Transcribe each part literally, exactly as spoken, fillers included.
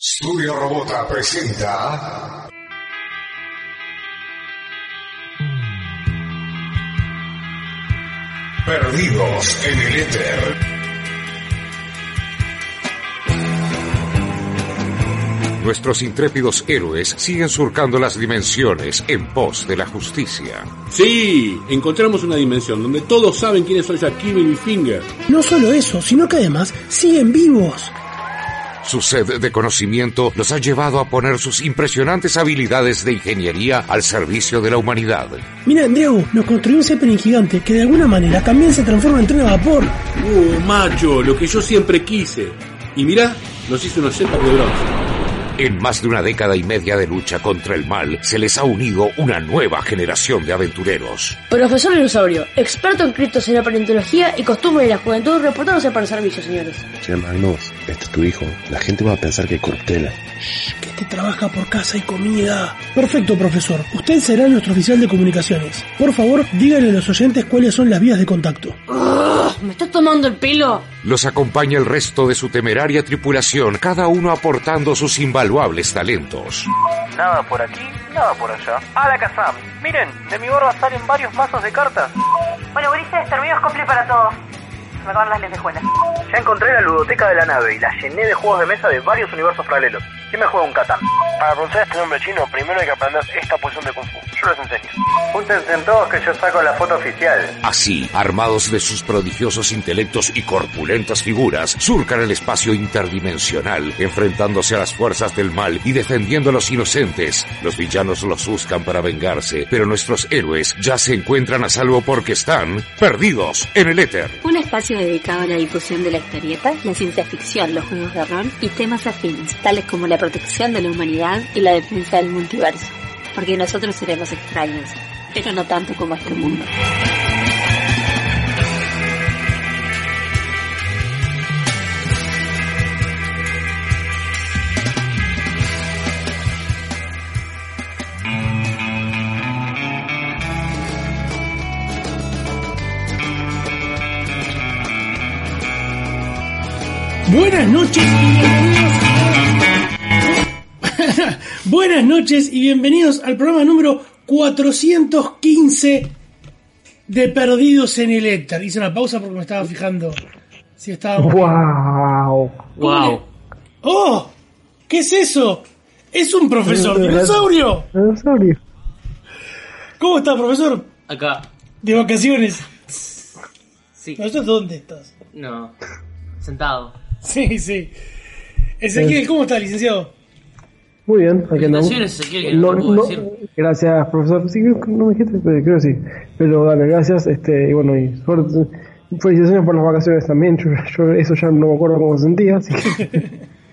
Studio Robota presenta Perdidos en el Éter. Nuestros intrépidos héroes siguen surcando las dimensiones en pos de la justicia. Sí, encontramos una dimensión donde todos saben quiénes son Shaquille y Finger. No solo eso, sino que además siguen vivos. Su sed de conocimiento los ha llevado a poner sus impresionantes habilidades de ingeniería al servicio de la humanidad. Mira, Diego, nos construyó un Zeppelin gigante que de alguna manera también se transforma en tren a vapor. Uh, macho, lo que yo siempre quise. Y mirá, nos hizo unos jetpacks de bronce. En más de una década y media de lucha contra el mal, se les ha unido una nueva generación de aventureros. Profesor Dinosaurio, experto en criptos en la paleontología y costumbres de la juventud, reportándose para el servicio, señores. Che, Magnus, este es tu hijo. La gente va a pensar que hay corruptela. Shh, que este trabaja por casa y comida. Perfecto, profesor. Usted será nuestro oficial de comunicaciones. Por favor, díganle a los oyentes cuáles son las vías de contacto. Ugh, ¿me estás tomando el pelo? Los acompaña el resto de su temeraria tripulación, cada uno aportando sus invaluables talentos. Nada por aquí, nada por allá. ¡A la Kazam! Miren, de mi barba salen varios mazos de cartas. Bueno, Ulises, terminamos cumple para todos. Me acaban las lentejuelas. Ya encontré la ludoteca de la nave y la llené de juegos de mesa de varios universos paralelos. ¿Quién me juega un Catán? Para pronunciar este nombre chino, primero hay que aprender esta posición de Kung Fu. Yo les enseño. Júntense en todos que yo saco la foto oficial. Así, armados de sus prodigiosos intelectos y corpulentas figuras, surcan el espacio interdimensional, enfrentándose a las fuerzas del mal y defendiendo a los inocentes. Los villanos los buscan para vengarse, pero nuestros héroes ya se encuentran a salvo porque están perdidos en el éter. Un espacio dedicado a la difusión de la historieta, la ciencia ficción, los juegos de rol y temas afines, tales como la protección de la humanidad y la defensa del multiverso. Porque nosotros seremos extraños, pero no tanto como este mundo. Buenas noches y bienvenidos. Buenas noches y bienvenidos al programa número cuatrocientos quince de Perdidos en el Éter. Hice una pausa porque me estaba fijando si estaba. ¡Wow! ¡Wow! ¡Oh! ¿Qué es eso? Es un profesor dinosaurio. Dinosaurio. ¿Cómo está, profesor? Acá. ¿De vacaciones? Sí. ¿No estás dónde estás? No. Sentado. Sí, sí. Ezequiel, ¿cómo está, licenciado? Muy bien, aquí andamos. Ezequiel, que No, no te puedo no, decir. gracias, profesor. Sí, creo que no me dijiste, pero creo que sí. Pero dale, gracias. Este, y bueno, y suerte. Felicitaciones por las vacaciones también. Yo, yo eso ya no me acuerdo cómo se sentía, así que.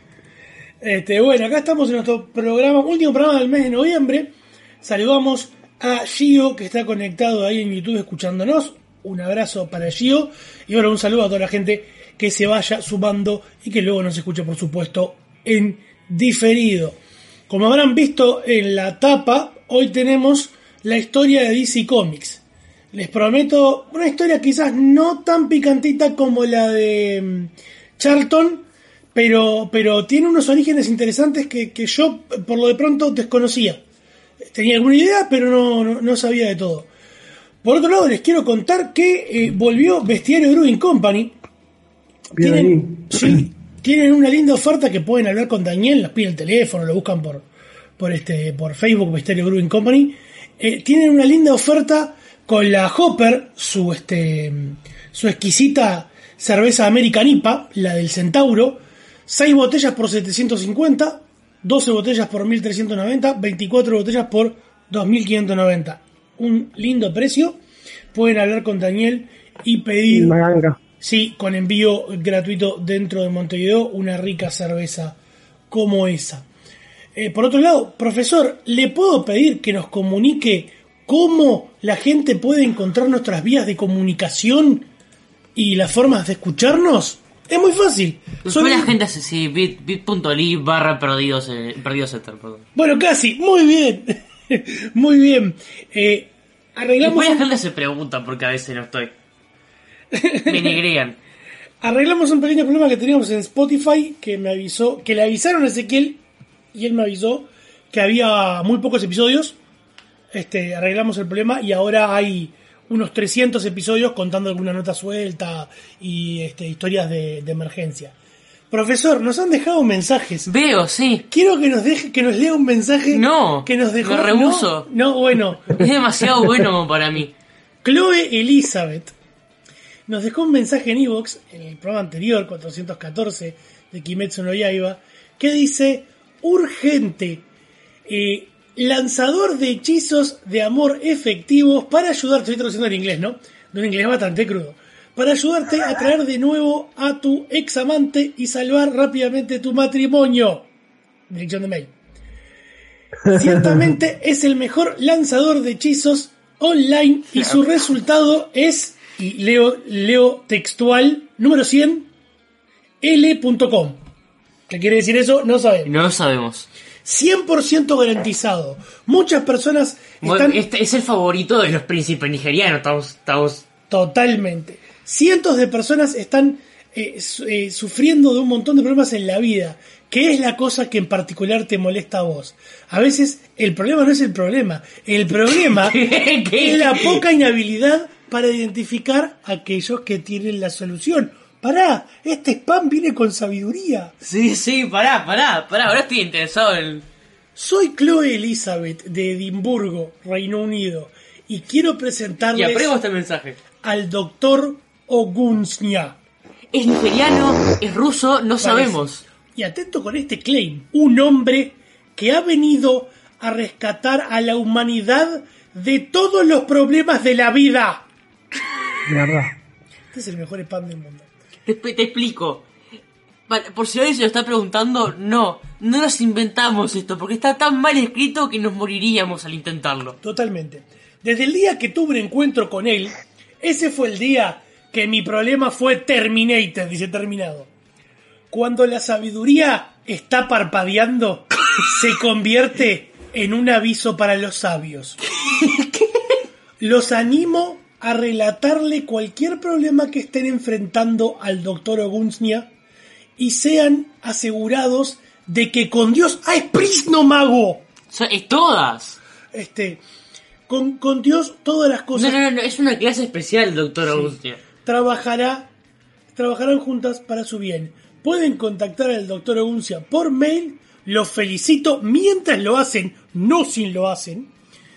Este, bueno, acá estamos en nuestro programa, último programa del mes de noviembre. Saludamos a Gio, que está conectado ahí en YouTube escuchándonos. Un abrazo para Gio. Y bueno, un saludo a toda la gente que se vaya sumando y que luego nos escuche, por supuesto, en diferido. Como habrán visto en la tapa, hoy tenemos la historia de D C Comics. Les prometo una historia quizás no tan picantita como la de Charlton, pero, pero tiene unos orígenes interesantes que, que yo, por lo de pronto, desconocía. Tenía alguna idea, pero no, no, no sabía de todo. Por otro lado, les quiero contar que eh, volvió Bestiario Brewing Company. Tienen, sí, tienen una linda oferta que pueden hablar con Daniel, les piden el teléfono, lo buscan por, por, este, por Facebook, Bestiario Brewing Company. Eh, tienen una linda oferta con la Hopper, su, este, su exquisita cerveza American I P A, la del Centauro. seis botellas por setecientos cincuenta, doce botellas por mil trescientos noventa, veinticuatro botellas por dos mil quinientos noventa. Un lindo precio. Pueden hablar con Daniel y pedir, sí, con envío gratuito dentro de Montevideo, una rica cerveza como esa. Eh, por otro lado, profesor, ¿le puedo pedir que nos comunique cómo la gente puede encontrar nuestras vías de comunicación y las formas de escucharnos? Es muy fácil. Soy la gente hace así, bit, bit.ly barra perdidos, eh, perdidos éter, perdón. Bueno, casi, muy bien. Muy bien. Eh, arreglamos. Después la gente se pregunta porque a veces no estoy. Me negrean. Arreglamos un pequeño problema que teníamos en Spotify, que me avisó, que le avisaron a Ezequiel y él me avisó que había muy pocos episodios. Este, arreglamos el problema y ahora hay unos trescientos episodios contando alguna nota suelta y este, historias de, de emergencia. Profesor, nos han dejado mensajes. Veo, sí. Quiero que nos deje, que nos lea un mensaje. No, que nos dejó. me rehuso. No, no, bueno. Es demasiado bueno para mí. Chloe Elizabeth nos dejó un mensaje en iVoox, en el programa anterior, cuatrocientos catorce, de Kimetsu no Yaiba, que dice: urgente, eh, lanzador de hechizos de amor efectivos para ayudarte, estoy traduciendo en inglés, ¿no? De un inglés bastante crudo. Para ayudarte a traer de nuevo a tu ex amante y salvar rápidamente tu matrimonio. Dirección de mail. Ciertamente es el mejor lanzador de hechizos online y su resultado es, y leo, leo textual, número cien, L punto com. ¿Qué quiere decir eso? No sabemos. No lo sabemos. cien por ciento garantizado. Muchas personas bueno, están... Este es el favorito de los príncipes nigerianos. Estamos, estamos... Totalmente. Cientos de personas están eh, su, eh, sufriendo de un montón de problemas en la vida. ¿Qué es la cosa que en particular te molesta a vos? A veces el problema no es el problema. El problema es la poca inhabilidad para identificar a aquellos que tienen la solución. Pará, este spam viene con sabiduría. Sí, sí, pará, pará, pará. Ahora estoy interesado en... Soy Chloe Elizabeth de Edimburgo, Reino Unido, y quiero presentarles... Y apruebo este mensaje. Al doctor Ogunsnya. Es nigeriano, es ruso, no Parece. sabemos. Y atento con este claim. Un hombre que ha venido a rescatar a la humanidad de todos los problemas de la vida. De verdad. Este es el mejor spam del mundo. Te, te explico. Por si alguien se lo está preguntando, no, no nos inventamos esto, porque está tan mal escrito que nos moriríamos al intentarlo. Totalmente. Desde el día que tuve un encuentro con él, ese fue el día que mi problema fue terminated, dice terminado. Cuando la sabiduría está parpadeando, se convierte en un aviso para los sabios. ¿Qué? Los animo a relatarle cualquier problema que estén enfrentando al doctor Ogunsnya y sean asegurados de que con Dios... ¡Ah, es Prisno Mago! O sea, es todas. Este... Con, con Dios todas las cosas... No, no, no, es una clase especial, doctor Ogunsnya. Sí. Trabajará, trabajarán juntas para su bien. Pueden contactar al doctor Ogunsnya por mail. Los felicito mientras lo hacen, no sin lo hacen.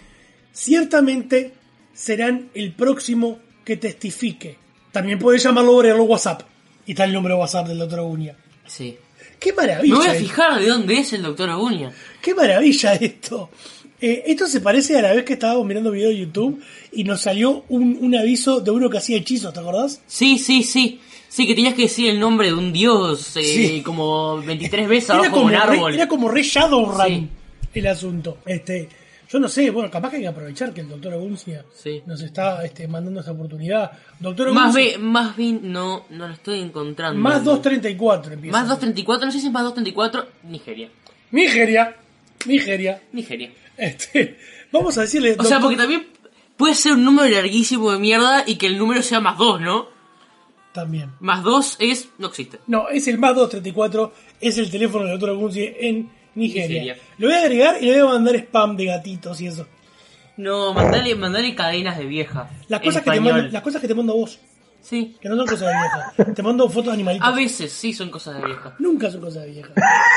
Ciertamente serán el próximo que testifique. También pueden llamarlo por el WhatsApp. Y está el número de WhatsApp del doctor Ogunsnya. Sí. ¡Qué maravilla! Me voy a fijar de dónde es el doctor Ogunsnya. ¡Qué maravilla esto! Eh, esto se parece a la vez que estábamos mirando video de YouTube y nos salió un, un aviso de uno que hacía hechizos, ¿te acordás? Sí, sí, sí. Sí, que tenías que decir el nombre de un dios eh, sí. como veintitrés veces era abajo como de un árbol. Re, era como re Shadowrun sí. el asunto. Este, yo no sé, bueno, capaz que hay que aprovechar que el doctor Ogunsnya sí. nos está este, mandando esta oportunidad. Doctor Más, Ogunsnya, be, más bien, no, no lo estoy encontrando. Más doscientos treinta y cuatro empieza. Más doscientos treinta y cuatro, no sé si es más doscientos treinta y cuatro, Nigeria. Nigeria. Nigeria. Nigeria. Este, vamos a decirle... O doctor... sea, porque también puede ser un número larguísimo de mierda y que el número sea más dos, ¿no? También. Más dos es... no existe. No, es el más doscientos treinta y cuatro, es el teléfono del doctor Ogunsnya en Nigeria. Nigeria. Lo voy a agregar y le voy a mandar spam de gatitos y eso. No, mandale, mandale cadenas de vieja. Las cosas, que te mando, las cosas que te mando a vos. Sí. Que no son cosas de vieja. Te mando fotos de animalitos. A veces sí son cosas de vieja. Nunca son cosas de vieja.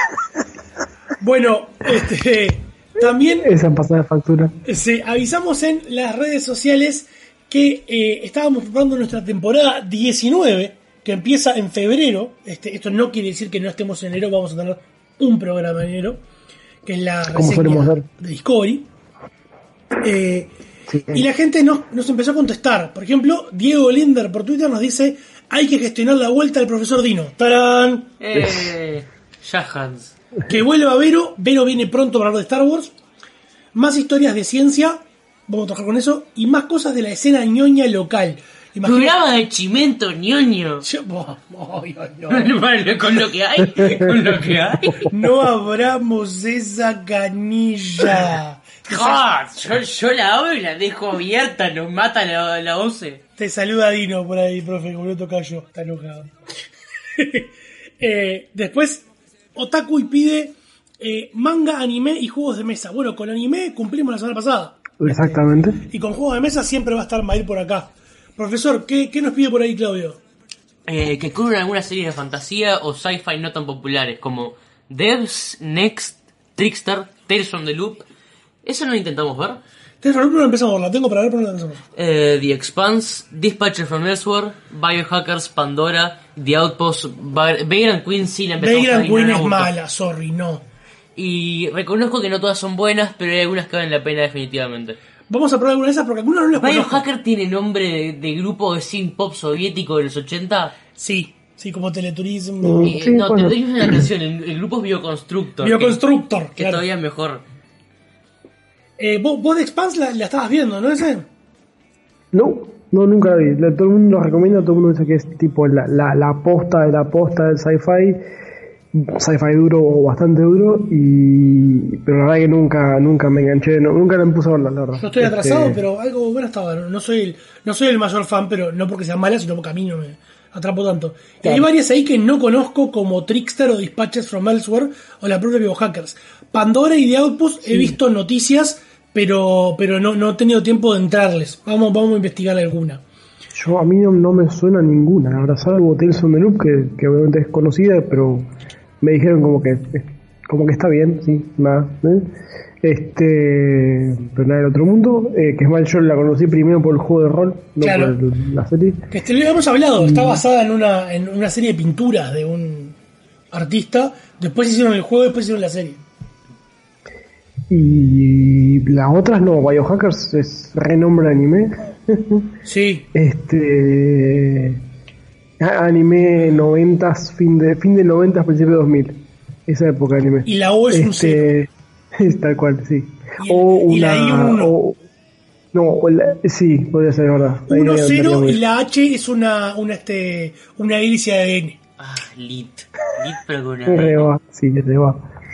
Bueno, este... También esa pasada factura. Sí, avisamos en las redes sociales que eh, estábamos preparando nuestra temporada diecinueve, que empieza en febrero. Este, esto no quiere decir que no estemos en enero, vamos a tener un programa en enero, que es la reseña de Discovery. Eh, sí. Y la gente nos, nos empezó a contestar. Por ejemplo, Diego Linder por Twitter nos dice: hay que gestionar la vuelta del profesor Dino. ¡Tarán! Eh, Jahans. Que vuelva Vero. Vero viene pronto para hablar de Star Wars. Más historias de ciencia. Vamos a trabajar con eso. Y más cosas de la escena ñoña local. Imagina... Programa de Chimento ñoño. Yo... Oh, oh, oh, oh. Vale, con lo que hay. Con lo que hay. No abramos esa canilla. Ah, yo, yo la abro y la dejo abierta. Nos mata la, la O C E. Te saluda Dino por ahí, profe. Como lo toca yo. Está enojado. eh, después... Otaku y pide Eh, manga, anime y juegos de mesa. Bueno, con anime cumplimos la semana pasada. Exactamente. Este, y con juegos de mesa siempre va a estar Mail por acá. Profesor, ¿qué, qué nos pide por ahí Claudio? Eh, que cubren algunas series de fantasía o sci-fi no tan populares como Devs, Next, Trickster, Tales from the Loop. ¿Eso no lo intentamos ver? Tales from the Loop no empezamos, la tengo para ver, pero no la empezamos. Eh, The Expanse, Dispatcher from Elsewhere, Biohackers, Pandora, The Outpost, Vagrant Queen, sí, la empezamos. Vagrant Queen no es gustó. mala, sorry, no. Y reconozco que no todas son buenas, pero hay algunas que valen la pena definitivamente. Vamos a probar alguna de esas porque algunas no las conozco. ¿Biohacker tiene nombre de, de grupo de synth pop soviético de los ochenta? Sí, sí, como Teleturismo. Eh, sí, no, bueno. Teleturismo es una canción, el, el grupo es Bioconstructor. Bioconstructor, que, que claro. todavía es mejor. Eh, vos, vos de Expanse la, la estabas viendo, ¿no ese? No, no, nunca la vi. La- Todo el mundo lo recomienda, todo el mundo dice que es tipo la, la, la posta de la posta del sci-fi. Sci-fi duro o bastante duro. y Pero la verdad que nunca nunca me enganché, no, nunca la puse a verla, la verdad. Yo estoy atrasado, Este, pero algo bueno estaba. No, no soy el, no soy el mayor fan, pero no porque sea mala, sino porque a mí no me atrapo tanto. Y Claro. hay varias ahí que no conozco, como Trickster o Dispatches from Elsewhere o la propia Biohackers. Pandora y The Outpost he visto noticias, pero pero no, no he tenido tiempo de entrarles. Vamos, vamos a investigar alguna. Yo a mí no, no me suena ninguna, la verdad, salvo Tales from the Loop, que, que obviamente es conocida, pero me dijeron como que como que está bien, sí, nada. ¿eh? Este, pero nada del otro mundo, eh, que es mal, yo la conocí primero por el juego de rol, no Claro. por el- la serie. Que este, lo habíamos hablado, está basada en una, en una serie de pinturas de un artista. Después hicieron el juego, después hicieron la serie. Y las otras no, Biohackers es renombre de anime. Sí. Este a- anime noventas, fin de fin de noventas, principio de dos mil. Esa época de anime. Y la O es un Este, es tal cual, sí. Y el- O y la una I un uno. o- no, o la- sí, podría ser verdad. Ahí uno no cero entendería muy y la H es una, una, este, una hélice de A D N. Ah, lit. Lit, pero con bien. Re va, sí, re va.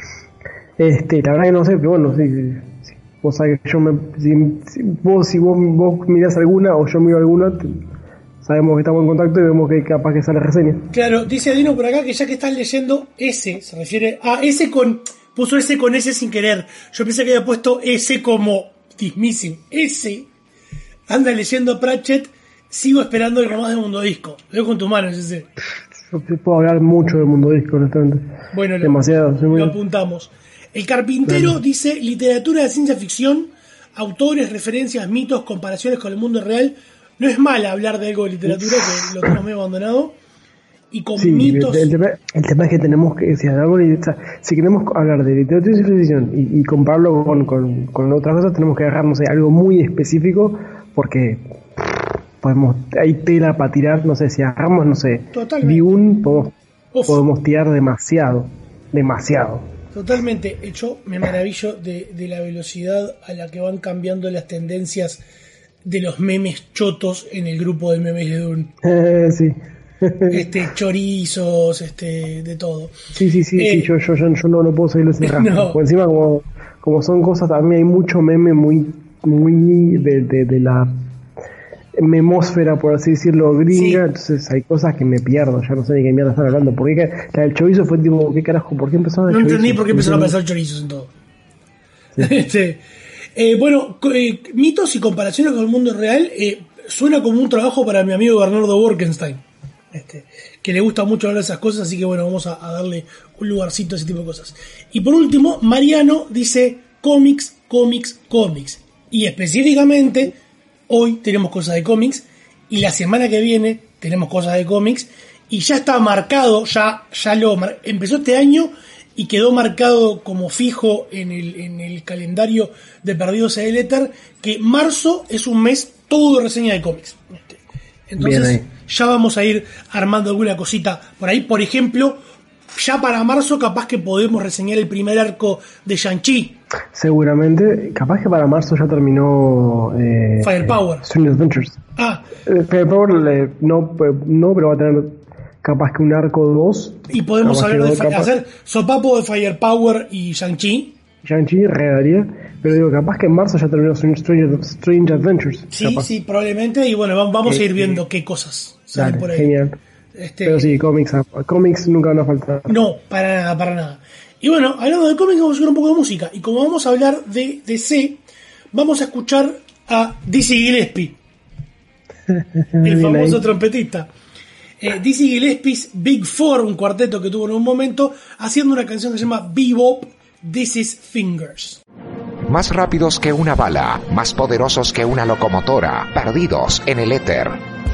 Este, la verdad que no sé, pero bueno, sí, sí, sí. Vos sabés que yo me. Si, si vos, si vos, vos mirás alguna o yo miro alguna, te- sabemos que estamos en contacto y vemos que capaz que sale reseña. Claro, dice Adino por acá que ya que estás leyendo S, se refiere a S con. Puso S con S sin querer. Yo pensé que había puesto S como dismissing. S. Anda leyendo Pratchett. Sigo esperando algo más de Mundo Disco. Lo dejo con tus manos, ese. Yo puedo hablar mucho de Mundo Disco, honestamente. Bueno, lo, Demasiado, soy muy- lo apuntamos. El Carpintero Claro. dice literatura de ciencia ficción, autores, referencias, mitos, comparaciones con el mundo real. No es mala hablar de algo de literatura, que lo tenemos medio abandonado. Y con Sí, mitos. el, el tema, el tema es que tenemos que, si, hablamos de- o sea, si queremos hablar de literatura y ciencia ficción y, y compararlo con, con, con otras cosas, tenemos que agarrar, no sé, algo muy específico, porque podemos, hay tela para tirar, no sé, si agarramos, no sé, Totalmente. Dune, podemos, Uf. podemos tirar demasiado, demasiado. Totalmente. Yo me maravillo de, de la velocidad a la que van cambiando las tendencias de los memes chotos en el grupo de memes de Dune. Eh, sí. Este, chorizos, este, de todo. Sí, sí, sí, Eh, sí, yo, yo, yo, yo no, no puedo seguirlo sin rastro. No. Por encima, como, como son cosas, también hay mucho meme muy, muy de, de, de la memósfera, por así decirlo, gringa, Sí. entonces hay cosas que me pierdo, ya no sé ni qué mierda están hablando. Porque que- la del chorizo fue tipo, ¿qué carajo? ¿Por qué empezaron a No chorizo? entendí por qué empezaron a pensar chorizos en todo. Este, eh, bueno, co- eh, mitos y comparaciones con el mundo real, eh, suena como un trabajo para mi amigo Bernardo Borkenstein, este, que le gusta mucho hablar de esas cosas, así que bueno, vamos a, a darle un lugarcito a ese tipo de cosas. Y por último, Mariano dice cómics, cómics, cómics. Y específicamente, hoy tenemos cosas de cómics, y la semana que viene tenemos cosas de cómics, y ya está marcado, ya, ya lo mar- empezó este año y quedó marcado como fijo en el, en el calendario de Perdidos en el Éter, que marzo es un mes todo de reseña de cómics. Este, Entonces, Bien ahí. ya vamos a ir armando alguna cosita por ahí. Por ejemplo, ya para marzo capaz que podemos reseñar el primer arco de Shang-Chi, Seguramente, capaz que para marzo ya terminó eh, Firepower. eh, Strange Adventures. Ah, Eh, Firepower eh, no, eh, no, pero va a tener capaz que un arco dos. y podemos Capaz hablar que de no, fi- capaz- hacer sopapo de Firepower y Shang-Chi. Shang-Chi redaría, pero digo, capaz que en marzo ya terminó Strange, Strange Adventures. Sí, capaz. sí, probablemente. Y bueno, va- vamos a ir Eh, viendo qué cosas salen Dale, por ahí. genial. Este, Pero sí, cómics, cómics nunca van a faltar. No, para nada, para nada. Y bueno, hablando de cómics, vamos a escuchar un poco de música. Y como vamos a hablar de D C, vamos a escuchar a Dizzy Gillespie, el famoso trompetista. Eh, Dizzy Gillespie's Big Four, un cuarteto que tuvo en un momento, haciendo una canción que se llama Bebop, This Is Fingers. Más rápidos que una bala, más poderosos que una locomotora, perdidos en el éter.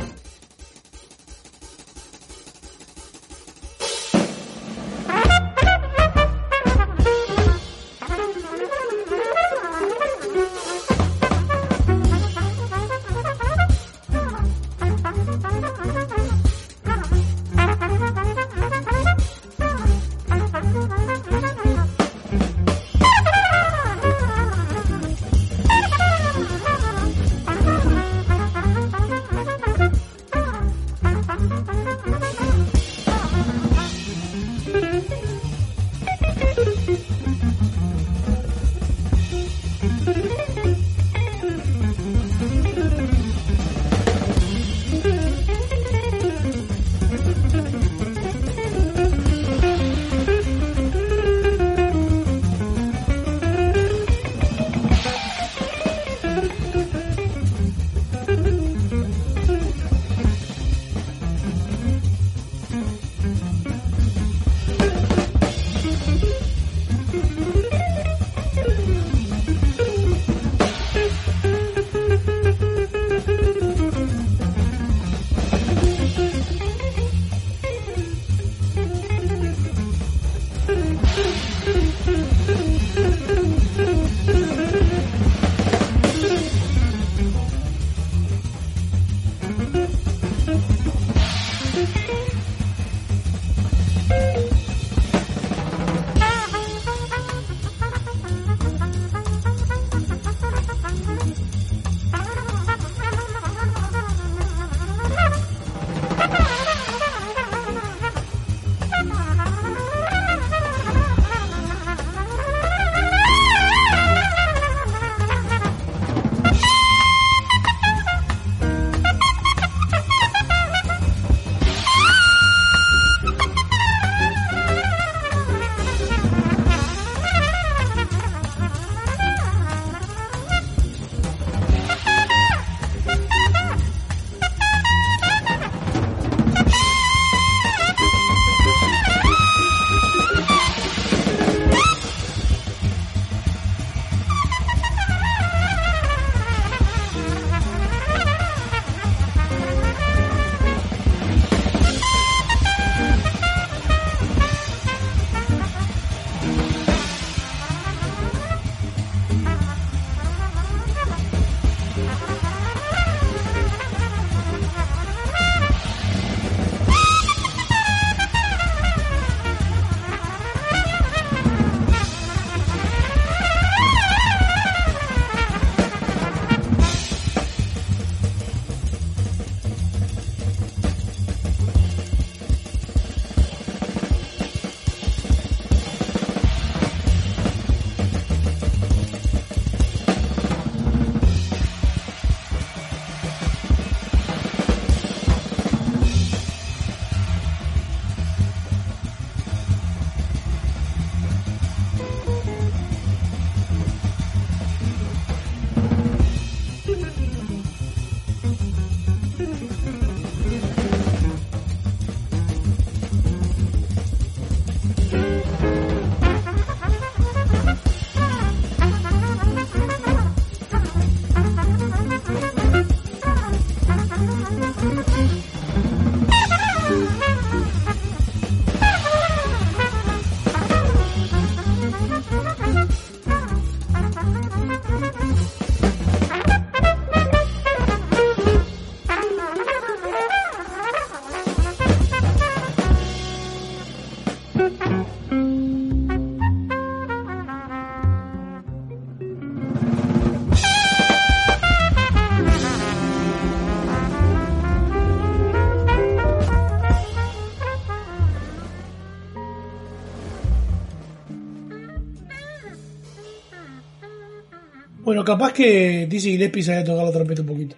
Bueno, capaz que Dizzy Gillespie sabe tocar la trompeta un poquito.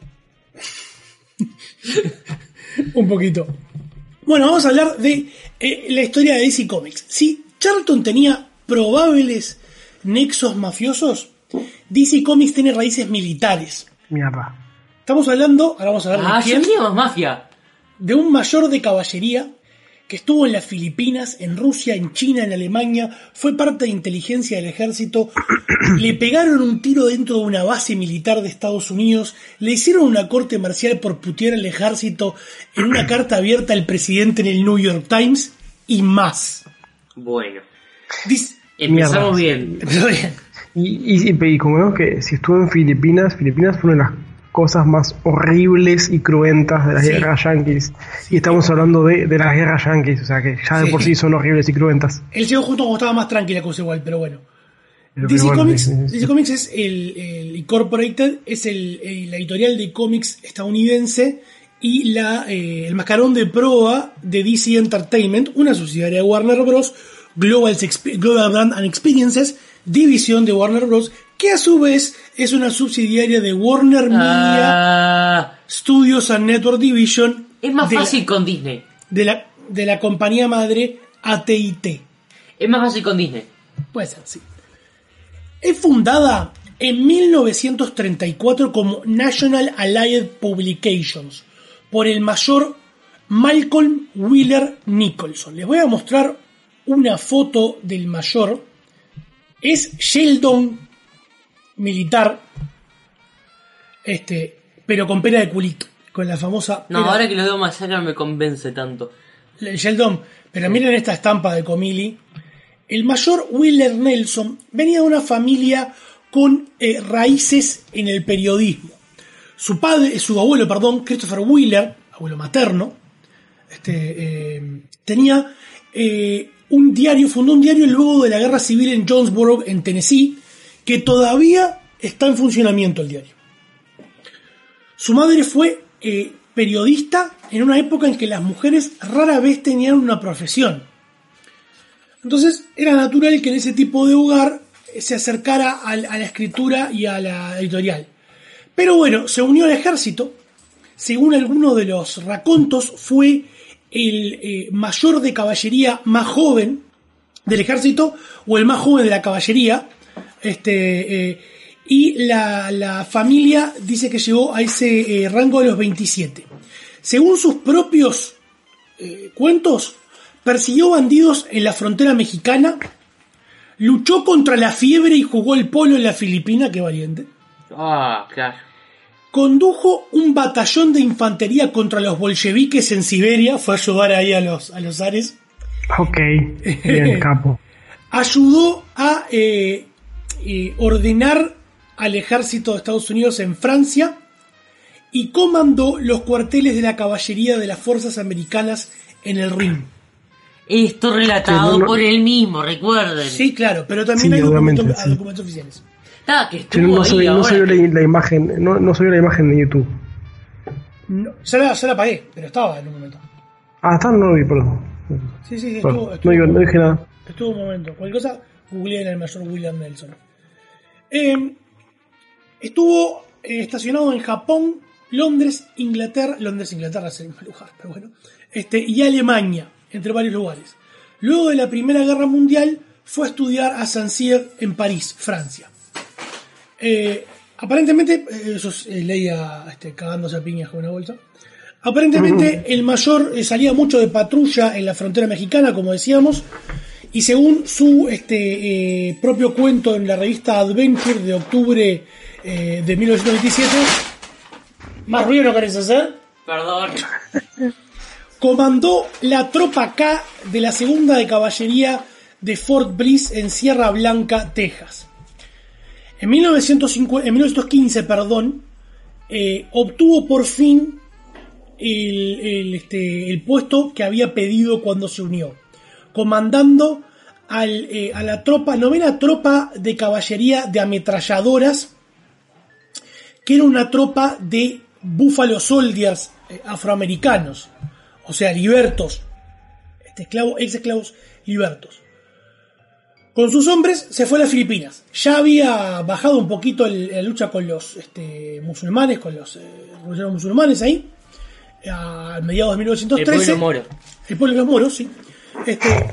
un poquito. Bueno, vamos a hablar de eh, la historia de D C Comics. Si Charlton tenía probables nexos mafiosos, D C Comics tiene raíces militares. Mierda. Estamos hablando, ahora vamos a hablar Ah, de quién, yo quería más mafia. de un mayor de caballería que estuvo en las Filipinas, en Rusia, en China, en Alemania, fue parte de inteligencia del ejército, le pegaron un tiro dentro de una base militar de Estados Unidos, le hicieron una corte marcial por putear al ejército en una carta abierta al presidente en el New York Times y más. Bueno. Dice, Empezamos bien. Empezó bien. Y, y, y como vemos que si estuvo en Filipinas, Filipinas fue una de las cosas más horribles y cruentas de las Sí. guerras yanquis. Y estamos hablando de, de las guerras yanquis, o sea que ya de Sí. por sí son horribles y cruentas. Él llegó justo cuando estaba más tranquila cosa igual, pero bueno. Pero, D C, pero bueno, Comics, sí, sí, sí. D C Comics es el, el Incorporated, es el, el- la editorial de cómics estadounidense y la, eh, el mascarón de proa de D C Entertainment, una subsidiaria de Warner Bros. Global, Exp- Global Brand and Experiences, división de Warner Bros., que a su vez es una subsidiaria de Warner Media Ah, Studios and Network Division. es más de fácil la, con Disney. de la, de la compañía madre A T y T. Es más fácil con Disney. Puede ser, sí. Es fundada en mil novecientos treinta y cuatro como National Allied Publications por el mayor Malcolm Wheeler Nicholson. Les voy a mostrar una foto del mayor. Es Sheldon militar, este, pero con pera de culito, con la famosa No, pera- ahora que lo veo más cerca no me convence tanto. el Sheldon, pero miren esta estampa de Comili. El mayor Wheeler Nelson venía de una familia con eh, raíces en el periodismo. Su padre, su abuelo, perdón, Christopher Wheeler, abuelo materno, este, eh, tenía eh, un diario, fundó un diario luego de la guerra civil en Jonesboro, en Tennessee, que todavía está en funcionamiento el diario. Su madre fue eh, periodista en una época en que las mujeres rara vez tenían una profesión. Entonces era natural que en ese tipo de hogar se acercara a, a la escritura y a la editorial. Pero bueno, se unió al ejército. Según algunos de los racontos, fue el eh, mayor de caballería más joven del ejército o el más joven de la caballería. Este, eh, y la, la familia dice que llegó a ese eh, rango de los veintisiete. Según sus propios eh, cuentos, persiguió bandidos en la frontera mexicana, luchó contra la fiebre y jugó el polo en la Filipina, qué valiente. Ah, claro. Condujo un batallón de infantería contra los bolcheviques en Siberia, fue a ayudar ahí a los, a los zares. Ok, bien, capo. Ayudó a eh, eh, ordenar al ejército de Estados Unidos en Francia y comandó los cuarteles de la caballería de las fuerzas americanas en el Rin. Esto relatado Sí, no, no. por él mismo, recuerden. Sí, claro, pero también Sí, hay documentos, obviamente, hay sí. documentos oficiales. Está, que Sí, estuvo no, ahí se ve, no ahora. se ve la, la imagen, no, no se ve la imagen de YouTube. No, ya, la, ya la apagué, pero estaba en un momento. Ah, está, no lo vi, perdón. Sí, sí, sí, Bueno, estuvo, estuvo, no, digo- no dije nada. estuvo un momento. Cualquier cosa, googleé en el mayor William Nelson. Eh, estuvo eh, estacionado en Japón, Londres, Inglaterra, Londres, Inglaterra es el mismo lugar, pero bueno, este, y Alemania, entre varios lugares. Luego de la Primera Guerra Mundial, fue a estudiar a Saint-Cyr en París, Francia. Eh, aparentemente, eh, eso es, eh, leía este, cagándose a piñas con una bolsa. Aparentemente, el mayor eh, salía mucho de patrulla en la frontera mexicana, como decíamos, y según su este, eh, propio cuento en la revista Adventure de octubre eh, de mil novecientos veintisiete, ¿más ruido no querés hacer? Perdón. Comandó la tropa K de la segunda de caballería de Fort Bliss en Sierra Blanca, Texas. En, mil novecientos cincuenta, en mil novecientos quince, perdón, eh, obtuvo por fin el, el, este, el puesto que había pedido cuando se unió, comandando al, eh, a la tropa, novena tropa de caballería de ametralladoras, que era una tropa de Buffalo Soldiers eh, afroamericanos, o sea, libertos, este, esclavo, ex esclavos libertos. Con sus hombres se fue a las Filipinas. Ya había bajado un poquito el, la lucha con los este, musulmanes, con los eh, revolucionarios musulmanes ahí, a mediados de mil novecientos trece. El pueblo moro. El pueblo de los moros, sí. Este,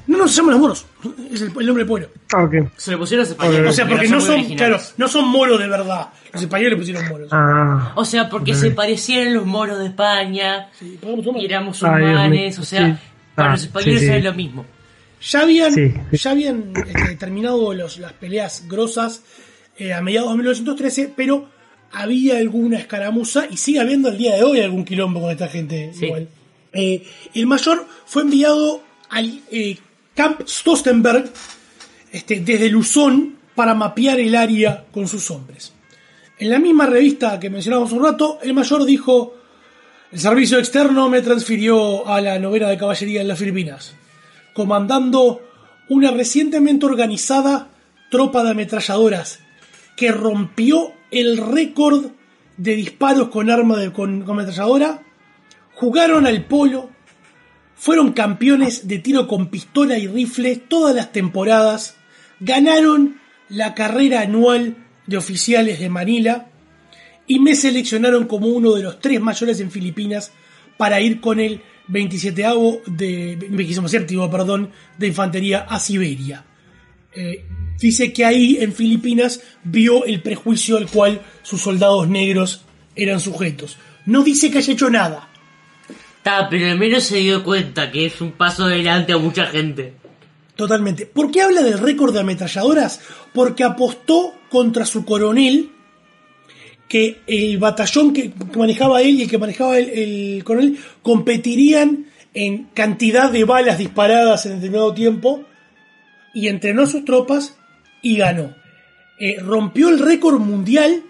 No, no, se llaman los moros. Es el, el nombre del pueblo. Ah, ok. Se le pusieron los españoles. O sea, porque no no son son, muy originales. claro, no son moros de verdad. Los españoles le pusieron moros. Ah. O sea, porque Ok. se parecían los moros de España. Sí, podemos tomar. Y éramos Ay, Dios musulmanes. mío. O sea, Sí. para Ah, los españoles sí, sí. era lo mismo. Ya habían, Sí, sí. ya habían este, terminado los, las peleas grosas eh, a mediados de mil novecientos trece, pero había alguna escaramuza y sigue habiendo al día de hoy algún quilombo con esta gente. Sí. Igual. Eh, el mayor fue enviado al eh, Camp Stostenberg este, desde Luzón para mapear el área con sus hombres. En la misma revista que mencionamos un rato, el mayor dijo: el servicio externo me transfirió a la novena de caballería en las Filipinas, comandando una recientemente organizada tropa de ametralladoras que rompió el récord de disparos con arma de, con, con ametralladora, jugaron al polo, fueron campeones de tiro con pistola y rifle todas las temporadas, ganaron la carrera anual de oficiales de Manila y me seleccionaron como uno de los tres mayores en Filipinas para ir con el veintisiete de, veintisiete perdón, de infantería a Siberia. Eh, dice que ahí en Filipinas vio el prejuicio al cual sus soldados negros eran sujetos. No dice que haya hecho nada. Está, pero al menos se dio cuenta que es un paso adelante a mucha gente. Totalmente. ¿Por qué habla del récord de ametralladoras? Porque apostó contra su coronel, que el batallón que manejaba él y el que manejaba el, el coronel competirían en cantidad de balas disparadas en determinado tiempo, y entrenó a sus tropas y ganó. Eh, rompió el récord mundial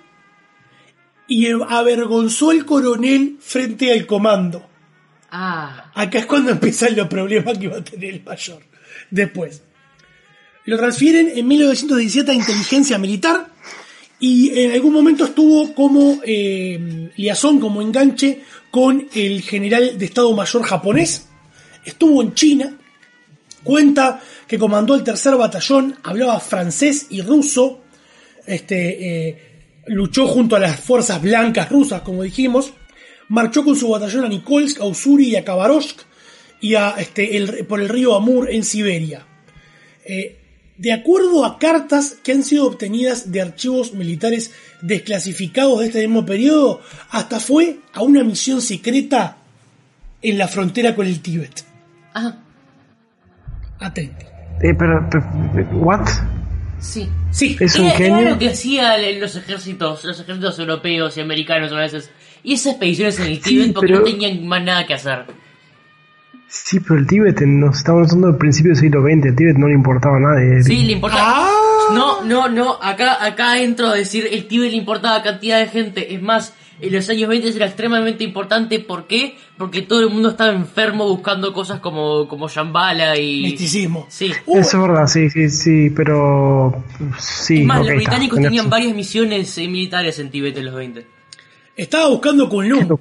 y avergonzó al coronel frente al comando. Ah. Acá es cuando empiezan los problemas que va a tener el mayor. Después lo transfieren en mil novecientos diecisiete a inteligencia militar y en algún momento estuvo como eh, liazón, como enganche con el general de Estado Mayor japonés. Estuvo en China. Cuenta que comandó el tercer batallón, hablaba francés y ruso, este, eh, luchó junto a las fuerzas blancas rusas, como dijimos, marchó con su batallón a Nikolsk, a Ussuri y a Khabarovsk, y a, este, el, por el río Amur en Siberia. Eh, de acuerdo a cartas que han sido obtenidas de archivos militares desclasificados de este mismo periodo, hasta fue a una misión secreta en la frontera con el Tíbet. Ah. Atento. Eh, pero, pero, ¿what? Sí. Sí. Es un Era, genio. era lo que hacían los ejércitos, los ejércitos europeos y americanos a veces. Y esas expediciones en el Tíbet Sí, porque pero- no tenían más nada que hacer. Sí, pero el Tíbet, nos estamos hablando del principio del siglo veinte, el Tíbet no le importaba a nadie. Sí, le importaba. Ah. No, no, no. Acá, acá entro a decir el Tíbet le importaba cantidad de gente. Es más, en los años veinte era extremadamente importante. ¿Por qué? Porque todo el mundo estaba enfermo buscando cosas como, como Shambhala y. Misticismo. Sí. Uh, Eso es verdad, sí, sí, sí, pero... Sí, Es más, ok, los está, británicos tenés tenían razón. varias misiones eh, militares en Tíbet en los veinte. Estaba buscando Kunlun.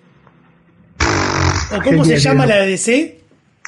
¿O cómo se Genial, llama tío. la D C?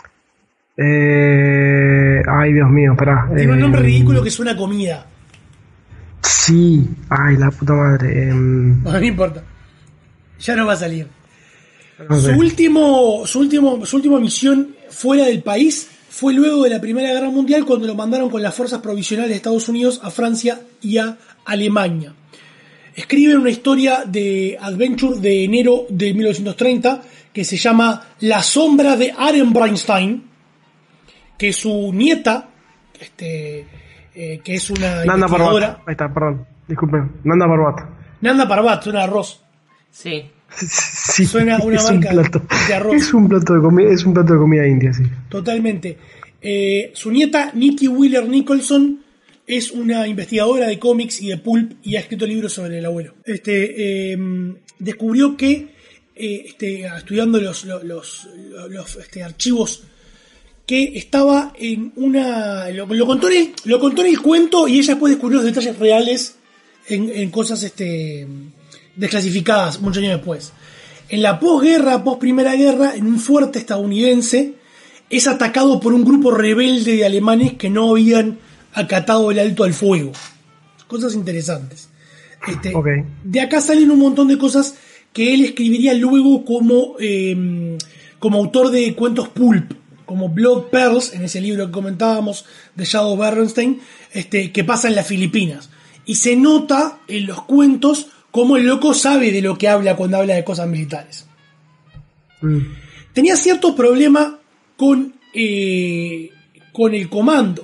Eh, ay, Dios mío, pará. Tiene un eh, nombre ridículo que suena a comida. Sí, ay, la puta madre. em, No, no importa. Ya no va a salir. no Su sé. último, su último, su última misión fuera del país fue luego de la Primera Guerra Mundial, cuando lo mandaron con las fuerzas provisionales de Estados Unidos a Francia y a Alemania. Escribe una historia de Adventure de enero de mil novecientos treinta que se llama La sombra de Ehrenbreitstein, que su nieta, este, eh, que es una Nanda investigadora, Parbat. Ahí está, perdón. Disculpen. Nanda Parbat. Nanda Parbat, suena a arroz. Sí. Sí, Suena una es marca un plato. de arroz. Es un plato de comida, es un plato de comida india, sí. Totalmente. Eh, su nieta, Nikki Wheeler Nicholson, es una investigadora de cómics y de pulp y ha escrito libros sobre el abuelo. Este, eh, descubrió que, eh, este, estudiando los, los, los, los, este, archivos, que estaba en una... Lo, lo, contó en el, lo contó en el cuento y ella después descubrió los detalles reales en, en cosas este, desclasificadas muchos años después. En la posguerra, post Primera Guerra, en un fuerte estadounidense, es atacado por un grupo rebelde de alemanes que no habían acatado el alto al fuego. Cosas interesantes. Este, Ok. De acá salen un montón de cosas que él escribiría luego como, eh, como autor de cuentos pulp, como Blood Pearls, en ese libro que comentábamos de Shadow Bernstein, este, que pasa en las Filipinas. Y se nota en los cuentos cómo el loco sabe de lo que habla cuando habla de cosas militares. Mm. Tenía cierto problema con, eh, con el comando.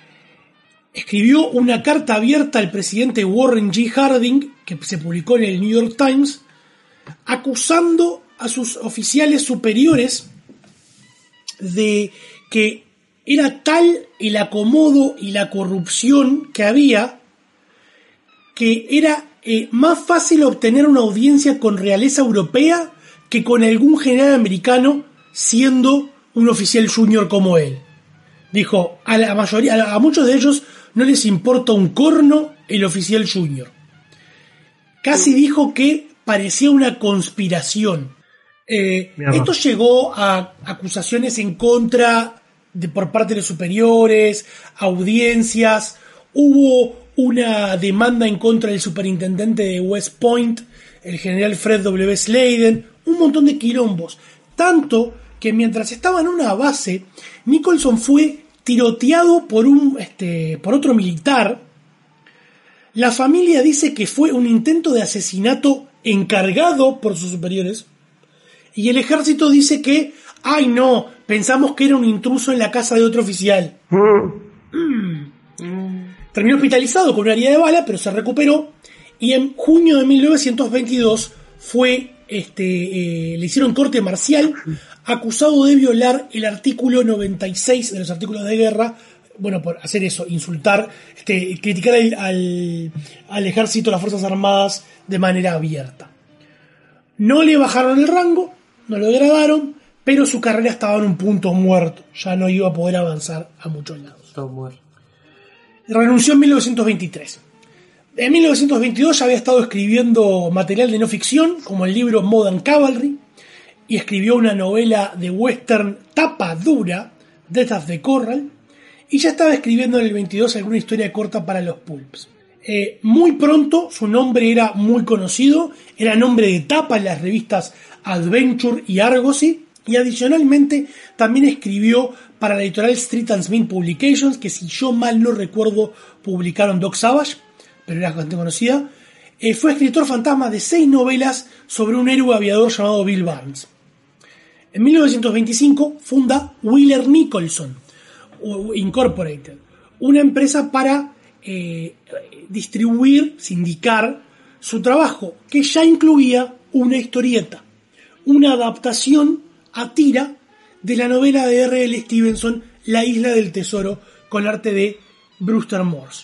Escribió una carta abierta al presidente Warren G. Harding, que se publicó en el New York Times, acusando a sus oficiales superiores de que era tal el acomodo y la corrupción que había, que era eh, más fácil obtener una audiencia con realeza europea que con algún general americano siendo un oficial junior como él. Dijo, a la mayoría, a, la, a muchos de ellos no les importa un corno el oficial junior. Casi dijo que parecía una conspiración. Eh, esto llegó a acusaciones en contra de, por parte de los superiores, audiencias. Hubo una demanda en contra del superintendente de West Point, el general Fred W. Sladen, un montón de quilombos. Tanto que mientras estaba en una base, Nicholson fue tiroteado por, un, este, por otro militar. La familia dice que fue un intento de asesinato encargado por sus superiores. Y el ejército dice que, ay no, pensamos que era un intruso en la casa de otro oficial. Mm. Terminó hospitalizado con una herida de bala, pero se recuperó. Y en junio de mil novecientos veintidós fue, este, eh, le hicieron corte marcial, acusado de violar el artículo noventa y seis de los artículos de guerra. Bueno, por hacer eso, insultar, este, criticar al, al, al ejército, las fuerzas armadas de manera abierta. No le bajaron el rango, no lo degradaron, pero su carrera estaba en un punto muerto. Ya no iba a poder avanzar a muchos lados. Todo muerto. Renunció en mil novecientos veintitrés. En mil novecientos veintidós ya había estado escribiendo material de no ficción, como el libro Modern Cavalry, y escribió una novela de western tapa dura, Death of the Corral, y ya estaba escribiendo en el veintidós alguna historia corta para los pulps. Eh, muy pronto su nombre era muy conocido, era nombre de tapa en las revistas Adventure y Argosy, y adicionalmente también escribió para la editorial Street and Smith Publications, que si yo mal no recuerdo publicaron Doc Savage, pero era bastante conocida. Eh, fue escritor fantasma de seis novelas sobre un héroe aviador llamado Bill Barnes. En mil novecientos veinticinco funda Wheeler Nicholson Incorporated, una empresa para eh, distribuir, sindicar su trabajo, que ya incluía una historieta, una adaptación a tira de la novela de R L Stevenson, La Isla del Tesoro, con arte de Brewster Morse.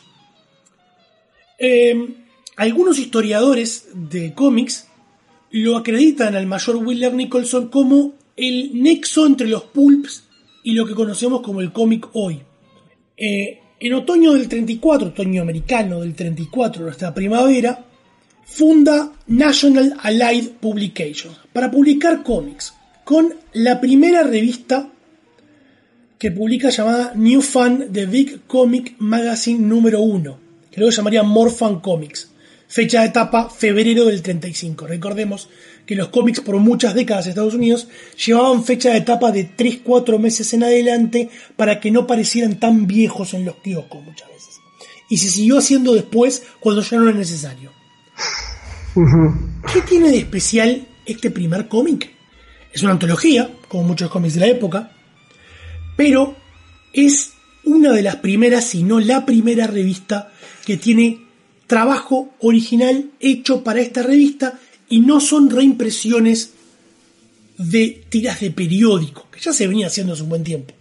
Eh, algunos historiadores de cómics lo acreditan al mayor Wheeler Nicholson como el nexo entre los pulps y lo que conocemos como el cómic hoy. Eh, en otoño del treinta y cuatro, otoño americano del treinta y cuatro, nuestra primavera, funda National Allied Publications para publicar cómics, con la primera revista que publica llamada New Fun The Big Comic Magazine número uno, que luego llamaría More Fun Comics. Fecha de etapa, febrero del treinta y cinco. Recordemos que los cómics por muchas décadas en Estados Unidos llevaban fecha de etapa de tres a cuatro meses en adelante para que no parecieran tan viejos en los kioscos muchas veces. Y se siguió haciendo después cuando ya no era necesario. Uh-huh. ¿Qué tiene de especial este primer cómic? Es una antología, como muchos cómics de la época, pero es una de las primeras, si no la primera revista que tiene trabajo original hecho para esta revista y no son reimpresiones de tiras de periódico, que ya se venía haciendo hace un buen tiempo.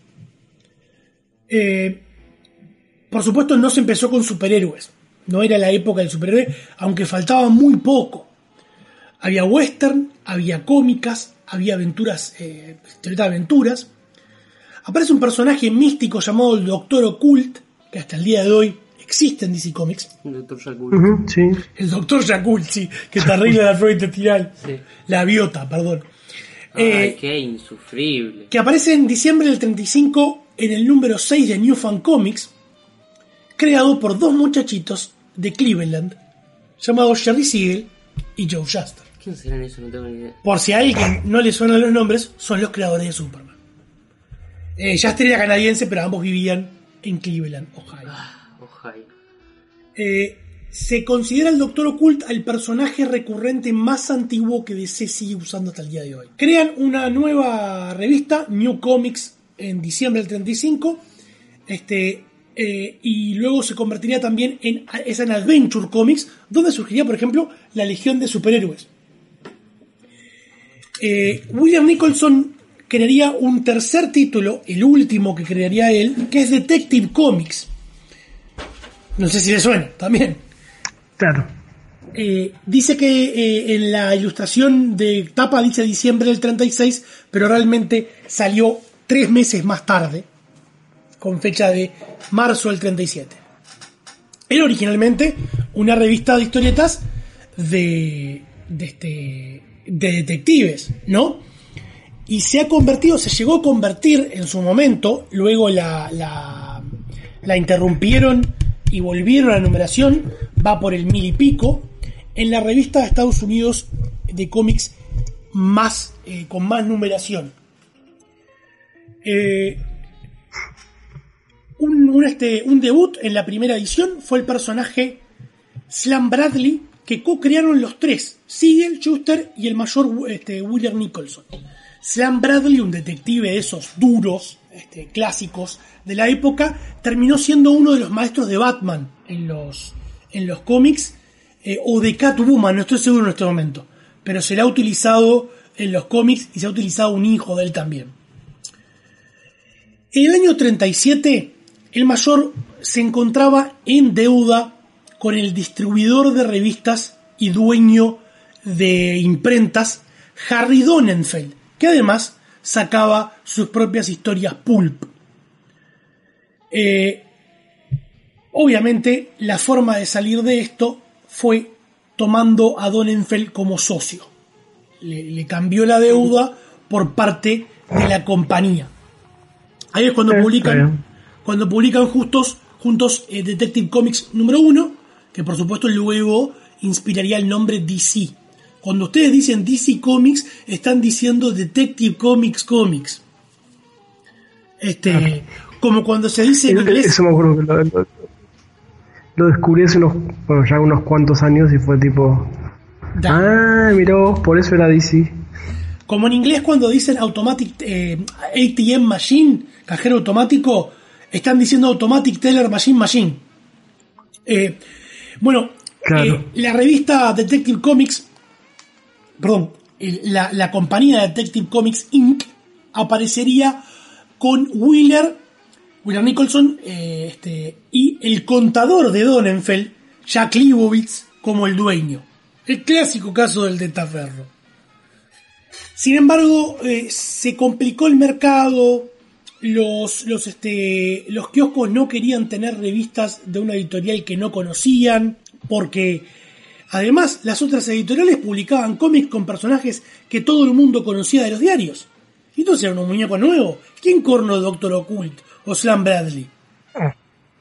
Eh, por supuesto no se empezó con superhéroes, no era la época del superhéroe, aunque faltaba muy poco. Había western, había cómicas, había aventuras, eh, historietas de aventuras. Aparece un personaje místico llamado el Doctor Occult, que hasta el día de hoy existe en D C Comics. El Doctor Yakult. Uh-huh, sí. El Doctor Yakult, sí, que te arregla la flora intestinal. Sí. La biota, perdón. Ay, eh, qué insufrible. Que aparece en diciembre del treinta y cinco en el número seis de New Fun Comics, creado por dos muchachitos de Cleveland, llamados Jerry Siegel y Joe Shuster. ¿Quién serán esos? No tengo ni idea. Por si a alguien no le suenan los nombres, son los creadores de Superman. Eh, Jaster era canadiense, pero ambos vivían en Cleveland, Ohio. Ah, Ohio. Eh, se considera el Doctor Occult el personaje recurrente más antiguo que D C sigue usando hasta el día de hoy. Crean una nueva revista, New Comics, en diciembre del treinta y cinco. Este... Eh, y luego se convertiría también en, es en Adventure Comics, donde surgiría, por ejemplo, la Legión de Superhéroes. Eh, William Nicholson crearía un tercer título, el último que crearía él, que es Detective Comics. No sé si le suena, también. Claro. Eh, dice que eh, en la ilustración de tapa dice diciembre del treinta y seis, pero realmente salió tres meses más tarde, con fecha de marzo del treinta y siete. Era originalmente una revista de historietas de, de, este, de detectives, ¿no? Y se ha convertido, se llegó a convertir en su momento, luego la, la, la interrumpieron y volvieron a la numeración, va por el mil y pico, en la revista de Estados Unidos de cómics más, eh, con más numeración. Eh... Un, un, este, un debut en la primera edición fue el personaje Slam Bradley, que co-crearon los tres, Siegel, Schuster y el mayor este, William Nicholson. Slam Bradley, un detective de esos duros, este, clásicos de la época, terminó siendo uno de los maestros de Batman en los, en los cómics, eh, o de Catwoman, no estoy seguro en este momento, pero se le ha utilizado en los cómics y se ha utilizado un hijo de él también. En el año treinta y siete... el mayor se encontraba en deuda con el distribuidor de revistas y dueño de imprentas Harry Donenfeld, que además sacaba sus propias historias pulp. Eh, obviamente la forma de salir de esto fue tomando a Donenfeld como socio. Le, le cambió la deuda por parte de la compañía. Ahí es cuando publican... Cuando publican justos, juntos eh, Detective Comics número uno, que por supuesto luego inspiraría el nombre D C. Cuando ustedes dicen D C Comics, están diciendo Detective Comics Comics. Este, claro. Como cuando se dice en inglés. Eso me acuerdo que lo, lo, lo descubrí hace unos, bueno, ya unos cuantos años y fue tipo. Da. Ah, miró, por eso era D C. Como en inglés cuando dicen Automatic eh, A T M Machine, cajero automático, están diciendo Automatic Teller Machine Machine. Eh, bueno, claro. eh, la revista Detective Comics, perdón, la, la compañía Detective Comics incorporated aparecería con Wheeler, Wheeler Nicholson eh, este, y el contador de Donenfeld, Jack Leibowitz, como el dueño. El clásico caso del testaferro. Sin embargo, eh, se complicó el mercado. Los, los, este, los kioscos no querían tener revistas de una editorial que no conocían, porque además las otras editoriales publicaban cómics con personajes que todo el mundo conocía de los diarios. Y entonces era un muñeco nuevo. ¿Quién corno Doctor Occult o Slam Bradley? Ah.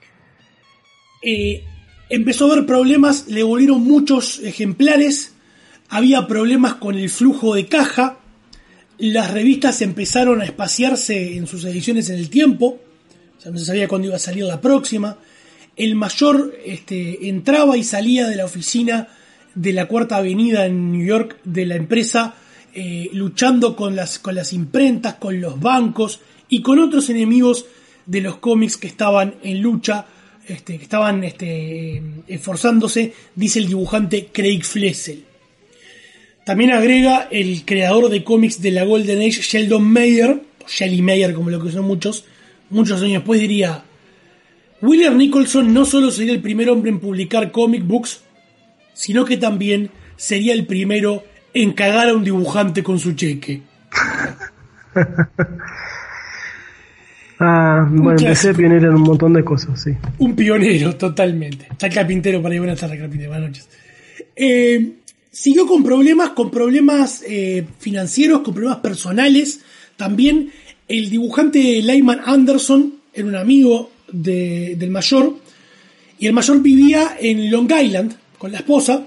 Eh, empezó a haber problemas, le volvieron muchos ejemplares, había problemas con el flujo de caja. Las revistas empezaron a espaciarse en sus ediciones en el tiempo, o sea, no se sabía cuándo iba a salir la próxima. El mayor este, entraba y salía de la oficina de la Cuarta Avenida en New York de la empresa, eh, luchando con las, con las imprentas, con los bancos y con otros enemigos de los cómics que estaban en lucha, este, que estaban este, esforzándose, dice el dibujante Craig Flessel. También agrega el creador de cómics de la Golden Age, Sheldon Mayer, o Shelly Mayer como lo que son muchos, muchos años después diría: William Nicholson no solo sería el primer hombre en publicar comic books, sino que también sería el primero en cagar a un dibujante con su cheque. Ah, bueno, empecé pionero en un montón de cosas, sí. Un pionero, totalmente. Está el carpintero para ir. Buenas tardes, carpintero, buenas noches. Eh... Siguió con problemas, con problemas eh, financieros, con problemas personales. También el dibujante Lyman Anderson era un amigo de, del mayor. Y el mayor vivía en Long Island con la esposa.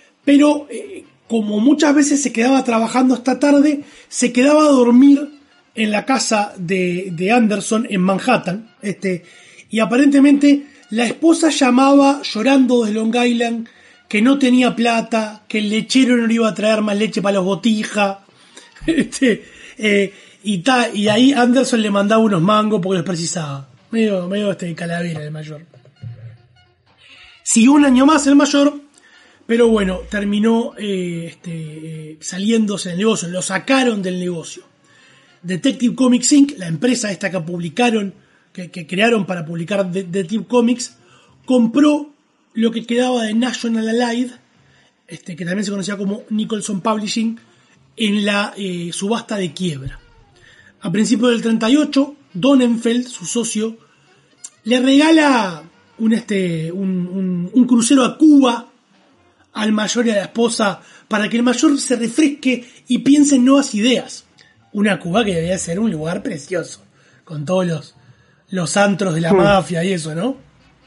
Pero eh, como muchas veces se quedaba trabajando hasta tarde, se quedaba a dormir en la casa de, de Anderson en Manhattan, este, y aparentemente la esposa llamaba llorando de Long Island que no tenía plata, que el lechero no le iba a traer más leche para los botijas, este, eh, y, ta, y ahí Anderson le mandaba unos mangos porque los precisaba. Medio, medio este calavera el mayor. Siguió un año más el mayor, pero bueno, terminó eh, este, eh, saliéndose del negocio, lo sacaron del negocio. Detective Comics incorporated, la empresa esta que publicaron, que, que crearon para publicar Detective Comics, compró lo que quedaba de National Allied, este, que también se conocía como Nicholson Publishing, en la eh, subasta de quiebra. A principios del treinta y ocho, Donenfeld, su socio, le regala un, este, un, un, un crucero a Cuba al mayor y a la esposa para que el mayor se refresque y piense en nuevas ideas. Una Cuba que debía ser un lugar precioso, con todos los, los antros de la uh. mafia y eso, ¿no?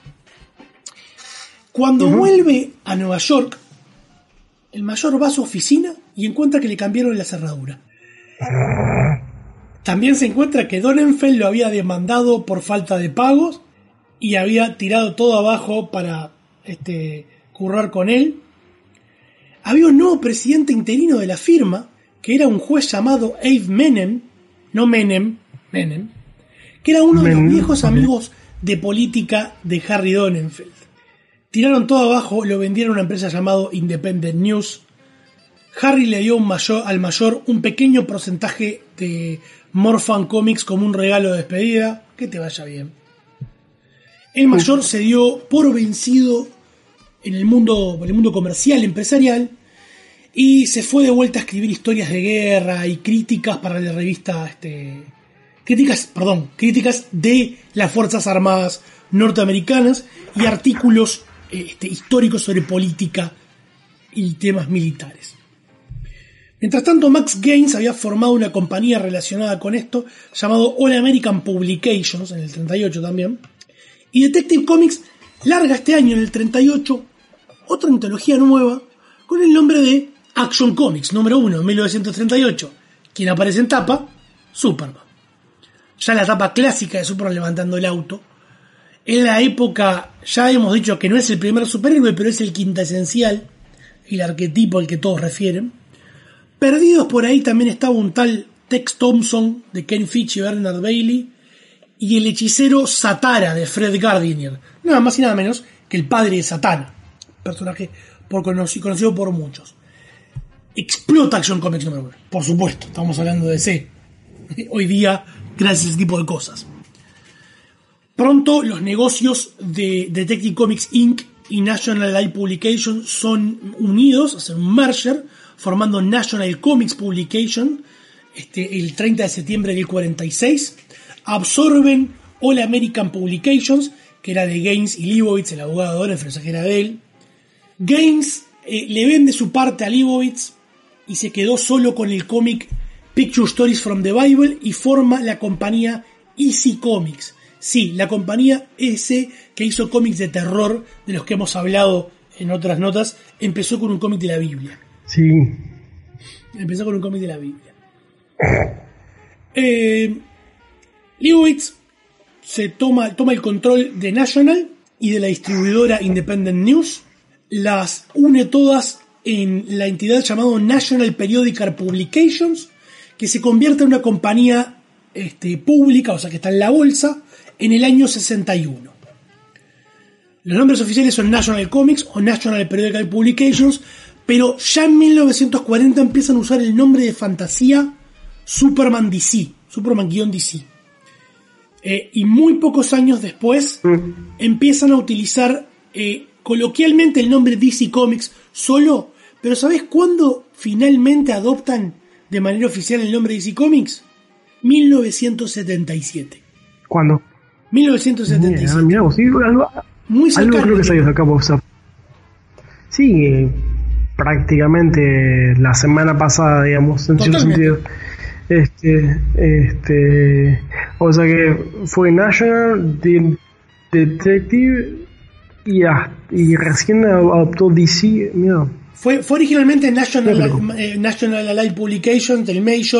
Cuando uh-huh. vuelve a Nueva York, el mayor va a su oficina y encuentra que le cambiaron la cerradura. También se encuentra que Donenfeld lo había demandado por falta de pagos y había tirado todo abajo para este, currar con él. Había un nuevo presidente interino de la firma, que era un juez llamado Abe Menem, no Menem, Menem, que era uno de los viejos amigos de política de Harry Donenfeld. Tiraron todo abajo, lo vendieron a una empresa llamada Independent News. Harry le dio un mayor, al mayor un pequeño porcentaje de Morphan Comics como un regalo de despedida. Que te vaya bien. El mayor se dio por vencido en el mundo, en el mundo comercial, empresarial, y se fue de vuelta a escribir historias de guerra y críticas para la revista, este, críticas, perdón, críticas de las Fuerzas Armadas norteamericanas y artículos este, históricos sobre política y temas militares. Mientras tanto, Max Gaines había formado una compañía relacionada con esto, llamado All American Publications, en el treinta y ocho también, y Detective Comics larga este año, en el treinta y ocho, otra antología nueva, con el nombre de Action Comics, número uno, en mil novecientos treinta y ocho. Quien aparece en tapa, Superman. Ya la tapa clásica de Superman levantando el auto. En la época, ya hemos dicho que no es el primer superhéroe, pero es el quintesencial, el arquetipo al que todos refieren. Perdidos por ahí también estaba un tal Tex Thompson, de Ken Fitch y Bernard Bailey, y el hechicero Satara, de Fred Gardiner. Nada más y nada menos que el padre de Satana, personaje por conocido, conocido por muchos. Explota Action Comics número uno. Por supuesto, estamos hablando de D C. Hoy día, gracias a ese tipo de cosas. Pronto, los negocios de Detective Comics incorporated y National Light Publication son unidos, hacen un merger, formando National Comics Publication, este, el treinta de septiembre del cuarenta y seis. Absorben All American Publications, que era de Gaines y Leibovitz, el abogado de Donenfeld, que era de él. Gaines eh, le vende su parte a Leibovitz y se quedó solo con el cómic Picture Stories from the Bible y forma la compañía Easy Comics. Sí, la compañía S que hizo cómics de terror, de los que hemos hablado en otras notas, empezó con un cómic de la Biblia. Sí. Empezó con un cómic de la Biblia. Eh, Leibovitz se toma, toma el control de National y de la distribuidora Independent News. Las une todas en la entidad llamada National Periodical Publications, que se convierte en una compañía este, pública, o sea que está en la bolsa, en el año sesenta y uno. Los nombres oficiales son National Comics o National Periodical Publications, pero ya en mil novecientos cuarenta empiezan a usar el nombre de fantasía Superman D C, Superman-D C. Eh, y muy pocos años después mm. empiezan a utilizar eh, coloquialmente el nombre D C Comics solo, pero ¿sabés cuándo finalmente adoptan de manera oficial el nombre D C Comics? mil novecientos setenta y siete. ¿Cuándo? mil novecientos setenta y siete. Mira, vos, sí, algo, muy cercano. Algo creo que salió de acá, o sea, sí, eh, prácticamente la semana pasada, digamos, en cierto sentido. Este, este, o sea que fue National de, Detective y, ah, y recién adoptó D C, mira. Fue, fue originalmente National, eh, National Allied Publications, el Major,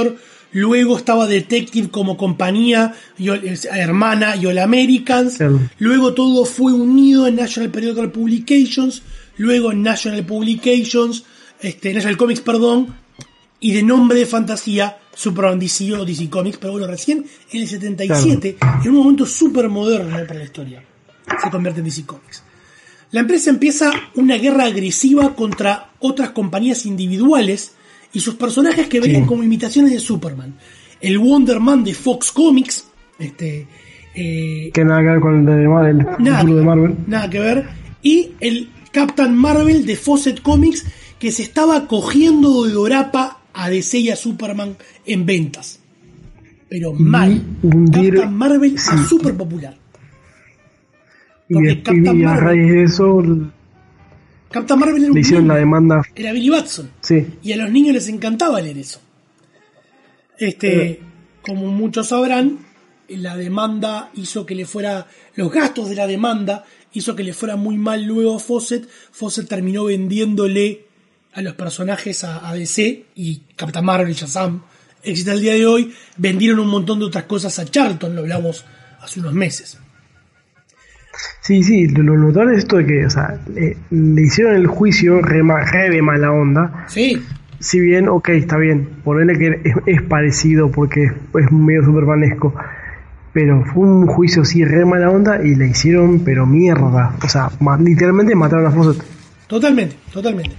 luego estaba Detective como compañía y, hermana y All Americans, sí. Luego todo fue unido en National Periodical Publications, luego en National Publications, este, National Comics, perdón, y de nombre de fantasía, Superman D C o D C Comics, pero bueno, recién en el setenta y siete, claro. En un momento súper moderno para la historia, se convierte en D C Comics. La empresa empieza una guerra agresiva contra otras compañías individuales y sus personajes que venían sí. como imitaciones de Superman. El Wonder Man de Fox Comics, este, eh, que nada que ver con el de Marvel, nada, el de Marvel. Nada que ver. Y el Captain Marvel de Fawcett Comics, que se estaba cogiendo de dorapa a D C y a Superman en ventas. Pero mal. Hundir, Captain Marvel sí. es súper popular. Y, después, y a raíz de eso Captain Marvel era un le hicieron niño, la demanda. Era Billy Batson. Sí. Y a los niños les encantaba leer eso. Este, eh. Como muchos sabrán, la demanda hizo que le fuera, los gastos de la demanda hizo que le fuera muy mal luego a Fawcett. Fawcett terminó vendiéndole a los personajes a, a D C, y Captain Marvel y Shazam existe al día de hoy. Vendieron un montón de otras cosas a Charlton, lo hablamos hace unos meses. Sí, sí, lo notable es esto de que, o sea, le, le hicieron el juicio re, re de mala onda. Sí. Si bien, ok, está bien, ponerle que es, es parecido porque es, es medio supermanesco, pero fue un juicio sí re mala onda y le hicieron pero mierda. O sea, ma, literalmente mataron a Fawcett. Totalmente, totalmente.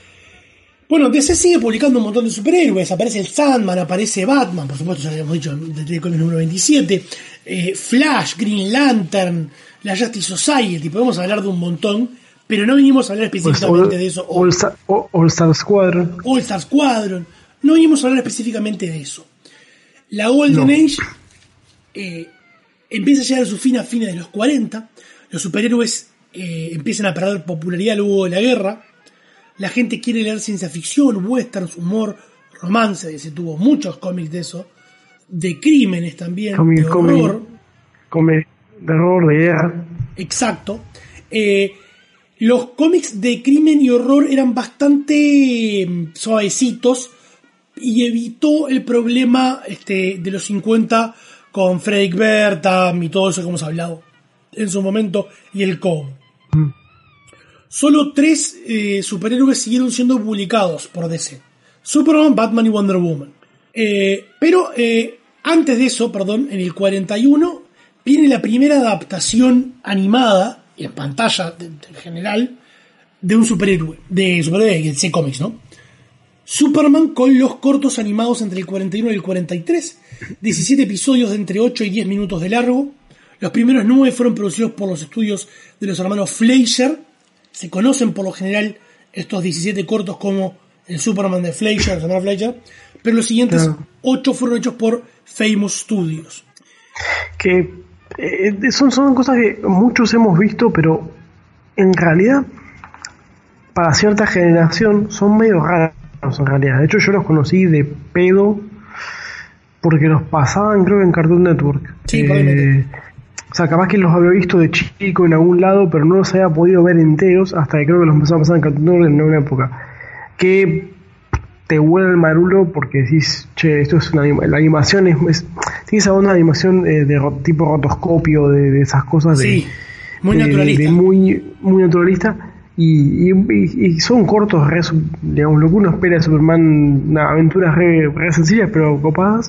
Bueno, D C sigue publicando un montón de superhéroes. Aparece el Sandman, aparece Batman, por supuesto, ya habíamos dicho, de Comics número veintisiete, eh, Flash, Green Lantern, la Justice Society. Podemos hablar de un montón, pero no vinimos a hablar específicamente all, de eso. All, Star, all, All Star Squadron. All Star Squadron. No vinimos a hablar específicamente de eso. La Golden no. Age eh, empieza a llegar a su fin a fines de los cuarenta. Los superhéroes eh, empiezan a perder popularidad luego de la guerra. La gente quiere leer ciencia ficción, westerns, humor, romance. Se tuvo muchos cómics de eso. De crímenes también, Comic, de horror. Comic, de horror, de guerra. Exacto. Eh, los cómics de crimen y horror eran bastante suavecitos y evitó el problema este, de los cincuenta con Frederick Bertham y todo eso que hemos hablado en su momento, y el Code. Mm. Solo tres eh, superhéroes siguieron siendo publicados por D C: Superman, Batman y Wonder Woman. Eh, pero eh, antes de eso, perdón, en el cuarenta y uno viene la primera adaptación animada en pantalla de, de, en general de un superhéroe, de superhéroe de D C Comics, ¿no? Superman, con los cortos animados entre el cuarenta y uno y el cuarenta y tres, diecisiete episodios de entre ocho y diez minutos de largo. Los primeros nueve fueron producidos por los estudios de los hermanos Fleischer. Se conocen por lo general estos diecisiete cortos como el Superman de Fleischer, los hermanos Fleischer, pero los siguientes claro. ocho fueron hechos por Famous Studios. Que eh, son, son cosas que muchos hemos visto, pero en realidad para cierta generación son medio raros en realidad. De hecho yo los conocí de pedo porque los pasaban creo que en Cartoon Network. Sí, eh, O sea, capaz que los había visto de chico en algún lado, pero no los había podido ver enteros hasta que creo que los empezaron a pasar en Cartoon Network en una época. Que te huele el marulo porque decís, che, esto es una anima- la animación es, es tiene esa onda de animación eh, de ro- tipo rotoscopio, de, de esas cosas de, sí, muy de, naturalista. de, de muy, muy naturalista. Y, y, y son cortos, re, digamos, lo que uno espera de Superman, nah, aventuras re, re sencillas pero copadas.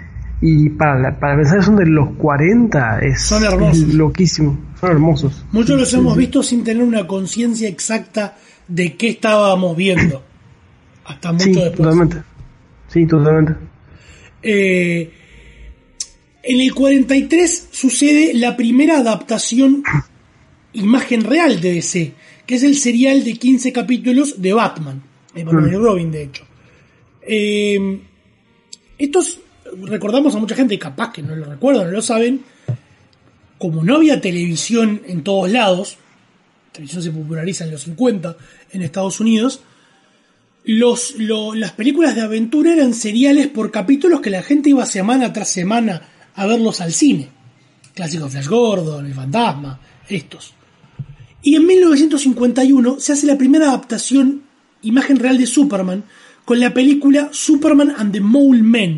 Y para, la, para pensar que son de los cuarenta es, son hermosos. Es loquísimo, son hermosos. Muchos los sí, hemos sí. visto sin tener una conciencia exacta de qué estábamos viendo. Hasta mucho sí, después. Totalmente. Sí, totalmente. Eh, en el cuarenta y tres sucede la primera adaptación imagen real de D C, que es el serial de quince capítulos de Batman, de Batman mm. y Robin, de hecho. Eh, estos recordamos a mucha gente, capaz que no lo recuerdan, no lo saben, como no había televisión en todos lados, la televisión se populariza en los cincuenta en Estados Unidos, los, lo, las películas de aventura eran seriales por capítulos que la gente iba semana tras semana a verlos al cine. Clásico Flash Gordon, El Fantasma, estos. Y en mil novecientos cincuenta y uno se hace la primera adaptación imagen real de Superman con la película Superman and the Mole Men,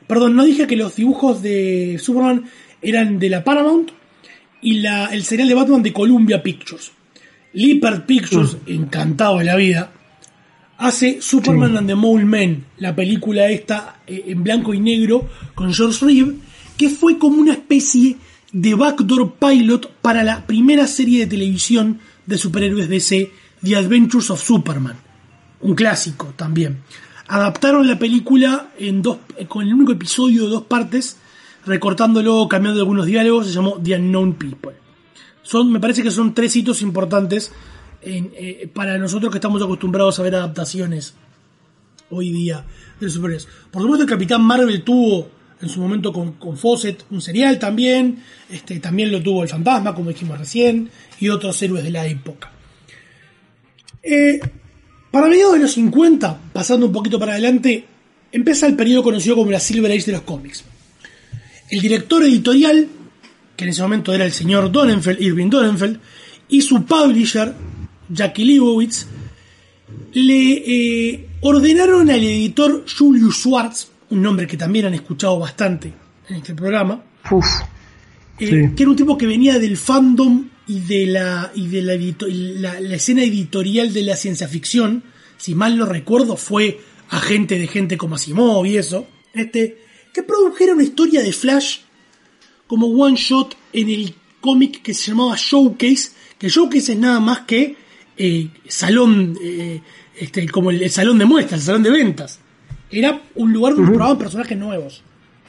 perdón, no dije que los dibujos de Superman eran de la Paramount y la, el serial de Batman de Columbia Pictures. Leopard Pictures, mm. encantado de la vida, hace Superman sí. and the Mole Men, la película esta eh, en blanco y negro con George Reeves, que fue como una especie de backdoor pilot para la primera serie de televisión de superhéroes D C, The Adventures of Superman, un clásico también. Adaptaron la película en dos, con el único episodio de dos partes, recortándolo, cambiando algunos diálogos. Se llamó The Unknown People. Son, me parece que son tres hitos importantes en, eh, para nosotros que estamos acostumbrados a ver adaptaciones hoy día de los superhéroes. Por supuesto, el Capitán Marvel tuvo en su momento con, con Fawcett un serial también, este, también lo tuvo el Fantasma, como dijimos recién, y otros héroes de la época. Eh, para mediados de los cincuenta, pasando un poquito para adelante, empieza el periodo conocido como la Silver Age de los cómics. El director editorial, que en ese momento era el señor Donenfeld, Irving Donenfeld, y su publisher, Jackie Leibowitz, le eh, ordenaron al editor Julius Schwartz, un nombre que también han escuchado bastante en este programa, Uf, eh, sí. que era un tipo que venía del fandom y de la y de la, edito- la, la escena editorial de la ciencia ficción. Si mal no recuerdo, fue agente de gente como Asimov y eso, este, que produjera una historia de Flash como one shot en el cómic que se llamaba Showcase, que Showcase es nada más que eh, salón, eh, este, como el, el salón de muestras, el salón de ventas. Era un lugar donde uh-huh. probaban personajes nuevos.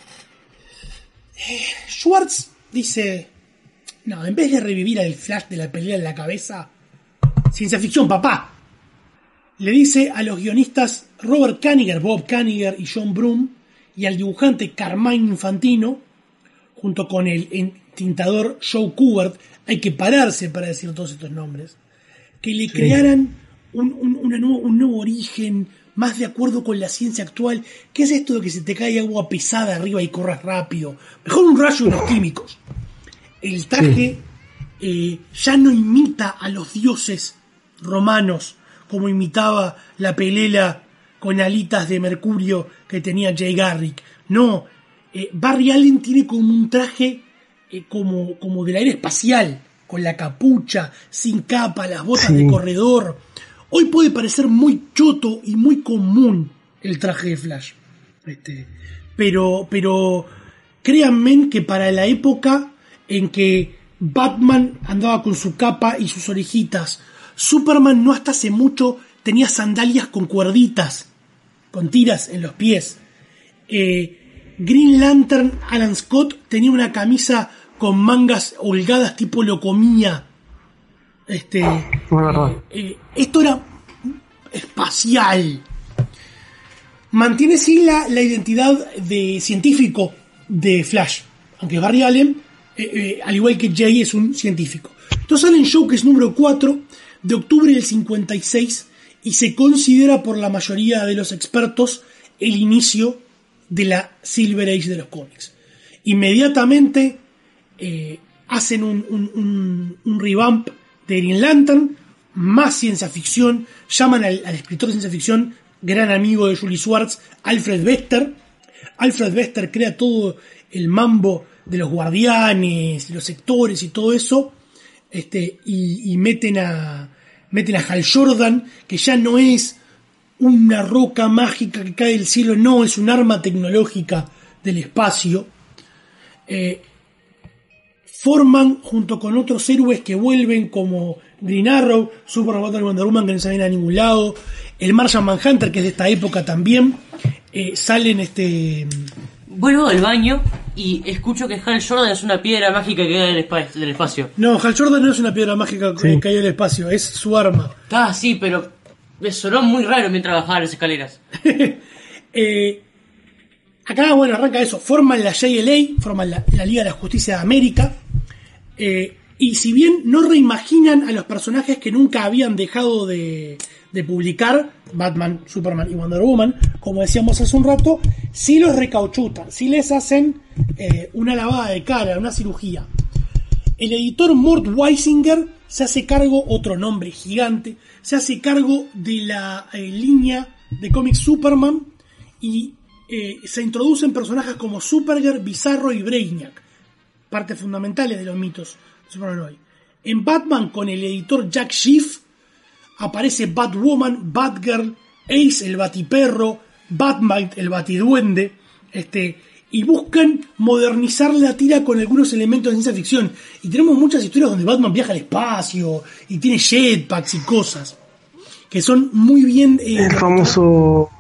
Eh, Schwartz dice, no, en vez de revivir al Flash de la pelea en la cabeza, ciencia ficción, papá. Le dice a los guionistas Robert Kanigher, Bob Kanigher y John Broome, y al dibujante Carmine Infantino, junto con el tintador Joe Kubert, hay que pararse para decir todos estos nombres, que le sí. crearan un, un, una nuevo, un nuevo origen, más de acuerdo con la ciencia actual. ¿Qué es esto de que se te cae agua pesada arriba y corras rápido? Mejor un rayo de los químicos. El traje sí. eh, ya no imita a los dioses romanos como imitaba la pelela con alitas de mercurio que tenía Jay Garrick. No, eh, Barry Allen tiene como un traje eh, como, como del aire espacial, con la capucha, sin capa, las botas sí. de corredor. Hoy puede parecer muy choto y muy común el traje de Flash. Este, pero, pero créanme que para la época en que Batman andaba con su capa y sus orejitas, Superman no hasta hace mucho tenía sandalias con cuerditas, con tiras en los pies. Eh, Green Lantern Alan Scott tenía una camisa con mangas holgadas tipo locomía. Este, eh, eh, esto era espacial. Mantiene sí la, la identidad de científico de Flash, aunque Barry Allen, eh, eh, al igual que Jay, es un científico. Entonces sale en Showcase número cuatro de octubre del cincuenta y seis y se considera por la mayoría de los expertos el inicio de la Silver Age de los cómics. Inmediatamente eh, hacen un, un, un, un revamp de Green Lantern, más ciencia ficción, llaman al, al escritor de ciencia ficción, gran amigo de Julie Schwartz, Alfred Bester. Alfred Bester crea todo el mambo de los guardianes, los sectores y todo eso, este, y, y meten a meten a Hal Jordan, que ya no es una roca mágica que cae del cielo, no, es un arma tecnológica del espacio. Eh, forman junto con otros héroes que vuelven como Green Arrow, Superman, Batman y Wonder Woman, que no se ven a ningún lado, el Martian Manhunter, que es de esta época también, eh, salen este... Vuelvo al baño y escucho que Hal Jordan es una piedra mágica que cae del, espa- del espacio. No, Hal Jordan no es una piedra mágica que sí. cae del espacio, es su arma. Ah, sí, pero me sonó muy raro mientras bajaba las escaleras. eh, acá, bueno, arranca eso. Forman la J L A, forman la, la Liga de la Justicia de América. Eh, y si bien no reimaginan a los personajes que nunca habían dejado de, de publicar, Batman, Superman y Wonder Woman, como decíamos hace un rato, sí los recauchutan, sí les hacen eh, una lavada de cara, una cirugía. El editor Mort Weisinger se hace cargo, otro nombre gigante, se hace cargo de la eh, línea de cómics Superman y eh, se introducen personajes como Supergirl, Bizarro y Brainiac, partes fundamentales de los mitos de Superman hoy. En Batman, con el editor Jack Schiff, aparece Batwoman, Batgirl, Ace el Batiperro, Batmite el Batiduende, este, y buscan modernizar la tira con algunos elementos de ciencia ficción. Y tenemos muchas historias donde Batman viaja al espacio y tiene jetpacks y cosas que son muy bien... Eh, el famoso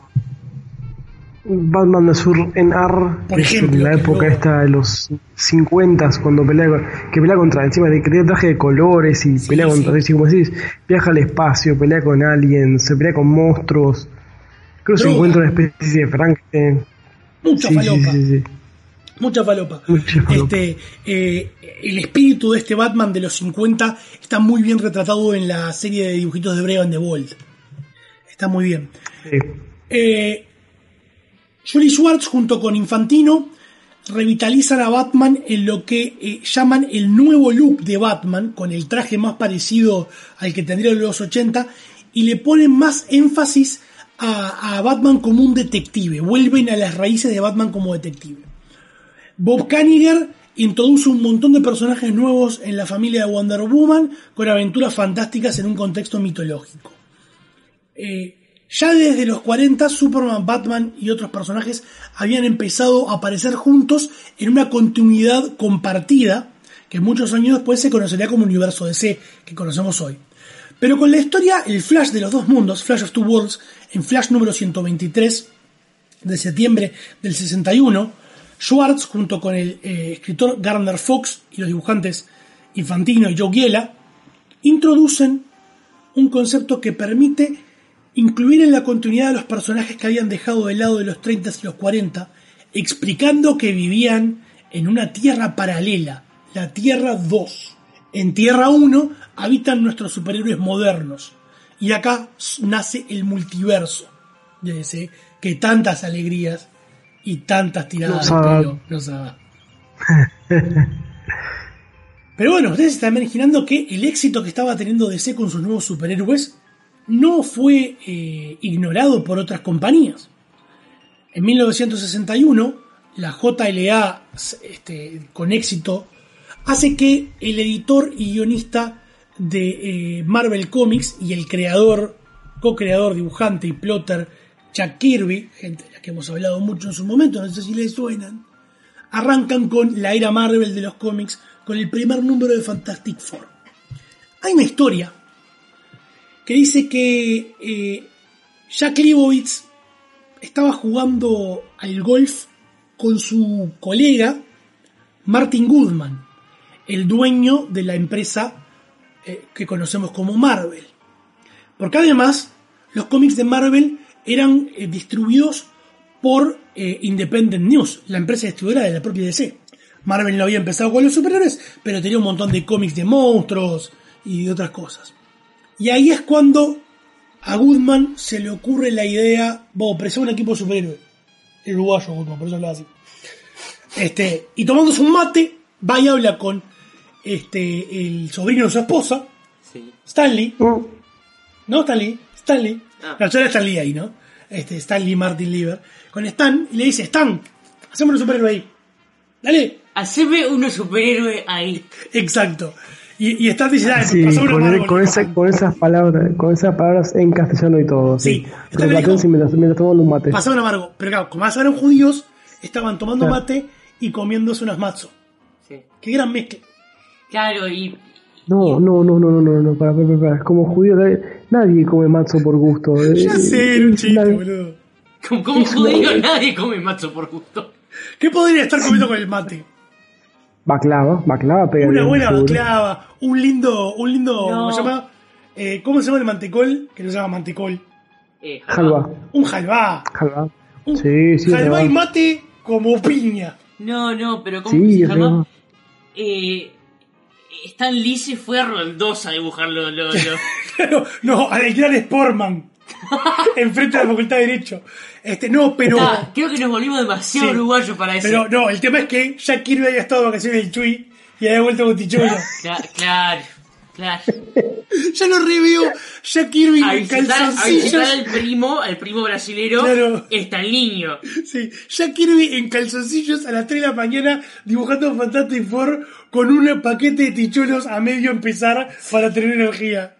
Batman de Sur en R, por ejemplo, en la época luego, esta de los cincuenta, cuando pelea, que pelea contra, encima de que tiene traje de colores y sí, pelea contra, sí. como decís, viaja al espacio, pelea con aliens, se pelea con monstruos, creo que se encuentra una especie de Frankenstein. Mucha sí, falopa. Sí, sí, sí. Mucha falopa. Mucha falopa. Este, eh, el espíritu de este Batman de los cincuenta está muy bien retratado en la serie de dibujitos de Brave and the Bold. Está muy bien. Sí. Eh, Julie Schwartz junto con Infantino revitalizan a Batman en lo que eh, llaman el nuevo look de Batman, con el traje más parecido al que tendría en los ochenta, y le ponen más énfasis a, a Batman como un detective. Vuelven a las raíces de Batman como detective. Bob Kaniger introduce un montón de personajes nuevos en la familia de Wonder Woman, con aventuras fantásticas en un contexto mitológico. Eh, ya desde los cuarenta, Superman, Batman y otros personajes habían empezado a aparecer juntos en una continuidad compartida que muchos años después se conocería como universo D C, que conocemos hoy. Pero con la historia El Flash de los dos mundos, Flash of Two Worlds, en Flash número ciento veintitrés de septiembre del sesenta y uno, Schwartz, junto con el eh, escritor Gardner Fox y los dibujantes Infantino y Joe Giella, introducen un concepto que permite incluir en la continuidad a los personajes que habían dejado de lado de los treinta y los cuarenta, explicando que vivían en una tierra paralela, la Tierra dos. En Tierra uno habitan nuestros superhéroes modernos, y acá nace el multiverso de D C, que tantas alegrías y tantas tiradas de pelo nos ha dado. Pero bueno, ustedes se están imaginando que el éxito que estaba teniendo D C con sus nuevos superhéroes no fue eh, ignorado por otras compañías. En mil novecientos sesenta y uno, la J L A, este, con éxito, hace que el editor y guionista de eh, Marvel Comics y el creador, co-creador, dibujante y plotter Jack Kirby, gente de la que hemos hablado mucho en su momento, no sé si les suenan, arrancan con la era Marvel de los cómics con el primer número de Fantastic Four. Hay una historia que dice que eh, Jack Leibowitz estaba jugando al golf con su colega Martin Goodman, el dueño de la empresa eh, que conocemos como Marvel. Porque además, los cómics de Marvel eran eh, distribuidos por eh, Independent News, la empresa distribuidora de la propia D C. Marvel no había empezado con los superhéroes, pero tenía un montón de cómics de monstruos y de otras cosas. Y ahí es cuando a Goodman se le ocurre la idea, vos, presenta un equipo de superhéroes. El uruguayo Goodman, por eso hablaba así. Este, y tomándose un mate, va y habla con este, el sobrino de su esposa, sí. Stanley. Uh. ¿No, Stanley? Stanley. Ah. La era Stanley ahí, ¿no? Este, Stanley Martin Lieber. Con Stan, y le dice, Stan, hacemos un superhéroe ahí. Dale. Haceme unos superhéroes ahí. Exacto. Y, y Stan dice, dale, sí, pasó con, una el, con, esa, con esas palabras, con esas palabras en castellano y todo. Sí. sí. Mientras, mientras toman un mate. Pasaban amargo. Pero claro, como eran judíos, estaban tomando claro. mate y comiéndose unas matzo. Sí. Qué gran mezcla. Claro, y... No, no, no, no, no, no, no, para, para, para. Como judío, nadie come matzo por gusto. Ya eh, sé, era un chiste, la... boludo. Como, como judío, una... nadie come matzo por gusto. ¿Qué podría estar comiendo con el mate? Baklava, baklava pega. Una bien, buena seguro. baklava, un lindo, un lindo, no. ¿cómo se llama? Eh, ¿Cómo se llama el mantecol? Que no se llama mantecol. Eh, halva. Un halva. Halva. Un sí, sí. halva y mate como piña. No, no, pero ¿cómo sí, se llama? No. Eh, Stan Lee se fue a Roldosa a dibujarlo. Lo, lo. Claro, no, al gran Sportman. Enfrente de la Facultad de Derecho. Este, no, pero. Está, creo que nos volvimos demasiado sí, uruguayos para eso. Pero no, el tema es que Jack Kirby había estado de vacaciones en el Chuy y había vuelto con Tichulo. Claro, claro. Claro. Ya lo reveo, Jack Kirby A en visitar, a calzoncillos. visitar al primo, al primo brasilero, Claro. está el niño. Sí, Jack Kirby en calzoncillos a las tres de la mañana dibujando Fantastic Four con un paquete de ticholos a medio empezar para tener energía.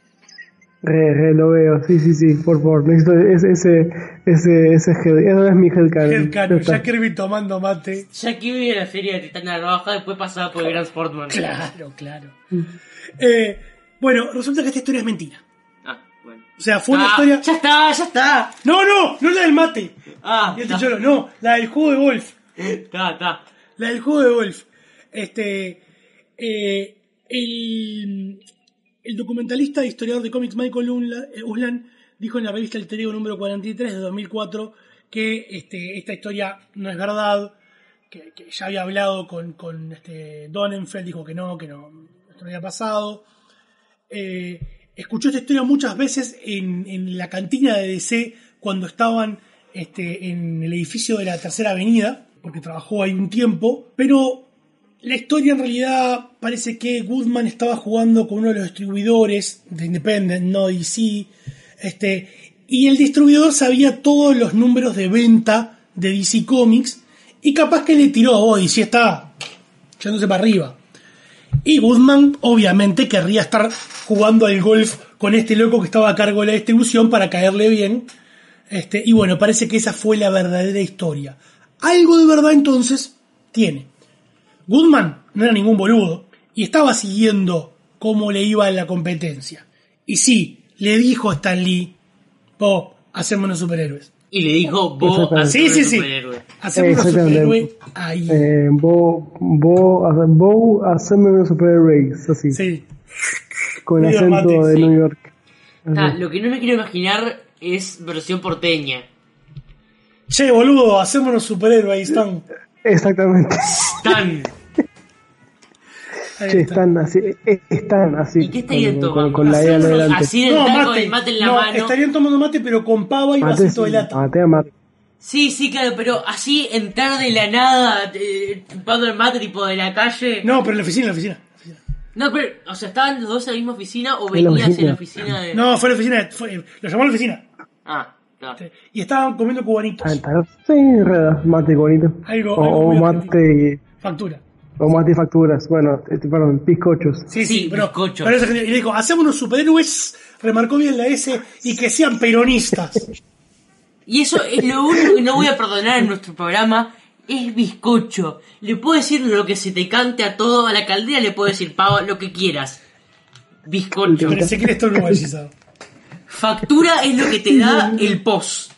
Re, re, lo veo, sí, sí, sí, por favor, necesito ese, ese, ese, ese, head- eso es mi headcanon. Headcanon, Ya está. Jack Kirby tomando mate. Jack Kirby en la serie de Titania Roja, después pasaba por el Gran Sportman. Claro, claro. Eh, bueno, resulta que esta historia es mentira. Ah, bueno. O sea, fue una Ah, historia... Ya está, ya está. No, no, no la del mate. Ah, Y el está. ticholo, no, la del juego de golf. Está, está. La del juego de golf. Este. Eh, el, el documentalista e historiador de cómics Michael Unla- eh, Uslan dijo en la revista El Terego número cuarenta y tres de dos mil cuatro que este, esta historia no es verdad, que, que ya había hablado con, con este Donenfeld, dijo que no, que no, esto no había pasado. Eh, escuchó esta historia muchas veces en, en la cantina de D C cuando estaban este, en el edificio de la Tercera Avenida, porque trabajó ahí un tiempo, pero la historia en realidad parece que Goodman estaba jugando con uno de los distribuidores de Independent, no D C, este, y el distribuidor sabía todos los números de venta de D C Comics y capaz que le tiró, oh, D C está yéndose para arriba. Y Goodman obviamente querría estar jugando al golf con este loco que estaba a cargo de la distribución para caerle bien. Este, y bueno, parece que esa fue la verdadera historia. Algo de verdad entonces tiene. Goodman no era ningún boludo y estaba siguiendo cómo le iba en la competencia. Y sí, le dijo a Stan Lee, vos, hacemos unos superhéroes. Y le dijo, vos, Exactamente. Sí, sí, sí. superhéroe. Hacemos unos Exactamente. superhéroes ahí. Eh, vos, vos, vos, haceme un super race, así, Sí. con medio acento Matrix, de sí. New York. Ah, Así. lo que no me quiero imaginar es versión porteña. Che, boludo, hacemos unos superhéroes ahí están. Exactamente. Tan. Ahí Che, está. están así, eh, están así, ¿Y qué estarían con, con, tomando? con la idea Hacer unos- adelante. así del No, taco, mate. el mate en la no, mano. estarían tomando mate, pero con pava y Mate, vasito de sí, lata. mate, mate. Sí, sí, claro, pero así entrar de la nada, eh, chupando el mate tipo de la calle. No, pero en la oficina, en la oficina. No, pero, o sea, ¿estaban los dos en la misma oficina o En la venías en oficina. la oficina de...? No, fue a la oficina, fue- lo llamó a la oficina. Ah, claro. Y estaban comiendo cubanitos. Ah, está- Sí, reda, mate bonito. Algo- o, algo o muy mate, Factura. o mate facturas, bueno, este, perdón, bizcochos. Sí, sí, Sí, pero, bizcocho. pero esa gente- y le dijo, hacemos unos superhéroes, remarcó bien la S, y que sean peronistas. Y eso es lo único que no voy a perdonar en nuestro programa, es bizcocho. Le puedo decir lo que se te cante a todo, a la caldera le puedo decir, pavo, lo que quieras. Bizcocho. Pero Ezequiel esto no hechizado. Factura es lo que te da el post.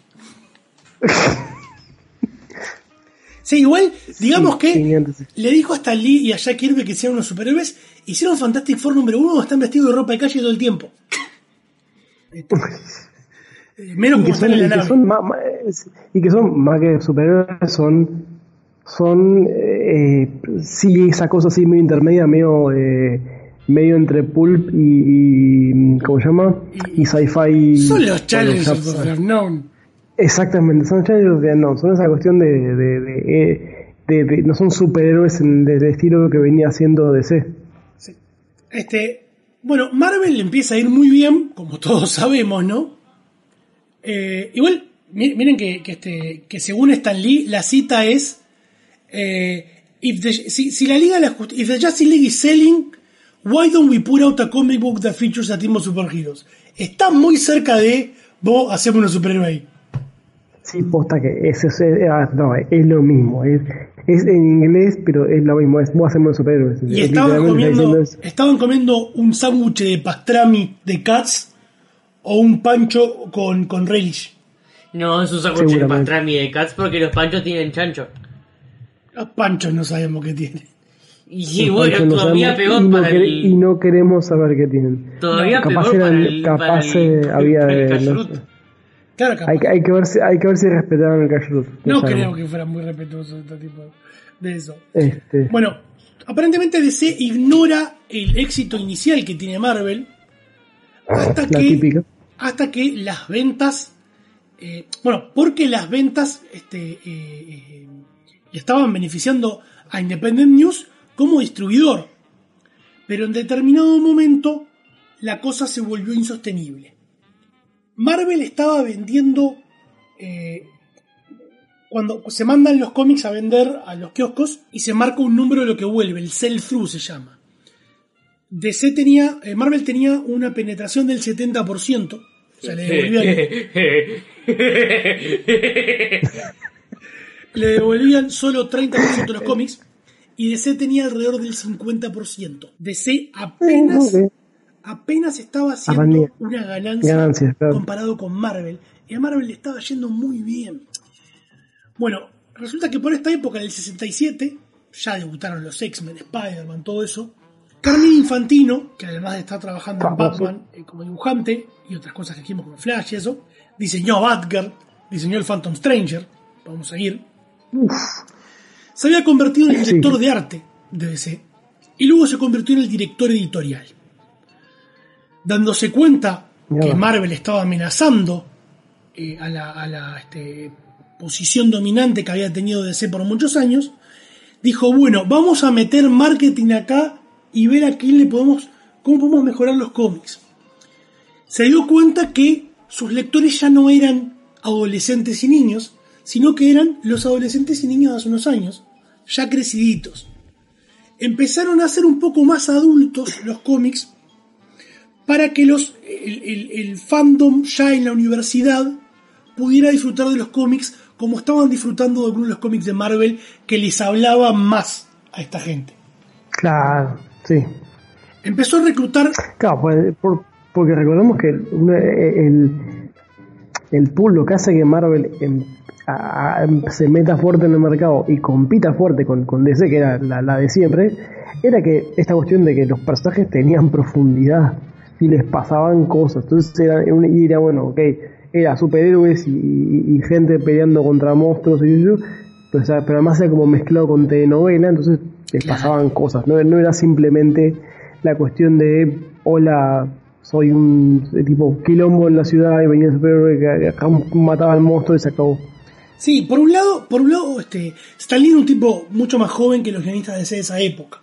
Sí, igual, digamos que quinientos. le dijo a Stan Lee y a Jack Kirby que sean unos superhéroes, hicieron Fantastic Four número uno, están vestidos de ropa de calle todo el tiempo. Eh, Menos Y como que, están son, en y, la que nave. son ma- ma- es- y que son más que superhéroes, son son eh, sí esa cosa así medio intermedia, medio eh, medio entre pulp y, y ¿cómo se llama? Y, sci-fi. Son los Bueno, Challengers ya- of the Unknown. Exactamente, son Challengers de no, son esa cuestión de, de, de, eh, de- de- no son superhéroes en, de, de estilo que venía haciendo D C. Este, bueno, Marvel le empieza a ir muy bien, como todos sabemos, ¿no? Eh, igual, mi- miren que, que, este, que según Stan Lee, la cita es: eh, if the- si, si la Liga de la Justi- if the Justice League is selling, why don't we put out a comic book that features a team of superheroes? Está muy cerca de vos hacemos unos superhéroes ahí. Sí, posta que es, es, es- ah, no, es lo mismo, es, es en inglés, pero es lo mismo, es vos hacemos superhéroes. Y Es estaban literalmente está comiendo, diciendo eso. estaban comiendo un sándwich de pastrami de Cats o un pancho con, con relish. No, es un sándwich de Seguramente. pastrami de Cats porque los panchos tienen chancho. Los panchos no sabemos qué tiene. Y Los bueno, panchos no todavía sabemos peor y no, para quere- el... y no queremos saber qué tienen. Todavía capaz peor eran- para el... capaz para el- eh, había para el de- no kashrut. sé. Claro, capaz. hay, que- hay que ver si hay que ver si respetaron el kashrut. No sabemos. creo que fueran muy respetuosos de este tipo de eso. Este, Bueno, aparentemente D C ignora el éxito inicial que tiene Marvel hasta la que, típica. hasta que las ventas, eh, bueno, porque las ventas este, eh, eh, le estaban beneficiando a Independent News como distribuidor. Pero en determinado momento la cosa se volvió insostenible. Marvel estaba vendiendo... Eh, cuando se mandan los cómics a vender a los kioscos y se marca un número de lo que vuelve, el sell-through se llama. D C tenía, eh, Marvel tenía una penetración del setenta por ciento. O sea, le devolvían... le devolvían solo treinta por ciento de los cómics y D C tenía alrededor del cincuenta por ciento. D C apenas, apenas estaba haciendo una ganancia, ganancia claro. comparado con Marvel. Y a Marvel le estaba yendo muy bien. Bueno, resulta que por esta época, en el sesenta y siete, ya debutaron los X-Men, Spider-Man, todo eso. Carmine Infantino, que además de estar trabajando en Batman eh, como dibujante y otras cosas que dijimos como Flash y eso, diseñó a Batgirl, diseñó el Phantom Stranger, vamos a seguir. Uf. Se había convertido en el director sí. de arte de D C y luego se convirtió en el director editorial. Dándose cuenta no. que Marvel estaba amenazando eh, a la, a la este, posición dominante que había tenido D C por muchos años, dijo, bueno, vamos a meter marketing acá y ver a quién le podemos, cómo podemos mejorar los cómics. Se dio cuenta que sus lectores ya no eran adolescentes y niños, sino que eran los adolescentes y niños de hace unos años, ya creciditos. Empezaron a ser un poco más adultos los cómics para que los, el, el, el fandom ya en la universidad pudiera disfrutar de los cómics como estaban disfrutando de algunos de los cómics de Marvel que les hablaban más a esta gente. Claro, sí. Empezó a reclutar... Claro, pues, por, porque recordemos que el, el, el pool lo que hace que Marvel en, a, a, se meta fuerte en el mercado y compita fuerte con, con D C, que era la, la de siempre, era que esta cuestión de que los personajes tenían profundidad y les pasaban cosas. Entonces era, y era bueno, ok, era superhéroes y, y, y gente peleando contra monstruos y eso, pero, o sea, pero además era como mezclado con telenovela, entonces les pasaban cosas, no, no era simplemente la cuestión de hola, soy un tipo quilombo en la ciudad y venía el superhéroe que acá mataba al monstruo y se acabó. Sí, por un lado, por un lado, este, Stan Lee era un tipo mucho más joven que los guionistas de D C de esa época.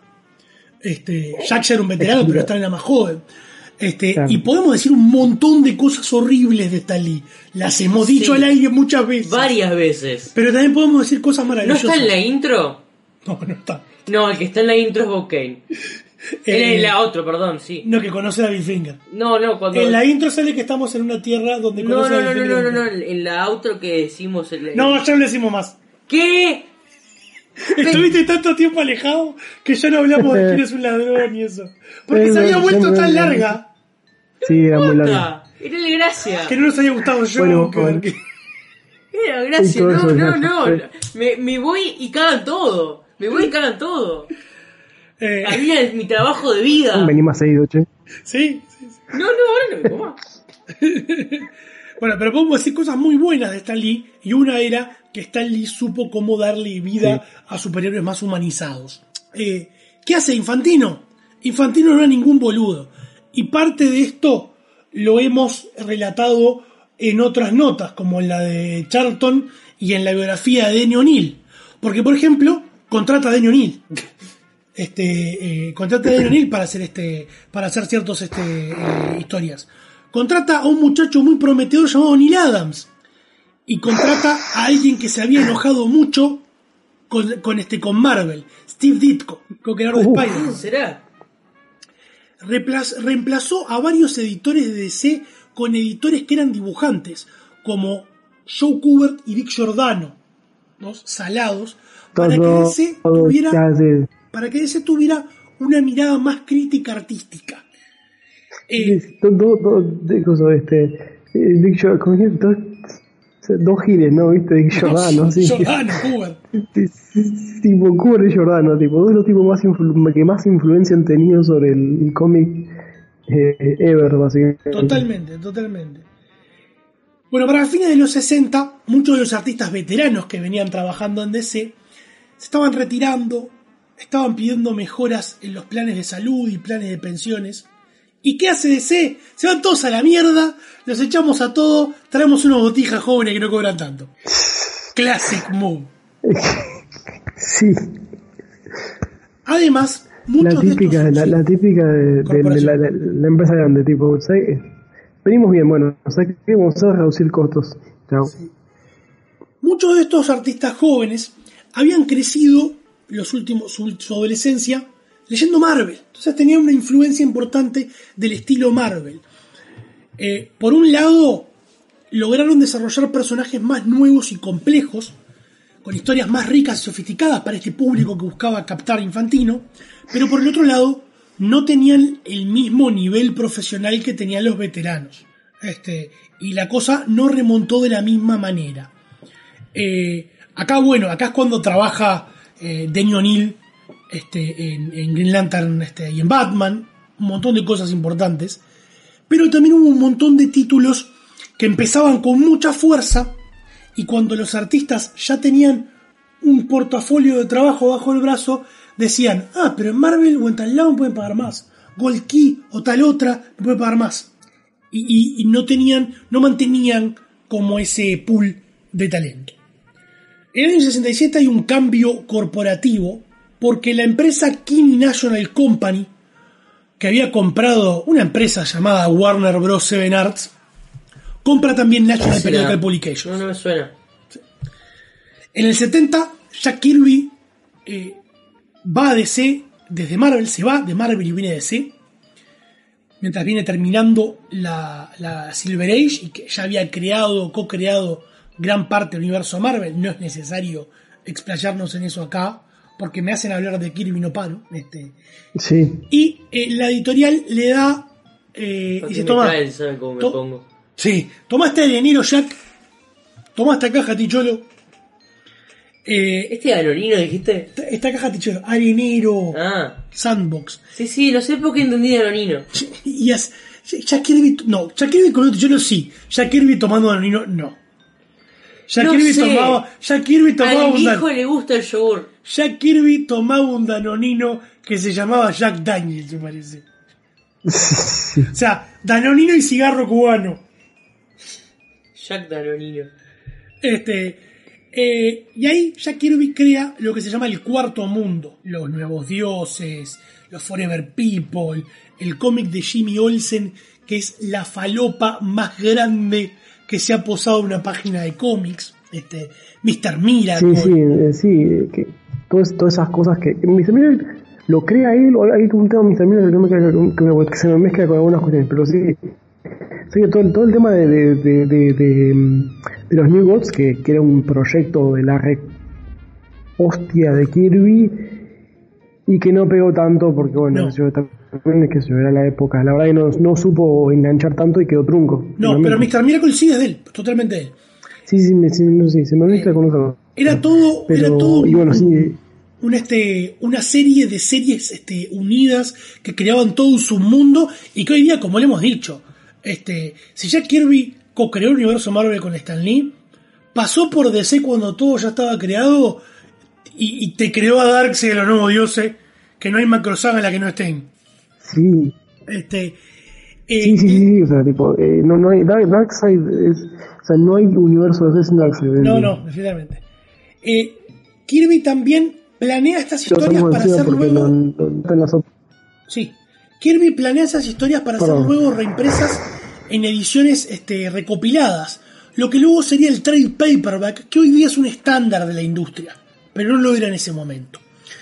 Este, Jack ya era un veterano, pero Stan era más joven. Este, claro. Y podemos decir un montón de cosas horribles de Stan Lee. Las hemos sí. dicho al aire muchas veces. Varias veces. Pero también podemos decir cosas maravillosas. ¿No está en la intro? No, no está. No, el que está en la intro es Bob Kane. Eh, en la otra, perdón, sí. No, que conoce a Bill Finger. No, no, cuando... En la intro sale que estamos en una tierra donde no, conoce no, a Bill no, Finger. No, no, no, no, en la outro que decimos... El... No, ya no le decimos más. ¿Qué? Estuviste tanto tiempo alejado que ya no hablamos de quién es un ladrón y eso. Porque se había vuelto tan larga. Sí, era muy larga. Era la gracia. Que no nos haya gustado yo. Bueno, bueno. Era gracia, no, no, no. Me, me voy y cagan todo. Me voy y cagan todo. Eh, Había mi trabajo de vida. Vení más seguido, che. Sí, sí, sí. No, no, ahora no me como más. Bueno, pero podemos decir cosas muy buenas de Stan Lee. Y una era que Stan Lee supo cómo darle vida sí. a superhéroes más humanizados. Eh, ¿Qué hace Infantino? Infantino no era ningún boludo. Y parte de esto lo hemos relatado en otras notas, como en la de Charlton y en la biografía de Denny O'Neil. Porque, por ejemplo, contrata a Denny O'Neil. Este, eh, contrata a Denny O'Neil para hacer este, para hacer ciertos este, eh, historias. Contrata a un muchacho muy prometedor llamado Neil Adams. Y contrata a alguien que se había enojado mucho con, con, este, con Marvel, Steve Ditko, co-creador de uh, Spider-Man. ¿Será? Reemplaz, reemplazó a varios editores de D C con editores que eran dibujantes, como Joe Kubert y Dick Giordano, dos salados, para que D C tuviera, para que D C tuviera una mirada más crítica artística. Eh, dos do, do, do, este, Dick Giordano, dos giles, ¿no? ¿Viste? Dick Giordano, sí. Giordano, Kubert. Tipo Kubert y Giordano, tipo, dos de los tipos más influ- que más influencia han tenido sobre el, el cómic eh, ever, básicamente. Totalmente, totalmente. Bueno, para fines de los sesenta, muchos de los artistas veteranos que venían trabajando en D C se estaban retirando, estaban pidiendo mejoras en los planes de salud y planes de pensiones. ¿Y qué hace D C? Se van todos a la mierda, los echamos a todos, traemos unos botijas jóvenes que no cobran tanto. Classic move. Sí. Además, la típica, estos, la, sí. la típica de, de, de, la, de la empresa grande, tipo, ¿sabes? Venimos bien, bueno, o sea, que vamos a reducir costos. Chao. Sí. Muchos de estos artistas jóvenes habían crecido los últimos, su, su adolescencia leyendo Marvel. Entonces tenían una influencia importante del estilo Marvel. Eh, por un lado, lograron desarrollar personajes más nuevos y complejos, con historias más ricas y sofisticadas para este público que buscaba captar infantino, pero por el otro lado, no tenían el mismo nivel profesional que tenían los veteranos. Este, y la cosa no remontó de la misma manera. Eh, acá, bueno, acá es cuando trabaja eh, Denny O'Neil este, en, en Green Lantern este, y en Batman, un montón de cosas importantes, pero también hubo un montón de títulos que empezaban con mucha fuerza y cuando los artistas ya tenían un portafolio de trabajo bajo el brazo, decían, ah, pero en Marvel o en tal lado pueden pagar más, Gold Key o tal otra me puede pagar más. Y, y, y no tenían, no mantenían como ese pool de talento. En el año sesenta y siete hay un cambio corporativo porque la empresa Kinney National Company, que había comprado una empresa llamada Warner Bros. Seven Arts, compra también National Periodical Publications. No, no me suena. En el setenta, Jack Kirby eh, va a D C desde Marvel, se va de Marvel y viene a D C, mientras viene terminando la, la Silver Age y que ya había creado, co-creado gran parte del universo Marvel. No es necesario explayarnos en eso acá, porque me hacen hablar de Kirby y no paro. Este. Sí. Y eh, la editorial le da... Eh, dice, toma, traen, ¿saben cómo me to- pongo? Sí, toma este arenero, Jack. Toma esta caja, Ticholo. Eh, ¿Este arenero dijiste? Esta, esta caja, Ticholo. Arenero. Ah. Sandbox. Sí, sí, no sé por qué entendí arenero. Y es... Jack Kirby... No, Jack Kirby con el Ticholo sí. Jack Kirby tomando arenero, no. Jack no Kirby sé. tomaba... Jack Kirby tomaba a un... mi hijo dan- le gusta el yogur. Jack Kirby tomaba un danonino que se llamaba Jack Daniels, me parece. O sea, danonino y cigarro cubano. Jack Danonino. Este, eh, y ahí Jack Kirby crea lo que se llama el cuarto mundo. Los nuevos dioses, los Forever People, el cómic de Jimmy Olsen, que es la falopa más grande que se ha posado en una página de cómics. Este, mister Miracle. Sí, sí, eh, sí, que todas, todas esas cosas que... mister Miracle lo crea él, o hay un tema de mister Miracle que, me, que, me, que se me mezcla con algunas cuestiones, pero sí... Sí, todo, todo el tema de, de, de, de, de, de los New Gods, que, que era un proyecto de la re hostia de Kirby y que no pegó tanto porque, bueno, no. yo también es que eso era la época. La verdad que no, no supo enganchar tanto y quedó trunco. No, finalmente. Pero mister Miracle sí es de él, totalmente de él. Sí, sí, sí, no, sí se me mezcla eh, con otra. Era todo, pero, era todo y bueno, un, sí. un, este, una serie de series este, unidas que creaban todo un submundo y que hoy día, como le hemos dicho, Este, si Jack Kirby co-creó el universo Marvel con Stan Lee, pasó por D C cuando todo ya estaba creado y, y te creó a Darkseid, los nuevos dioses, que no hay macrosaga en la que no estén. Sí. Este, eh, sí, sí, sí, o sea, tipo, eh, no, no hay Darkseid, es, o sea, no hay universo de D C sin Darkseid. No, no, definitivamente. Eh, Kirby también planea estas historias para hacer luego. No, no, no las op- sí. Kirby planea esas historias para hacer luego reimpresas en ediciones este, recopiladas, lo que luego sería el trade paperback, que hoy día es un estándar de la industria, pero no lo era en ese momento.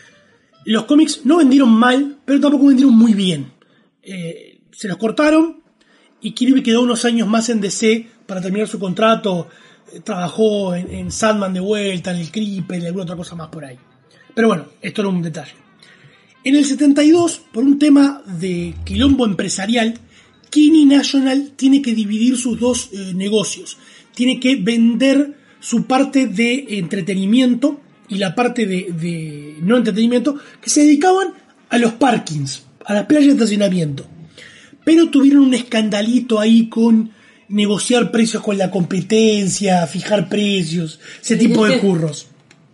Los cómics no vendieron mal, pero tampoco vendieron muy bien. Eh, se los cortaron y Kirby quedó unos años más en D C para terminar su contrato. Eh, trabajó en, en Sandman de vuelta, en el Creeper y alguna otra cosa más por ahí. Pero bueno, esto era un detalle. En el setenta y dos, por un tema de quilombo empresarial, Kinney National tiene que dividir sus dos eh, negocios. Tiene que vender su parte de entretenimiento y la parte de, de no entretenimiento, que se dedicaban a los parkings, a las playas de estacionamiento. Pero tuvieron un escandalito ahí con negociar precios con la competencia, fijar precios, ese tipo de curros.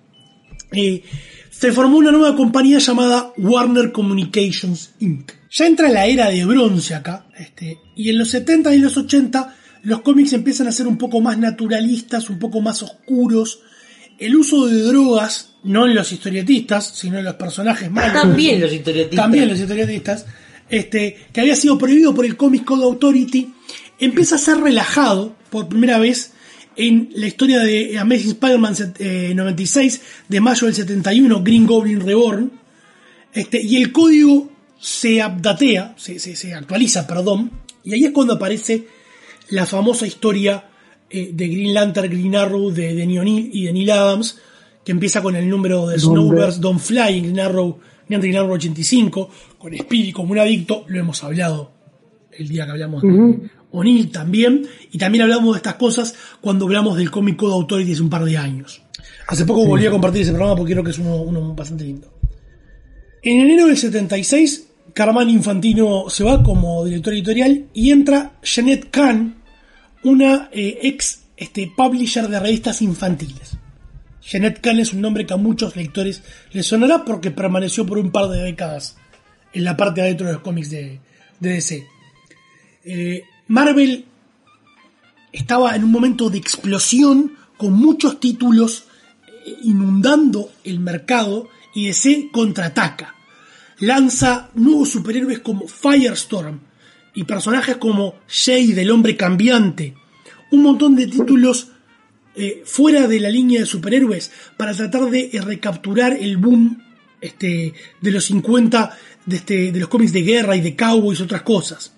Eh... Se formó una nueva compañía llamada Warner Communications incorporated. Ya entra la era de bronce acá, este, y en los setenta y los ochenta los cómics empiezan a ser un poco más naturalistas, un poco más oscuros, el uso de drogas, no en los historietistas, sino en los personajes malos. También los historietistas. También los historietistas. Este, que había sido prohibido por el Comics Code Authority, empieza a ser relajado por primera vez en la historia de Amazing Spider-Man eh, noventa y seis, de mayo del setenta y uno, Green Goblin Reborn. Este, y el código se updatea, se, se, se actualiza, perdón, y ahí es cuando aparece la famosa historia eh, de Green Lantern, Green Arrow, de, de Neil O'Neill y de Neil Adams, que empieza con el número de Snowbirds Don't Fly, Green Arrow, Green Arrow ochenta y cinco, con Speedy como un adicto, lo hemos hablado el día que hablamos uh-huh. de O'Neill también, y también hablamos de estas cosas cuando hablamos del Comic Code Authority hace un par de años. Hace poco sí. volví a compartir ese programa porque creo que es uno, uno bastante lindo. En enero del setenta y seis, Carmine Infantino se va como director editorial y entra Jeanette Kahn, una eh, ex este, publisher de revistas infantiles. Jeanette Kahn es un nombre que a muchos lectores les sonará porque permaneció por un par de décadas en la parte de adentro de los cómics de, de D C. Eh, Marvel estaba en un momento de explosión con muchos títulos eh, inundando el mercado y D C contraataca. Lanza nuevos superhéroes como Firestorm y personajes como Shade, el hombre cambiante. Un montón de títulos eh, fuera de la línea de superhéroes para tratar de eh, recapturar el boom este, de los cincuenta de, este, de los cómics de guerra y de cowboys y otras cosas.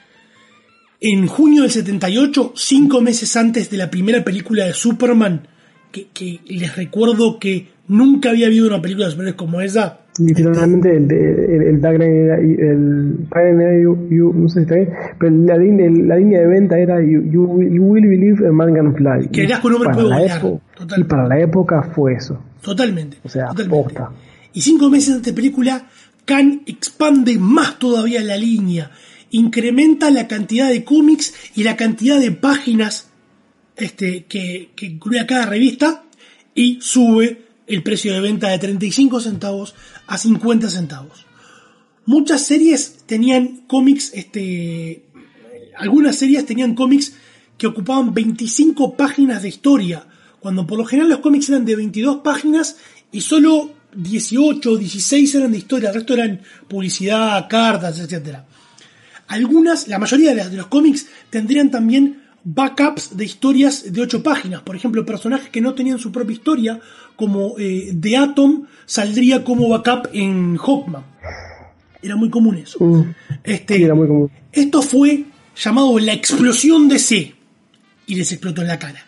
En junio del setenta y ocho, cinco meses antes de la primera película de Superman, que, que les recuerdo que nunca había habido una película de superhéroes como esa. Literalmente el, el, el Dark Knight, el you, you, no sé si está bien, pero la línea, la línea de venta era You, you, you Will Believe a Man Can Fly. Que eras que un hombre puede volar. Epo, y para la época fue eso. Totalmente. O sea, totalmente. posta. Y cinco meses antes de película, Khan expande más todavía la línea. Incrementa la cantidad de cómics y la cantidad de páginas este, que, que incluye cada revista y sube el precio de venta de treinta y cinco centavos a cincuenta centavos. Muchas series tenían cómics, este, algunas series tenían cómics que ocupaban veinticinco páginas de historia, cuando por lo general los cómics eran de veintidós páginas y solo dieciocho o dieciséis eran de historia, el resto eran publicidad, cartas, etcétera. Algunas, la mayoría de los cómics tendrían también backups de historias de ocho páginas. Por ejemplo, personajes que no tenían su propia historia, como eh, The Atom, saldría como backup en Hawkman. Era muy común eso. Mm, este, sí, era muy común. Esto fue llamado la explosión D C y les explotó en la cara.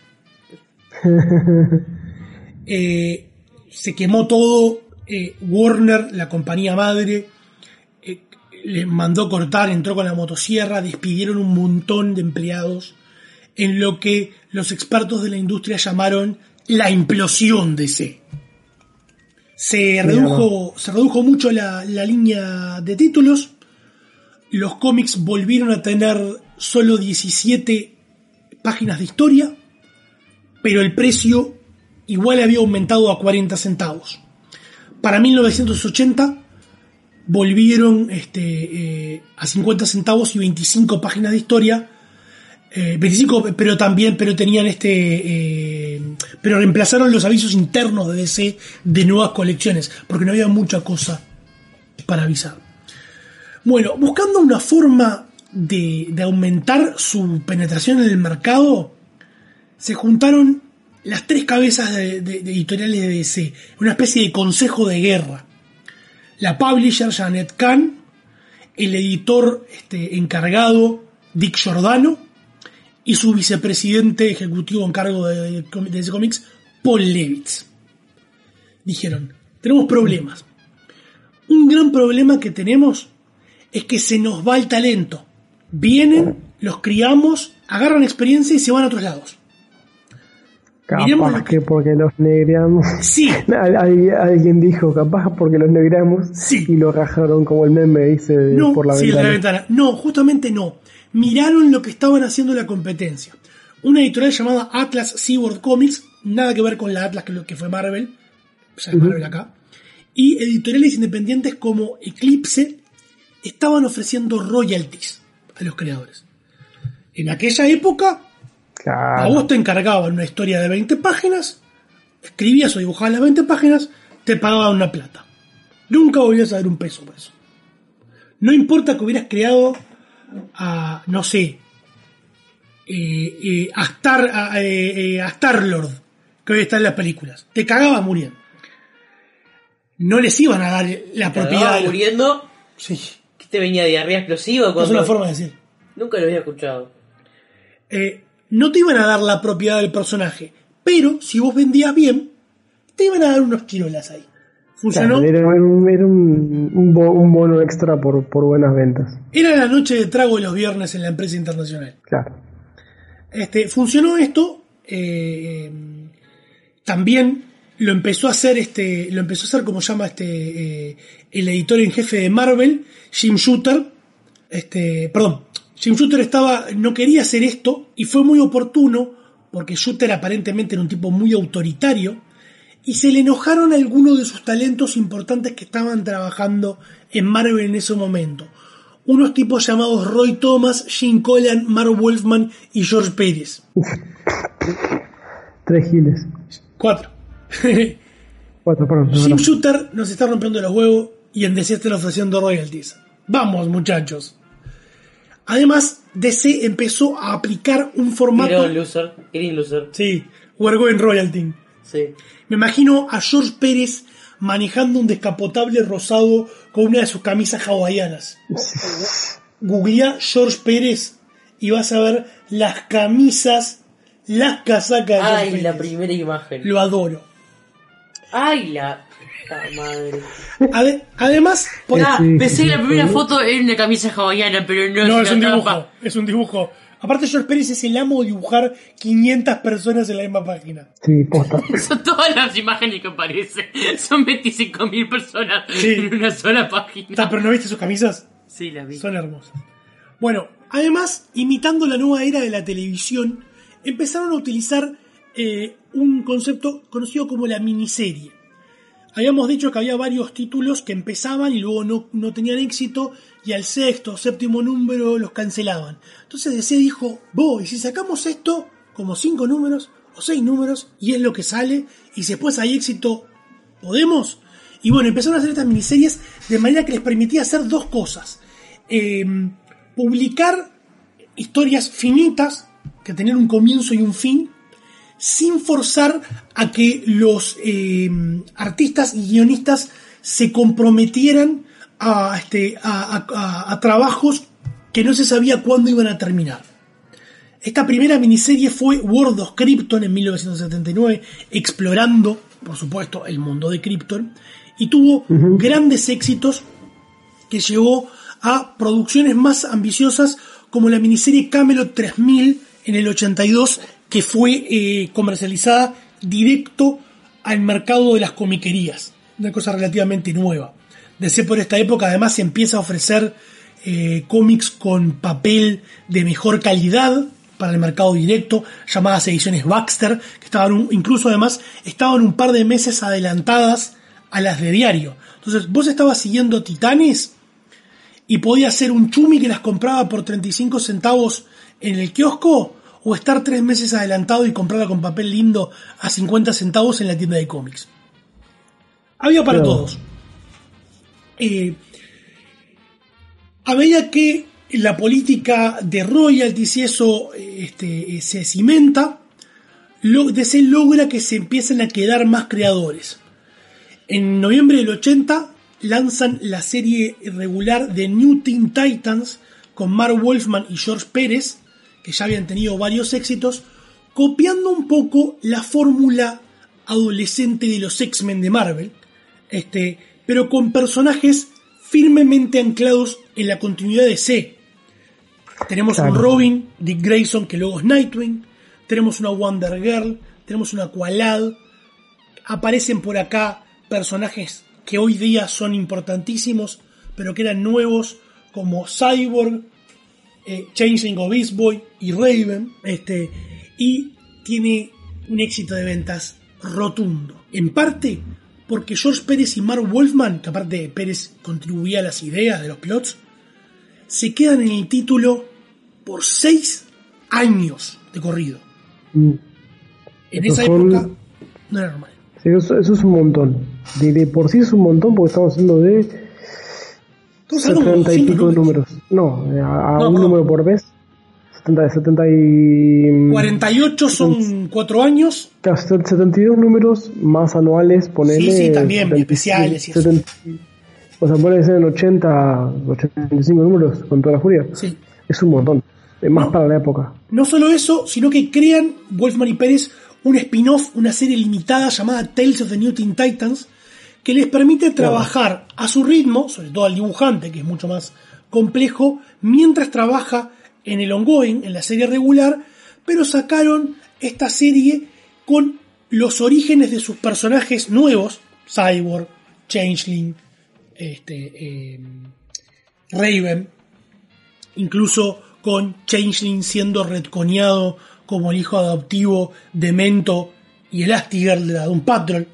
eh, se quemó todo. eh, Warner, la compañía madre, eh, les mandó cortar, entró con la motosierra, despidieron un montón de empleados en lo que los expertos de la industria llamaron la implosión D C. Se redujo, se redujo mucho la, la línea de títulos. Los cómics volvieron a tener solo diecisiete páginas de historia, pero el precio igual había aumentado a cuarenta centavos. Para mil novecientos ochenta volvieron este, eh, a cincuenta centavos y veinticinco páginas de historia. Eh, veinticinco, pero también, pero tenían este, eh, pero reemplazaron los avisos internos de D C de nuevas colecciones, porque no había mucha cosa para avisar. Bueno, buscando una forma de, de aumentar su penetración en el mercado, se juntaron las tres cabezas de, de, de editoriales de D C, una especie de consejo de guerra. La publisher Jeanette Kahn, el editor este, encargado Dick Giordano, y su vicepresidente ejecutivo en cargo de, de D C Comics, Paul Levitz. Dijeron, tenemos problemas. Un gran problema que tenemos es que se nos va el talento. Vienen, los criamos, agarran experiencia y se van a otros lados. Capaz que... que porque los negreamos. Sí. Alguien, alguien dijo, capaz porque los negreamos. Sí. Y lo rajaron como el meme dice no, por la sí, ventana. la ventana. No, justamente no. Miraron lo que estaban haciendo la competencia. Una editorial llamada Atlas Seaboard Comics, nada que ver con la Atlas que, que fue Marvel, o sea, uh-huh. Marvel acá, y editoriales independientes como Eclipse estaban ofreciendo royalties a los creadores. En aquella época, claro, a vos te encargaban una historia de veinte páginas, escribías o dibujabas las veinte páginas, te pagaban una plata. Nunca volvías a ver un peso por eso. No importa que hubieras creado a, no sé, eh, eh, a, Star, a, eh, a Star-Lord, que hoy está en las películas. Te cagaba muriendo. No les iban a dar la ¿Te propiedad. cagaba De muriendo? Sí. ¿Qué te venía diarrea explosiva? Cuando... Es una forma de decir. Nunca lo había escuchado. Eh, no te iban a dar la propiedad del personaje, pero si vos vendías bien, te iban a dar unos quirolas ahí. ¿Funcionó? Claro, era un, era un, un, bo, un bono extra por, por buenas ventas. Era la noche de trago de los viernes en la empresa internacional. Claro. Este, funcionó esto. Eh, también lo empezó a hacer, este, lo empezó a hacer como llama este, eh, el editor en jefe de Marvel, Jim Shooter. Este, perdón, Jim Shooter estaba, no quería hacer esto y fue muy oportuno porque Shooter aparentemente era un tipo muy autoritario. Y se le enojaron algunos de sus talentos importantes que estaban trabajando en Marvel en ese momento. Unos tipos llamados Roy Thomas, Gene Colan, Marv Wolfman y George Pérez. Tres giles. Cuatro. Cuatro, perdón. Jim Shooter nos está rompiendo los huevos y en D C están ofreciendo royalties. Vamos, muchachos. Además, D C empezó a aplicar un formato... Era un loser. Green loser. Sí, we're going royalty. Sí. Me imagino a George Pérez manejando un descapotable rosado con una de sus camisas hawaianas. Googlea George Pérez y vas a ver las camisas, las casacas de George Ay, Pérez. la primera imagen. Lo adoro. Ay, la puta madre. Ade- además, por Ah, sí, pensé sí, que la sí, primera sí. foto era una camisa hawaiana, pero no, No, es es un una dibujo. trampa. Es un dibujo. Aparte, George Pérez es el amo de dibujar quinientas personas en la misma página. Sí, posta. Son todas las imágenes que aparecen. Son veinticinco mil personas Sí. en una sola página. Está, ¿pero no viste sus camisas? Sí, las vi. Son hermosas. Bueno, además, imitando la nueva era de la televisión, empezaron a utilizar eh, un concepto conocido como la miniserie. Habíamos dicho que había varios títulos que empezaban y luego no, no tenían éxito, y al sexto o séptimo número los cancelaban. Entonces D C dijo, vos, y si sacamos esto como cinco números o seis números, y es lo que sale, y si después hay éxito, ¿podemos? Y bueno, empezaron a hacer estas miniseries de manera que les permitía hacer dos cosas. Eh, publicar historias finitas, que tenían un comienzo y un fin, sin forzar a que los eh, artistas y guionistas se comprometieran a, este, a, a, a trabajos que no se sabía cuándo iban a terminar. Esta primera miniserie fue World of Krypton en mil novecientos setenta y nueve, explorando, por supuesto, el mundo de Krypton, y tuvo uh-huh. grandes éxitos que llevó a producciones más ambiciosas como la miniserie Camelot tres mil en el ochenta y dos, que fue eh, comercializada directo al mercado de las comiquerías, una cosa relativamente nueva. D C por esta época además se empieza a ofrecer eh, cómics con papel de mejor calidad para el mercado directo, llamadas ediciones Baxter, que estaban un, incluso además estaban un par de meses adelantadas a las de diario. Entonces vos estabas siguiendo Titanes y podías ser un chumi que las compraba por treinta y cinco centavos en el kiosco, o estar tres meses adelantado y comprarla con papel lindo a cincuenta centavos en la tienda de cómics. Había para no. todos. Eh, a medida que la política de royalties y eso este, se cimenta, lo, D C logra que se empiecen a quedar más creadores. En noviembre del ochenta lanzan la serie regular de New Teen Titans con Marv Wolfman y George Pérez, que ya habían tenido varios éxitos, copiando un poco la fórmula adolescente de los X-Men de Marvel, este, pero con personajes firmemente anclados en la continuidad de D C. Tenemos claro. un Robin, Dick Grayson, que luego es Nightwing, tenemos una Wonder Girl, tenemos una Aqualad, aparecen por acá personajes que hoy día son importantísimos, pero que eran nuevos, como Cyborg, eh, Changeling o Beast Boy y Raven, este, y tiene un éxito de ventas rotundo. En parte porque George Pérez y Marv Wolfman, que aparte Pérez contribuía a las ideas de los plots, se quedan en el título por seis años de corrido. Mm. En esa son, época no era normal. Eso, eso es un montón. De, de por sí es un montón porque estamos haciendo de setenta y pico de números. No, a, a no, un no. número por vez. setenta, setenta y... cuarenta y ocho son cuatro años. setenta y dos números más anuales, ponele... Sí, sí, también, setenta, especiales y eso. setenta, o sea, ponele en ochenta, ochenta y cinco números con toda la furia. Sí. Es un montón. Es más no, para la época. No solo eso, sino que crean Wolfman y Pérez un spin-off, una serie limitada llamada Tales of the New Teen Titans, que les permite trabajar a su ritmo, sobre todo al dibujante, que es mucho más complejo, mientras trabaja en el ongoing, en la serie regular, pero sacaron esta serie con los orígenes de sus personajes nuevos, Cyborg, Changeling, este, eh, Raven, incluso con Changeling siendo retconeado como el hijo adoptivo de Mento y Elastigirl de la Doom Patrol.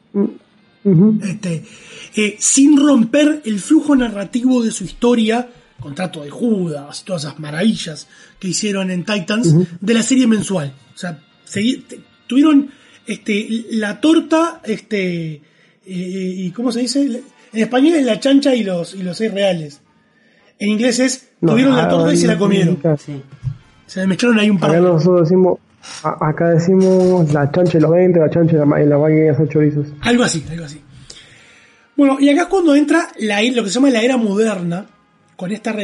Uh-huh. Este, eh, sin romper el flujo narrativo de su historia, Contrato de Judas y todas esas maravillas que hicieron en Titans, uh-huh, de la serie mensual. O sea, segui- te, tuvieron este, la torta, este, eh, y ¿cómo se dice? En español es la chancha y los, y los seis reales. En inglés es, no, tuvieron la torta y se la comieron. Sí. Se mezclaron ahí un par de... Acá nosotros decimos, a, acá decimos la chancha y los veinte, la chancha y la, y la máquina de hacer chorizos. Algo así, algo así. Bueno, y acá es cuando entra la, lo que se llama la era moderna, con esta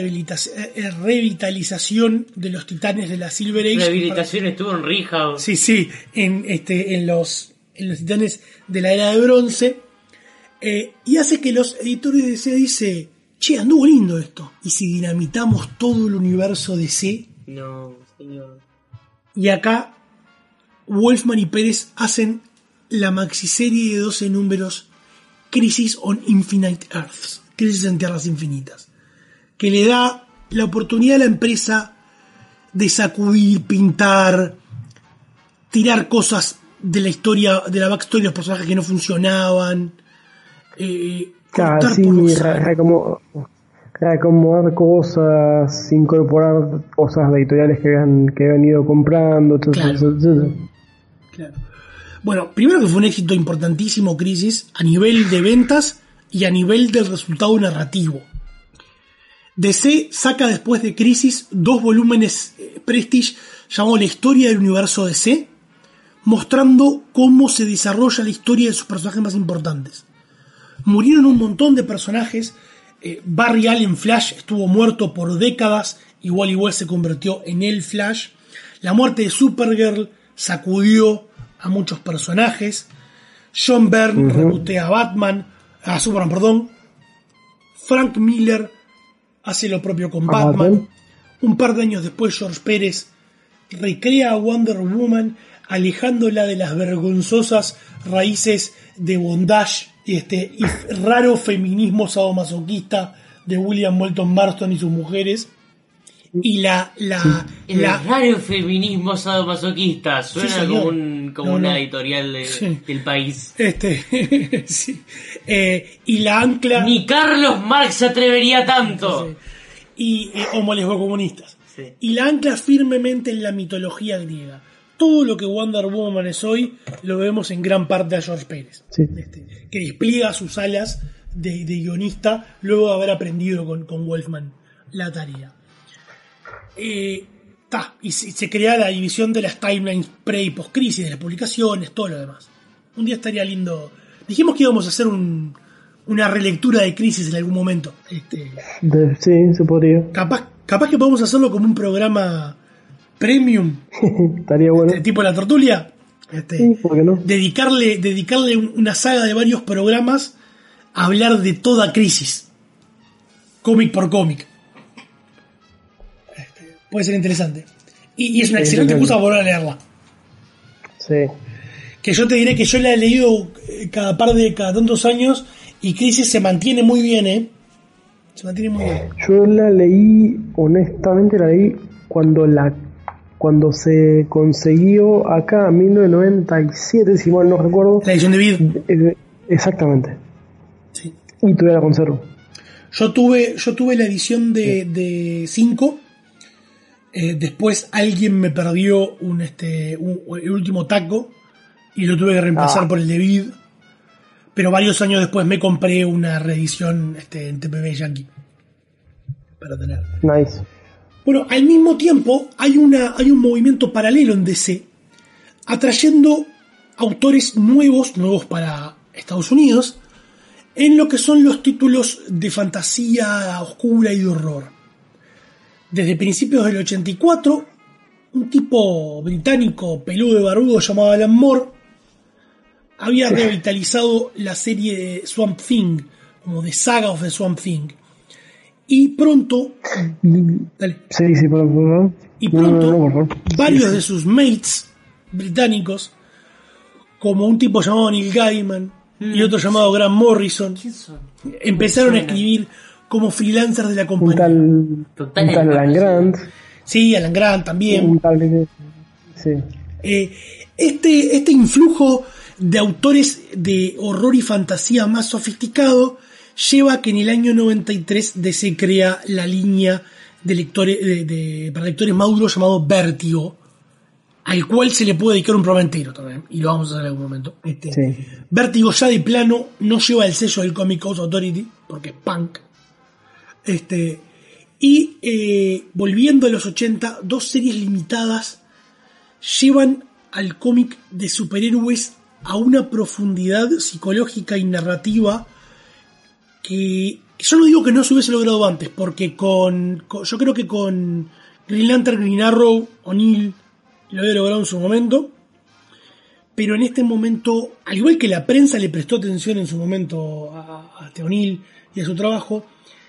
revitalización de los titanes de la Silver Age. La rehabilitación estuvo en Rija. Sí, sí, en, este, en, los, en los titanes de la era de bronce. Eh, y hace que los editores de D C dice, che, anduvo lindo esto. ¿Y si dinamitamos todo el universo de D C? No, señor. Y acá Wolfman y Pérez hacen la maxiserie de doce números Crisis on Infinite Earths, Crisis en Tierras Infinitas, que le da la oportunidad a la empresa de sacudir, pintar, tirar cosas de la historia, de la backstory de los personajes que no funcionaban, eh, claro, sí, reacomodar re cosas, incorporar cosas de editoriales que habían, que habían ido comprando, etcétera, claro. etcétera. Claro. Bueno, primero que fue un éxito importantísimo Crisis a nivel de ventas y a nivel del resultado narrativo. D C saca después de Crisis dos volúmenes eh, Prestige llamados La historia del universo D C, mostrando cómo se desarrolla la historia de sus personajes más importantes. Murieron un montón de personajes. eh, Barry Allen Flash estuvo muerto por décadas y Wally West se convirtió en el Flash. La muerte de Supergirl sacudió a muchos personajes. John Byrne uh-huh. rebotea a Batman, a Superman, perdón. Frank Miller hace lo propio con Batman. Batman. Un par de años después, George Pérez recrea a Wonder Woman, alejándola de las vergonzosas raíces de bondage y este y raro feminismo sadomasoquista de William Moulton Marston y sus mujeres. Y la la, sí. El la raro feminismo sadomasoquista suena sí, como un como no, una no. editorial de, sí. del país. Este sí. eh, y la ancla. Ni Carlos Marx se atrevería tanto. Sí. Y eh, homo lesbo comunistas. Sí. Y la ancla firmemente en la mitología griega. Todo lo que Wonder Woman es hoy lo vemos en gran parte a George Pérez, sí. este, que despliega sus alas de, de guionista luego de haber aprendido con, con Wolfman la tarea. Eh, ta, y se, se crea la división de las timelines pre y post crisis, de las publicaciones, todo lo demás. Un día estaría lindo. Dijimos que íbamos a hacer un, una relectura de Crisis en algún momento. Este, de, sí, se podría. Capaz, capaz que podemos hacerlo como un programa premium. Estaría bueno. Este, tipo La Tertulia. Este, sí, ¿por qué no? Dedicarle, dedicarle una saga de varios programas a hablar de toda Crisis. Cómic por cómic. Puede ser interesante. Y, y es una sí, excelente excusa para volver a leerla. Sí. Que yo te diré que yo la he leído cada par de, cada tantos años y Crisis se mantiene muy bien, ¿eh? Se mantiene muy bien. Yo la leí, honestamente la leí cuando la cuando se consiguió acá en mil novecientos noventa y siete, si mal no recuerdo. La edición de Vid. Eh, exactamente. Sí. Y todavía la conservo. Yo tuve, yo tuve la edición de cinco. Eh, después alguien me perdió un, este, un, el último taco y lo tuve que reemplazar Ah. por el de Vid. Pero varios años después me compré una reedición este, en T P B Yankee para tener. Nice. Bueno, al mismo tiempo hay, una, hay un movimiento paralelo en D C, atrayendo autores nuevos, nuevos para Estados Unidos, en lo que son los títulos de fantasía oscura y de horror. Desde principios del ochenta y cuatro, un tipo británico peludo y barbudo llamado Alan Moore había revitalizado la serie de Swamp Thing, como The Saga of the Swamp Thing. Y pronto, dale. Sí, sí, por favor. Y pronto, no, no, no, por favor. varios Sí, de sus mates británicos, como un tipo llamado Neil Gaiman Mm. y otro llamado Grant Morrison, ¿Quién son? empezaron a Me suena. escribir como freelancers de la Un compañía. tal, un Total tal Alan Grant. Sí, Alan Grant también. Un tal. Sí. Eh, este, este influjo de autores de horror y fantasía más sofisticado lleva a que en el año noventa y tres D C crea la línea de lectores de, de, para lectores maduros llamado Vértigo, al cual se le puede dedicar un programa entero también, y lo vamos a hacer en algún momento. Este, Sí. Vértigo ya de plano no lleva el sello del Comic House Authority, porque es punk. Este, y eh, volviendo a los ochenta, dos series limitadas llevan al cómic de superhéroes a una profundidad psicológica y narrativa que, que yo no digo que no se hubiese logrado antes, porque con, con yo creo que con Green Lantern, Green Arrow, O'Neill lo había logrado en su momento, pero en este momento, al igual que la prensa le prestó atención en su momento a, a este O'Neill y a su trabajo,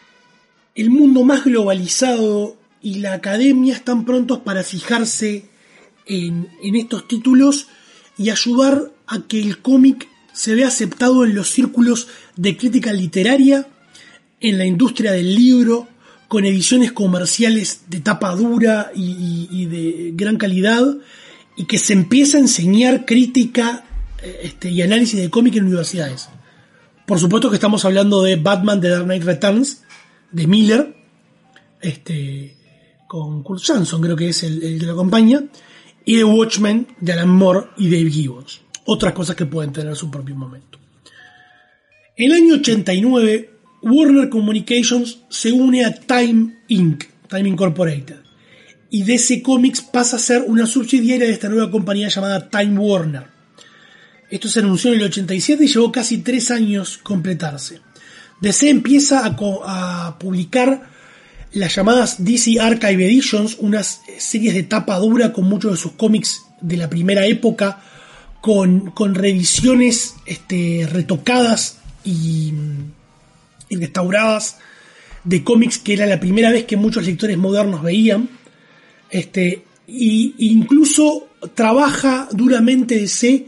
el mundo más globalizado y la academia están prontos para fijarse en, en estos títulos y ayudar a que el cómic se vea aceptado en los círculos de crítica literaria, en la industria del libro, con ediciones comerciales de tapa dura y, y, y de gran calidad, y que se empieza a enseñar crítica este, y análisis de cómic en universidades. Por supuesto que estamos hablando de Batman The Dark Knight Returns, de Miller, este, con Kurt Johnson, creo que es el, el que lo acompaña, y de Watchmen de Alan Moore y Dave Gibbons. Otras cosas que pueden tener su propio momento. En el año ochenta y nueve, Warner Communications se une a Time incorporated, Time Incorporated, y D C Comics pasa a ser una subsidiaria de esta nueva compañía llamada Time Warner. Esto se anunció en el ochenta y siete y llevó casi tres años completarse. D C empieza a, co- a publicar las llamadas D C Archive Editions, unas series de tapa dura con muchos de sus cómics de la primera época, con, con revisiones este, retocadas y, y restauradas de cómics que era la primera vez que muchos lectores modernos veían. Este, y incluso trabaja duramente D C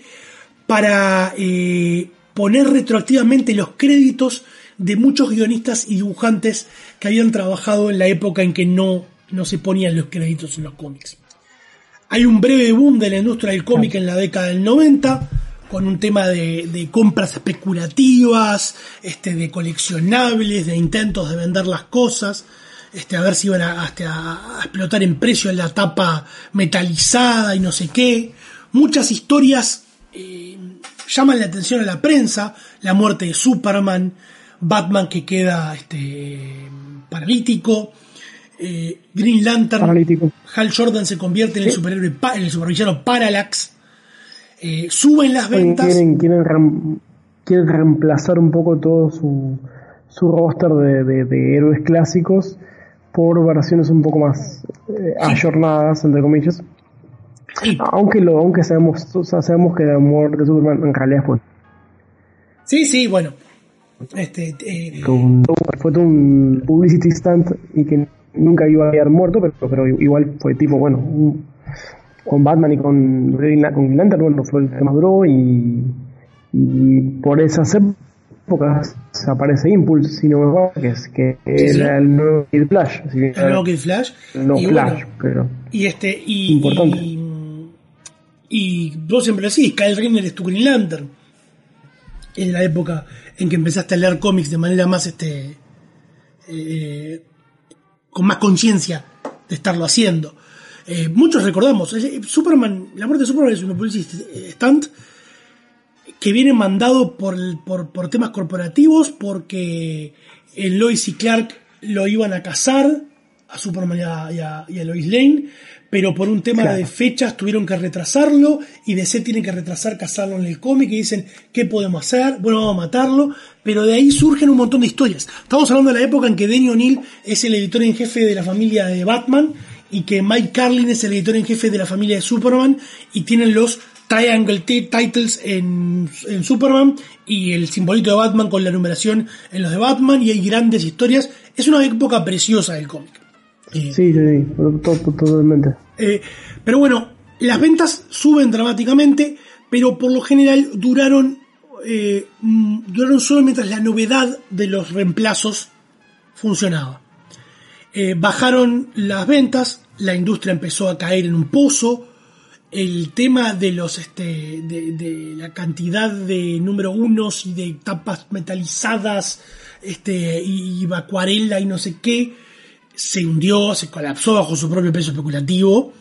para eh, poner retroactivamente los créditos de muchos guionistas y dibujantes que habían trabajado en la época en que no, no se ponían los créditos en los cómics. Hay un breve boom de la industria del cómic en la década del noventa, con un tema de, de compras especulativas, este, de coleccionables, de intentos de vender las cosas, este, a ver si iban a, hasta a explotar en precio en la tapa metalizada y no sé qué. Muchas historias eh, llaman la atención a la prensa: la muerte de Superman, Batman que queda este, paralítico, eh, Green Lantern, Paralítico. Hal Jordan se convierte en el superhéroe, pa- en el supervillano Parallax, eh, suben las ventas. Quieren, quieren, rem- quieren reemplazar un poco todo su, su roster de, de, de héroes clásicos por versiones un poco más eh, ayornadas, entre comillas. Sí. Aunque lo aunque sabemos, o sea, sabemos que la muerte de Superman en realidad fue, Sí, sí, bueno. Este, eh, fue, un, fue todo un publicity stunt y que nunca iba a haber muerto, pero, pero igual fue tipo, bueno, un, con Batman y con Green con Green Lantern, bueno, fue el que más duró, y, y por esas épocas aparece Impulse, si no me acuerdo, que es que Sí, sí. era el nuevo Kid Flash. Si bien el nuevo Kid Flash. no y Flash, bueno, pero y este, y, Importante. y, y vos siempre lo decís, Kyle Rayner es tu Green Lantern. En la época en que empezaste a leer cómics de manera más este eh, con más conciencia de estarlo haciendo. Eh, muchos recordamos, eh, Superman, la muerte de Superman es una publicity stunt que viene mandado por, por, por temas corporativos, porque en Lois y Clark lo iban a cazar, a Superman y a, y a, y a Lois Lane, pero por un tema claro. de fechas tuvieron que retrasarlo, y D C tiene que retrasar cazarlo en el cómic, y dicen, ¿qué podemos hacer? Bueno, vamos a matarlo, pero de ahí surgen un montón de historias. Estamos hablando de la época en que Denny O'Neil es el editor en jefe de la familia de Batman, y que Mike Carlin es el editor en jefe de la familia de Superman, y tienen los Triangle t- Titles en, en Superman, y el simbolito de Batman con la numeración en los de Batman, y hay grandes historias. Es una época preciosa del cómic. Sí, sí, sí, totalmente. Eh, pero bueno, las ventas suben dramáticamente, pero por lo general duraron eh, duraron solo mientras la novedad de los reemplazos funcionaba. Eh, bajaron las ventas, la industria empezó a caer en un pozo, el tema de los este de, de la cantidad de número unos y de tapas metalizadas este y, y acuarela y no sé qué se hundió, se colapsó bajo su propio peso especulativo,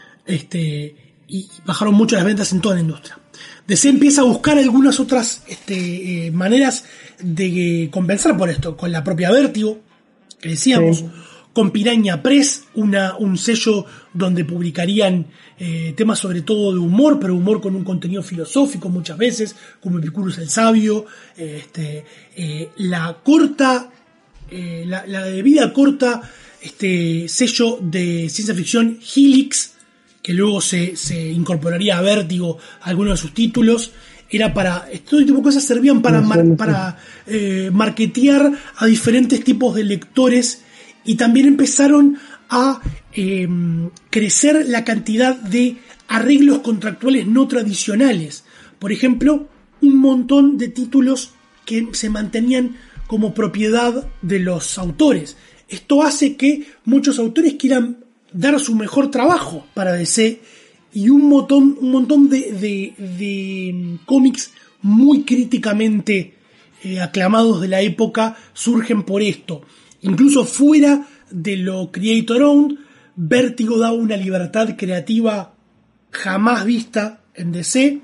este y bajaron mucho las ventas en toda la industria. D C empieza a buscar algunas otras este, eh, maneras de compensar por esto, con la propia Vértigo, que decíamos, sí. con Piranha Press, una, un sello donde publicarían eh, temas sobre todo de humor, pero humor con un contenido filosófico muchas veces, como Epicurus el Sabio, eh, este, eh, la corta, eh, la, la de vida corta, este sello de ciencia ficción Helix, que luego se, se incorporaría a Vértigo algunos de sus títulos. Era para, todo tipo de cosas servían para, mar, para eh, marketear a diferentes tipos de lectores, y también empezaron a eh, crecer la cantidad de arreglos contractuales no tradicionales. Por ejemplo, un montón de títulos que se mantenían como propiedad de los autores. Esto hace que muchos autores quieran dar su mejor trabajo para D C, y un montón, un montón de, de, de cómics muy críticamente eh, aclamados de la época surgen por esto. Incluso fuera de lo creator owned, Vértigo da una libertad creativa jamás vista en D C,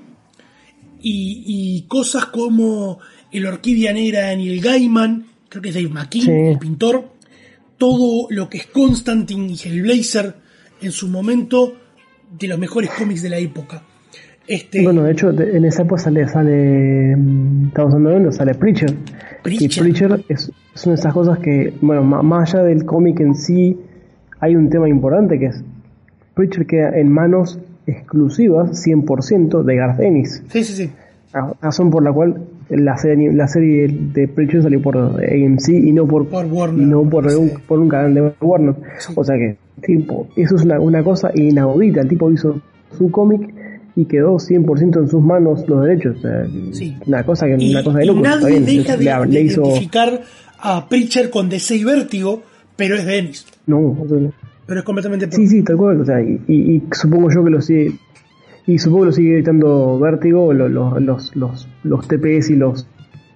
y, y cosas como el Orquídea Negra de Neil Gaiman, creo que es Dave McKean, sí. el pintor, todo lo que es Constantine y Hellblazer en su momento, de los mejores cómics de la época. Este, bueno, de hecho, en esa época sale, sale estamos hablando, sale Preacher. Preacher. Y Preacher es, es una de esas cosas que, bueno, más allá del cómic en sí, hay un tema importante que es Preacher queda en manos exclusivas cien por ciento de Garth Ennis. Sí, sí, sí. Razón por la cual la serie, la serie de Preacher salió por A M C y no por, por Warner, y no por, sí. un, por un canal de Warner. Sí. O sea que, tipo, eso es una, una cosa inaudita. El tipo hizo su cómic y quedó cien por ciento en sus manos los derechos. O sea, sí. una cosa que y, una cosa de loco. Nadie deja de, le, de le hizo... identificar a Preacher con D C y Vértigo, pero es de Ennis. No, o sea, pero es completamente... Sí, sí, tal cual. O sea, y, y, y supongo yo que lo sigue... Y supongo que lo sigue editando Vértigo, los, los, los, los, los T P S y los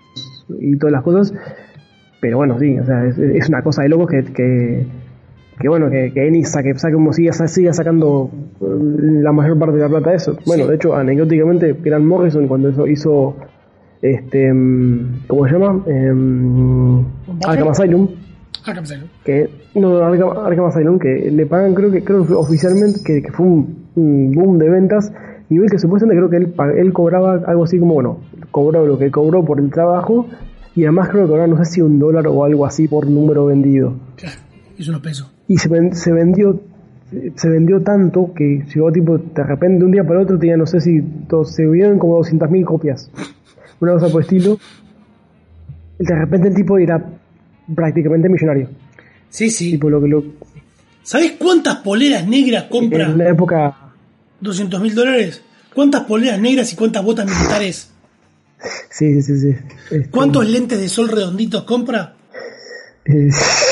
y todas las cosas. Pero bueno, sí, o sea, es, es una cosa de locos que, que, que bueno, que, que Ennis saque, saque como siga, siga sacando la mayor parte de la plata de eso. Bueno, sí. De hecho, anecdóticamente, Grant Morrison cuando hizo, hizo este, ¿cómo se llama? Eh, Arkham Asylum. Arkham Asylum. Que, no, Arkham, Arkham Asylum, que le pagan, creo que, creo que oficialmente, que, que fue un, un boom de ventas, nivel que supuestamente creo que él, él cobraba algo así como, bueno, cobró lo que cobró por el trabajo, y además creo que cobraba, no sé si un dólar o algo así por número vendido. Claro, hizo unos pesos. Y se, se vendió se vendió tanto que llegó tipo, de repente de un día para otro tenía, no sé si, dos, se vendieron como doscientas mil copias, una cosa por estilo. De repente el tipo era prácticamente millonario. Sí, sí. Tipo lo que lo... ¿Sabés cuántas poleras negras compra? En la época... doscientos mil dólares. ¿Cuántas poleras negras y cuántas botas militares? Sí, sí, sí. sí. Este... ¿Cuántos lentes de sol redonditos compra? Eh...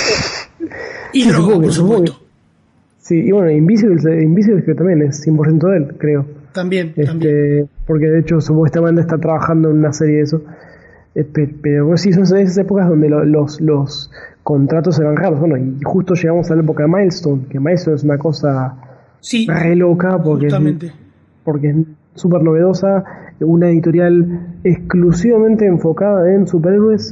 Y sí, droga, por supuesto. Que... Sí, y bueno, Invisible, Invisible que también es cien por ciento de él, creo. También, este, también. Porque de hecho supuestamente está trabajando en una serie de eso. Pero sí, son esas épocas donde lo, los, los contratos eran raros. Bueno, y justo llegamos a la época de Milestone, que Milestone es una cosa sí, re loca porque justamente. es, porque es súper novedosa. una editorial exclusivamente enfocada en superhéroes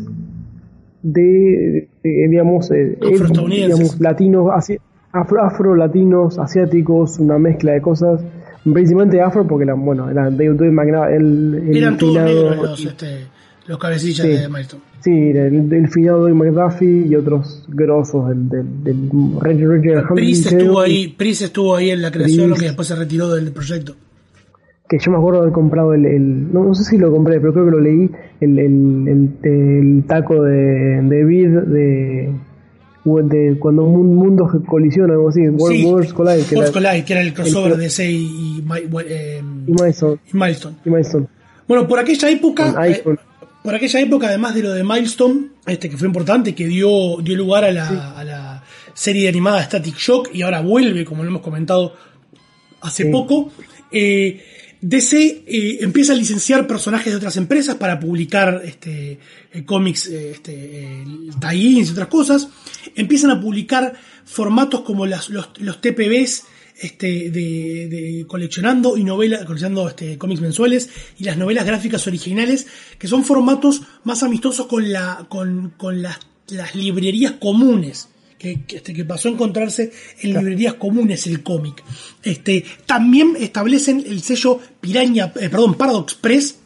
de, de digamos, eh, digamos latinos, asi, afro, afro latinos, asiáticos, una mezcla de cosas, principalmente afro, porque eran, bueno, eran Dave McNabb, el, el eran todos finado, negros los, este, los cabecillas sí, de Milestone. Sí, el, el finado Dave McDuffie y otros grosos del, del, del Roger Roger Prince estuvo ahí, Prince estuvo ahí en la creación, Prince, que después se retiró del proyecto. Que yo me acuerdo de haber comprado el, el no, no sé si lo compré, pero creo que lo leí, el, el, el, el taco de, de Vid de, de cuando un mundo colisiona, algo así, World sí, Wars Collide, que, Worlds era, Collide, que era el crossover el, de D C y, y, eh, y, Milestone, y Milestone. Y Milestone. Bueno, por aquella época, eh, por aquella época, además de lo de Milestone, este que fue importante, que dio, dio lugar a la, sí. a la serie animada Static Shock, y ahora vuelve, como lo hemos comentado hace sí. poco, eh, D C eh, empieza a licenciar personajes de otras empresas para publicar este, eh, cómics, eh, este, eh, tie-ins y otras cosas. Empiezan a publicar formatos como las, los, los T P Bs este, de, de coleccionando y novelas, coleccionando este, cómics mensuales y las novelas gráficas originales, que son formatos más amistosos con, la, con, con las, las librerías comunes. Que, que, este, que pasó a encontrarse en librerías comunes el cómic. Este, también establecen el sello Piraña, eh, perdón, Paradox Press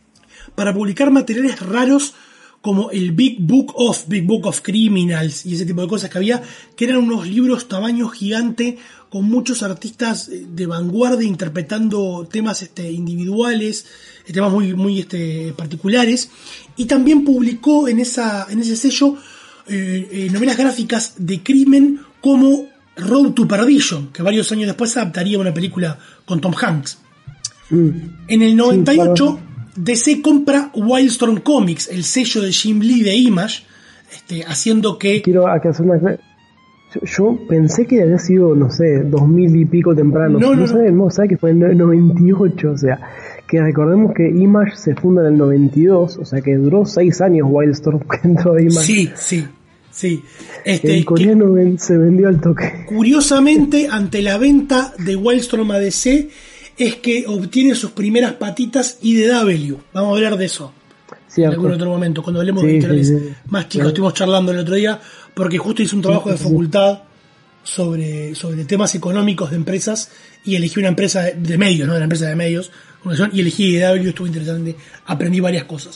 para publicar materiales raros como el Big Book of, Big Book of Criminals y ese tipo de cosas que había, que eran unos libros tamaño gigante con muchos artistas de vanguardia interpretando temas este, individuales, temas muy, muy este, particulares, y también publicó en, esa, en ese sello Eh, eh, novelas gráficas de crimen como Road to Perdition, que varios años después adaptaría una película con Tom Hanks. Mm. En el noventa y ocho, sí, claro. D C compra Wildstorm Comics, el sello de Jim Lee de Image, este, haciendo que... Quiero hacer una... Yo, yo pensé que había sido, no sé, dos mil y pico temprano. No, no, no. Sabes, no, sabes que fue en el noventa y ocho, o sea... Que recordemos que Image se funda en el noventa y dos, o sea que duró seis años Wildstorm dentro de Image. Sí, sí, sí. Este, el coreano que, se vendió al toque. Curiosamente, ante la venta de Wildstorm a D C, es que obtiene sus primeras patitas I D W. Vamos a hablar de eso Cierto. en algún otro momento, cuando hablemos sí, de editoriales sí, sí. más chicos. Sí. Estuvimos charlando el otro día, porque justo hice un trabajo sí, de facultad sí. sobre, sobre temas económicos de empresas, y elegí una empresa de, de medios, ¿no? Una empresa de medios, y elegí I D W, estuvo interesante, aprendí varias cosas.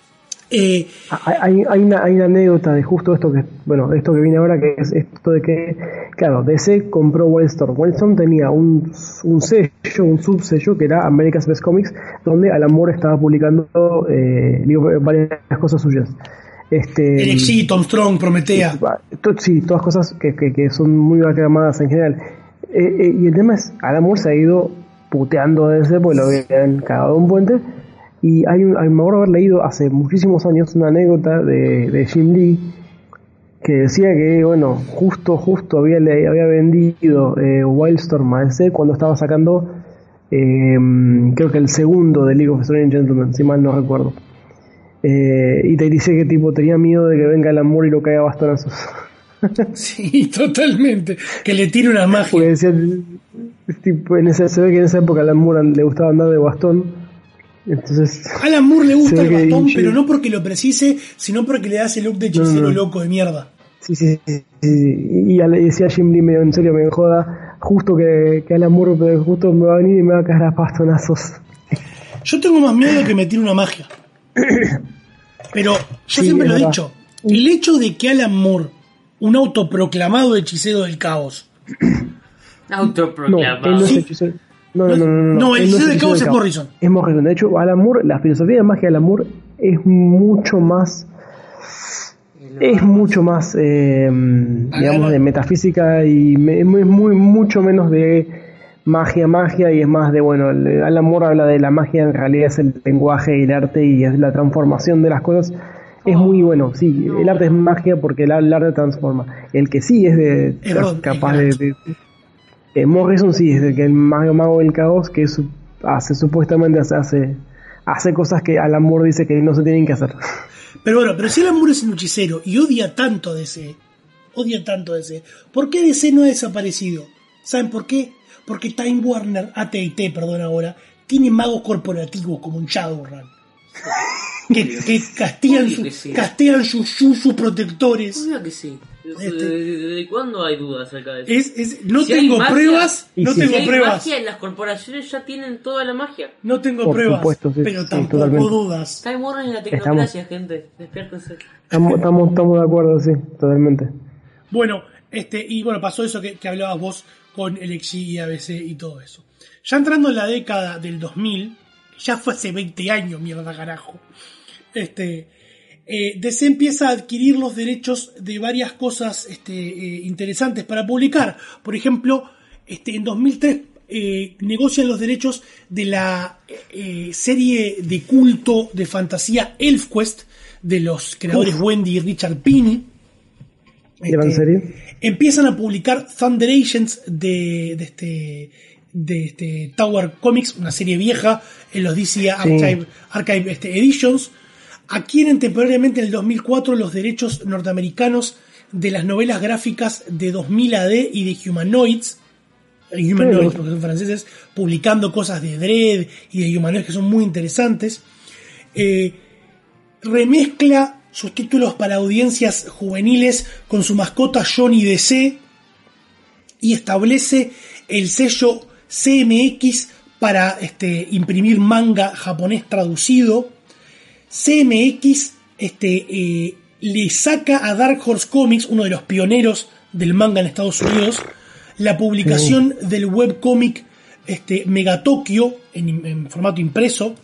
Eh, hay, hay, una, hay una anécdota de justo esto que, bueno, esto que viene ahora, que es esto de que, claro, D C compró Wildstorm. Wildstorm tenía un, un sello, un subsello que era America's Best Comics, donde Alan Moore estaba publicando eh, digo, varias cosas suyas. Este, L X G, Tom Strong, Prometea. Sí, todas cosas que, que, que son muy aclamadas en general. Eh, eh, y el tema es, Alan Moore se ha ido puteando a D C porque lo habían cagado un puente. Y hay un, me acuerdo haber leído hace muchísimos años una anécdota de, de Jim Lee que decía que, bueno, justo, justo había, le, había vendido eh, Wildstorm a D C cuando estaba sacando, eh, creo que el segundo de League of Extraordinary Gentlemen, si mal no recuerdo. Eh, y te dice que tipo tenía miedo de que venga el amor y lo caiga a bastonazos. Sí, totalmente. Que le tire una magia. Porque decía, tipo, en ese, se ve que en esa época a Alan Moore le gustaba andar de bastón. Entonces, a Alan Moore le gusta el bastón, pero no porque lo precise, sino porque le da ese look de hechicero no, no. loco de mierda. Sí, sí, sí, sí. Y, y decía Jim Lee medio en serio, me joda, justo que, que Alan Moore justo me va a venir y me va a caer a bastonazos. Yo tengo más miedo de que me tire una magia. Pero yo sí, siempre lo he dicho, el hecho de que Alan Moore, un autoproclamado hechicero del caos, autoproclamado, no, él no es hechicero. No, no, no, no, no, no, el hechicero del caos es Morrison. Es Morrison. De hecho, Alan Moore, la filosofía de magia de Alan Moore es mucho más, es mucho más, eh, digamos, de metafísica y me, es muy, muy, mucho menos de magia, magia, y es más de, bueno, Alan Moore habla de la magia, en realidad es el lenguaje y el arte y es la transformación de las cosas. Es muy bueno, sí, el arte es magia porque el, el arte transforma. El que sí es de es verdad, capaz es de, de eh, Morrison sí es el que el mago, mago del caos que su, hace supuestamente hace, hace hace cosas que Alan Moore dice que no se tienen que hacer. Pero bueno, pero si Alan Moore es un hechicero y odia tanto a D C, odia tanto a D C, ¿por qué D C no ha desaparecido? ¿Saben por qué? Porque Time Warner, A T and T, perdón ahora, tiene magos corporativos como en Shadowrun. Que, que castigan, su, que sí. castigan sus, sus, sus protectores. Obvio que sí. Este, ¿Desde, desde cuándo hay dudas acerca de eso? Es, es, no si tengo magia, pruebas, no si tengo hay pruebas. Magia, las corporaciones ya tienen toda la magia. No tengo Por pruebas, supuesto, sí, pero sí, tampoco totalmente. dudas. Está en en la tecnocracia, gente. Despiértense. Estamos, estamos, estamos de acuerdo, sí, totalmente. Bueno, este, y bueno, pasó eso que, que hablabas vos con el X I y A B C y todo eso. Ya entrando en la década del dos mil, ya fue hace veinte años, mierda carajo. Este, eh, D C empieza a adquirir los derechos de varias cosas este, eh, interesantes para publicar. Por ejemplo, este, en dos mil tres eh, negocian los derechos de la eh, serie de culto de fantasía ElfQuest de los creadores Uf. Wendy y Richard Pini. Gran este, serie. Empiezan a publicar Thunder Agents de, de este de este Tower Comics, una serie vieja en los D C Archive, sí. Archive este, Editions. Adquieren temporariamente en el dos mil cuatro los derechos norteamericanos de las novelas gráficas de dos mil A D y de Humanoids, Humanoids sí. porque son franceses, publicando cosas de Dredd y de Humanoids que son muy interesantes. Eh, remezcla sus títulos para audiencias juveniles con su mascota Johnny D C y establece el sello C M X para este, imprimir manga japonés traducido. C M X este, eh, le saca a Dark Horse Comics, uno de los pioneros del manga en Estados Unidos, la publicación sí. del webcómic este, Mega Tokyo en, en formato impreso.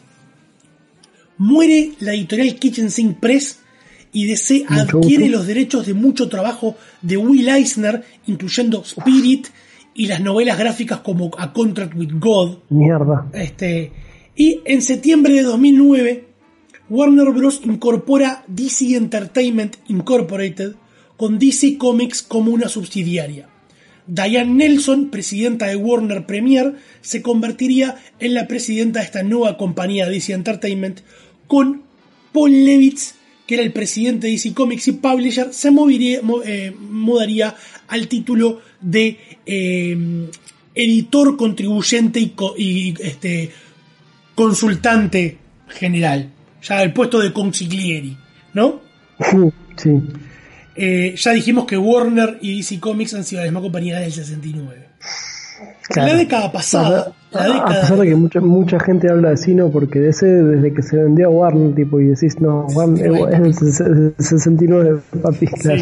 Muere la editorial Kitchen Sink Press y D C adquiere los derechos de mucho trabajo de Will Eisner, incluyendo Spirit y las novelas gráficas como A Contract with God. Mierda. Este, y en septiembre de dos mil nueve, Warner Bros. Incorpora D C Entertainment Incorporated con D C Comics como una subsidiaria. Diane Nelson, presidenta de Warner Premiere, se convertiría en la presidenta de esta nueva compañía D C Entertainment, con Paul Levitz, que era el presidente de D C Comics y publisher, se moviría, eh, mudaría al título de eh, editor, contribuyente y, co- y este, consultante general. Ya el puesto de consiglieri, ¿no? Sí. Eh, ya dijimos que Warner y D C Comics han sido las mismas compañías del sesenta y nueve. Claro. La década pasada, la década... A pesar de que mucha, mucha gente habla de Sino porque D C desde que se vendió a Warner, tipo, y decís, no, Warner es el sesenta y nueve, papi, claro. Sí.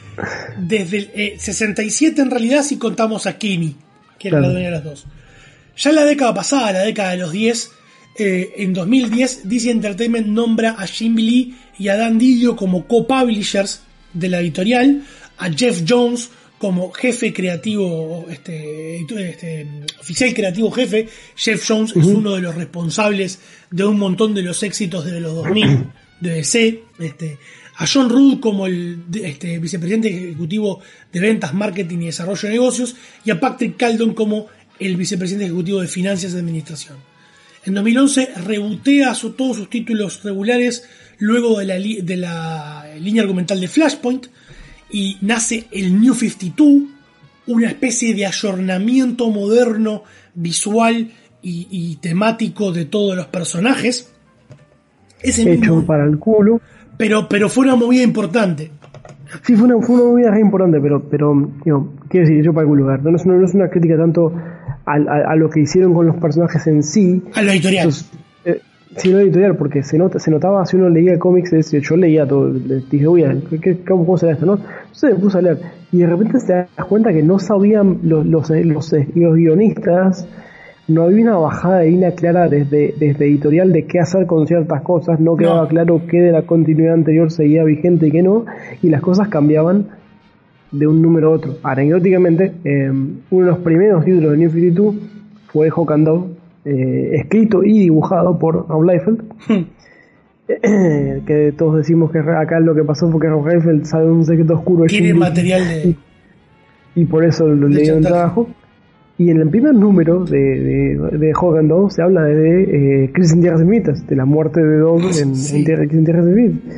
Desde el eh, sesenta y siete en realidad si contamos a Kenny, que era claro. la dueña de las dos. Ya en la década pasada, la década de los diez, eh, en dos mil diez D C Entertainment nombra a Jim Lee y a Dan Didio como co-publishers de la editorial, a Jeff Jones como jefe creativo, este, este oficial creativo jefe. Jeff Jones uh-huh. es uno de los responsables de un montón de los éxitos de los dos mil de D C. Este, a John Rudd como el este, vicepresidente ejecutivo de ventas, marketing y desarrollo de negocios, y a Patrick Caldon como el vicepresidente ejecutivo de finanzas y administración. En dos mil once rebootea su, todos sus títulos regulares luego de la, li- de la línea argumental de Flashpoint, y nace el New cincuenta y dos, una especie de ayornamiento moderno, visual y, y temático de todos los personajes. Ese hecho mismo, para el culo. Pero, pero fue una movida importante. Sí, fue una, fue una movida re importante, pero, pero digo, quiero decir, hecho para el lugar. No es, una, no es una crítica tanto a, a, a lo que hicieron con los personajes en sí. A lo editorial. Entonces, eh, sí, lo editorial, porque se nota, se notaba, si uno leía cómics, es, yo leía todo, le dije, uy, ¿qué, cómo, ¿cómo será esto, no? Entonces me puse a leer, y de repente te das cuenta que no sabían los, los, los, los guionistas, no había una bajada de línea clara desde, desde editorial de qué hacer con ciertas cosas, no quedaba no. claro qué de la continuidad anterior seguía vigente y qué no, y las cosas cambiaban de un número a otro. Anecdóticamente, eh, uno de los primeros títulos de New cincuenta y dos fue Hawk and Dove, eh, escrito y dibujado por Rob Liefeld, eh, que todos decimos que acá lo que pasó fue que Rob Liefeld sabe un secreto oscuro. Tiene material de... Y, y por eso lo leí en trabajo. Y en el primer número de, de, de Hawk and Dove se habla de eh, Crisis en Tierras Infinitas, de la muerte de Dove en, sí. en Crisis en Tierras Infinitas.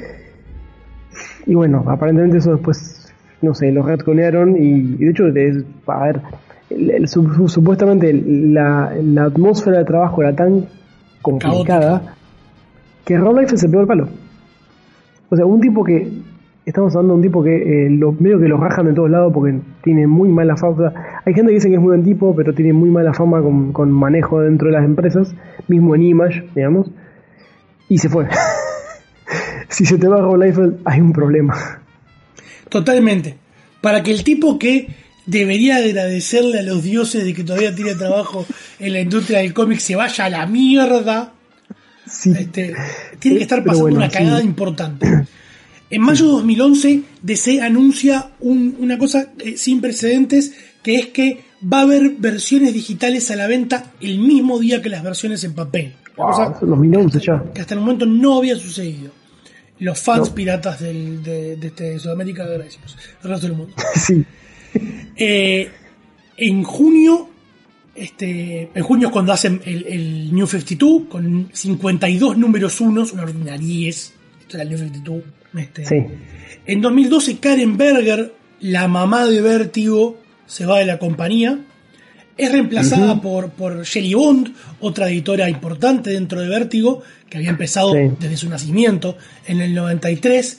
Y bueno, aparentemente eso después, no sé, lo retconearon y, y de hecho, de, a ver, el, el, su, supuestamente la, la atmósfera de trabajo era tan complicada Caótica. que Rob Liefeld se pegó el palo. O sea, un tipo que estamos hablando de un tipo que eh, los medio que los rajan de todos lados porque tiene muy mala fama. Hay gente que dice que es muy buen tipo, pero tiene muy mala fama con, con manejo dentro de las empresas, mismo en Image, digamos, y se fue. Si se te va Rob Liefeld, hay un problema. Totalmente. Para que el tipo que debería agradecerle a los dioses de que todavía tiene trabajo en la industria del cómic se vaya a la mierda, sí. este, tiene que estar pasando bueno, una cagada sí. importante. En mayo de dos mil once, D C anuncia un, una cosa eh, sin precedentes, que es que va a haber versiones digitales a la venta el mismo día que las versiones en papel. Wow, o sea, dos mil once que, ya. Que hasta el momento no había sucedido. Los fans no. piratas del, de, de, este, de Sudamérica agradecemos. El resto del mundo. Sí. Eh, en junio, este, en junio es cuando hacen el, el New cincuenta y dos con cincuenta y dos números unos, una ordinariez. Esto era el New cincuenta y dos. Este. Sí. En dos mil doce, Karen Berger, la mamá de Vértigo, se va de la compañía. Es reemplazada uh-huh. por, por Shelley Bond, otra editora importante dentro de Vértigo, que había empezado sí. desde su nacimiento en el noventa y tres.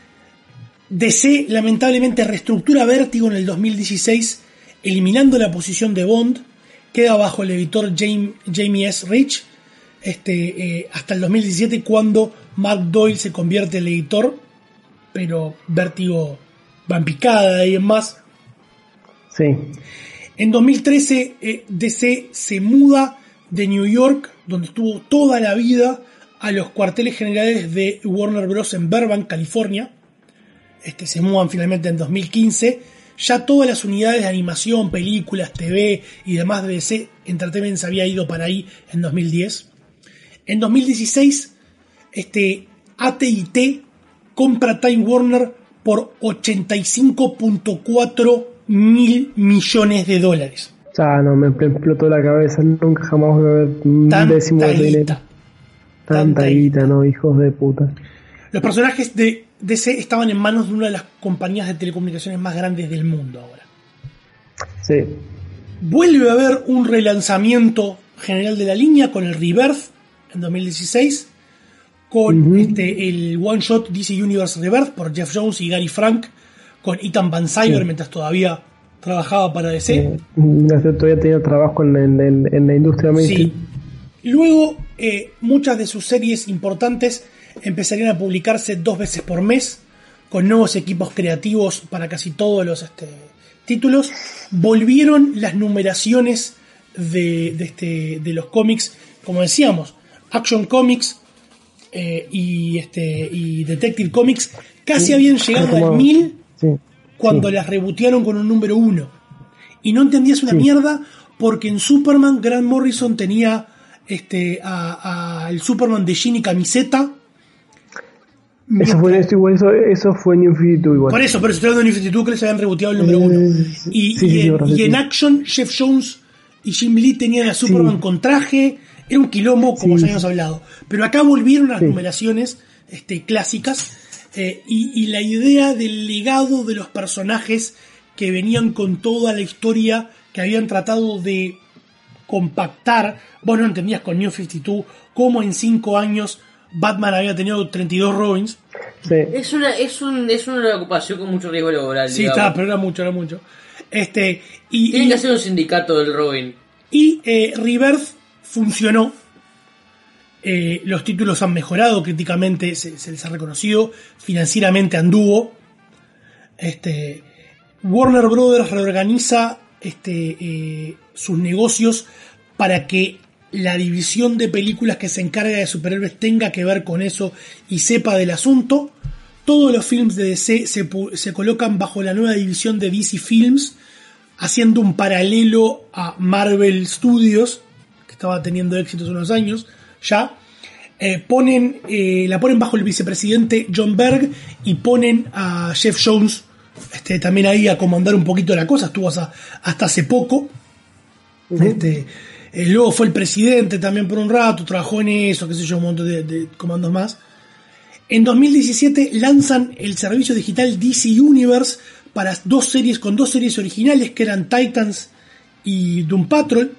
D C lamentablemente reestructura Vértigo en el dos mil dieciséis, eliminando la posición de Bond. Queda bajo el editor James, Jamie S. Rich este, eh, hasta el dos mil diecisiete, cuando Mark Doyle se convierte en el editor, pero Vértigo va en picada y en más. Sí. En dos mil trece, eh, D C se muda de New York, donde estuvo toda la vida, a los cuarteles generales de Warner Bros. En Burbank, California. Este, se mudan finalmente en dos mil quince. Ya todas las unidades de animación, películas, T V y demás de D C Entertainment se había ido para ahí en dos mil diez. En dos mil dieciséis, este, A T y T compra Time Warner por ochenta y cinco punto cuatro mil millones de dólares. Ya no, me explotó la cabeza. Nunca jamás voy a ver un Tanta décimo de dinero. Tanta, Tanta guita, no, hijos de puta. Los personajes de D C estaban en manos de una de las compañías de telecomunicaciones más grandes del mundo ahora. Sí. Vuelve a haber un relanzamiento general de la línea con el Rebirth en dos mil dieciséis, con uh-huh. este, el one shot D C Universe Rebirth por Jeff Jones y Gary Frank, con Ethan Van Sciver sí. mientras todavía trabajaba para D C. Eh, todavía tenía trabajo en, en, en, en la industria mainstream. Sí. Luego, eh, muchas de sus series importantes empezarían a publicarse dos veces por mes, con nuevos equipos creativos para casi todos los este, títulos. Volvieron las numeraciones de, de, este, de los cómics, como decíamos, Action Comics eh, y, este, y Detective Comics casi sí. habían llegado al mil sí. cuando sí. las rebotearon con un número uno. Y no entendías una sí. mierda, porque en Superman Grant Morrison tenía este, a, a el Superman de jean y camiseta. Eso fue, eso, igual, eso, eso fue New cincuenta y dos igual. Por eso, pero estoy hablando de New cincuenta y dos, que les habían reboteado el número uno. Eh, y, sí, y, sí, en, sí, y sí. en Action, Jeff Jones y Jim Lee tenían a Superman sí. con traje. Era un quilombo, como sí. ya habíamos hablado. Pero acá volvieron las sí. numeraciones este, clásicas. Eh, y, y la idea del legado de los personajes que venían con toda la historia que habían tratado de compactar. Vos no entendías con New cincuenta y dos cómo en cinco años Batman había tenido treinta y dos Robins. Sí. Es una es un es una ocupación con mucho riesgo laboral. Sí, está, pero era mucho, era mucho. Este, y, Tienen y, que hacer un sindicato del Robin. Y eh, Rebirth funcionó. Eh, los títulos han mejorado críticamente, se, se les ha reconocido. Financieramente anduvo. Este, Warner Brothers reorganiza este, eh, sus negocios para que la división de películas que se encarga de superhéroes tenga que ver con eso y sepa del asunto. Todos los films de D C se, se colocan bajo la nueva división de D C Films, haciendo un paralelo a Marvel Studios, que estaba teniendo éxitos unos años ya. Eh, ponen, eh, la ponen bajo el vicepresidente John Berg y ponen a Jeff Jones este, también ahí a comandar un poquito la cosa. Estuvo hasta, hasta hace poco. Uh-huh. Este, eh, luego fue el presidente también por un rato, trabajó en eso, qué sé yo, un montón de, de comandos más. En dos mil diecisiete lanzan el servicio digital D C Universe para dos series, con dos series originales que eran Titans y Doom Patrol.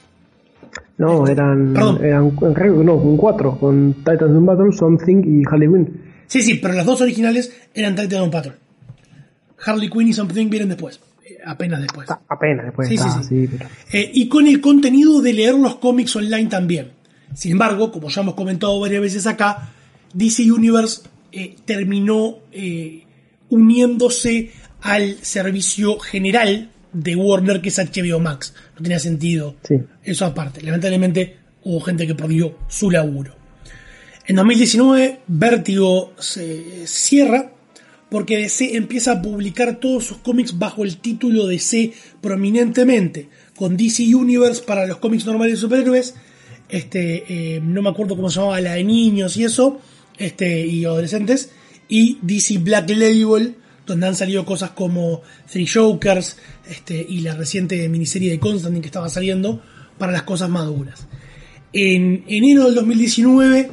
No, eran, Perdón. eran no, un cuatro, con Titans Doom Patrol, Something y Harley Quinn. Sí, sí, pero las dos originales eran Titans Doom Patrol. Harley Quinn y Something vienen después, eh, apenas después. Ah, apenas después. Sí, está, sí, sí. sí pero... eh, y con el contenido de leer los cómics online también. Sin embargo, como ya hemos comentado varias veces acá, D C Universe eh, terminó eh, uniéndose al servicio general de Warner, que es H B O Max. No tenía sentido sí. eso aparte. Lamentablemente hubo gente que perdió su laburo. En dos mil diecinueve Vértigo se cierra porque D C empieza a publicar todos sus cómics bajo el título D C prominentemente, con D C Universe para los cómics normales de superhéroes, este eh, no me acuerdo cómo se llamaba, la de niños y eso, este y adolescentes, y D C Black Label, donde han salido cosas como Three Jokers, este, y la reciente miniserie de Constantine que estaba saliendo para las cosas maduras. En enero del dos mil diecinueve,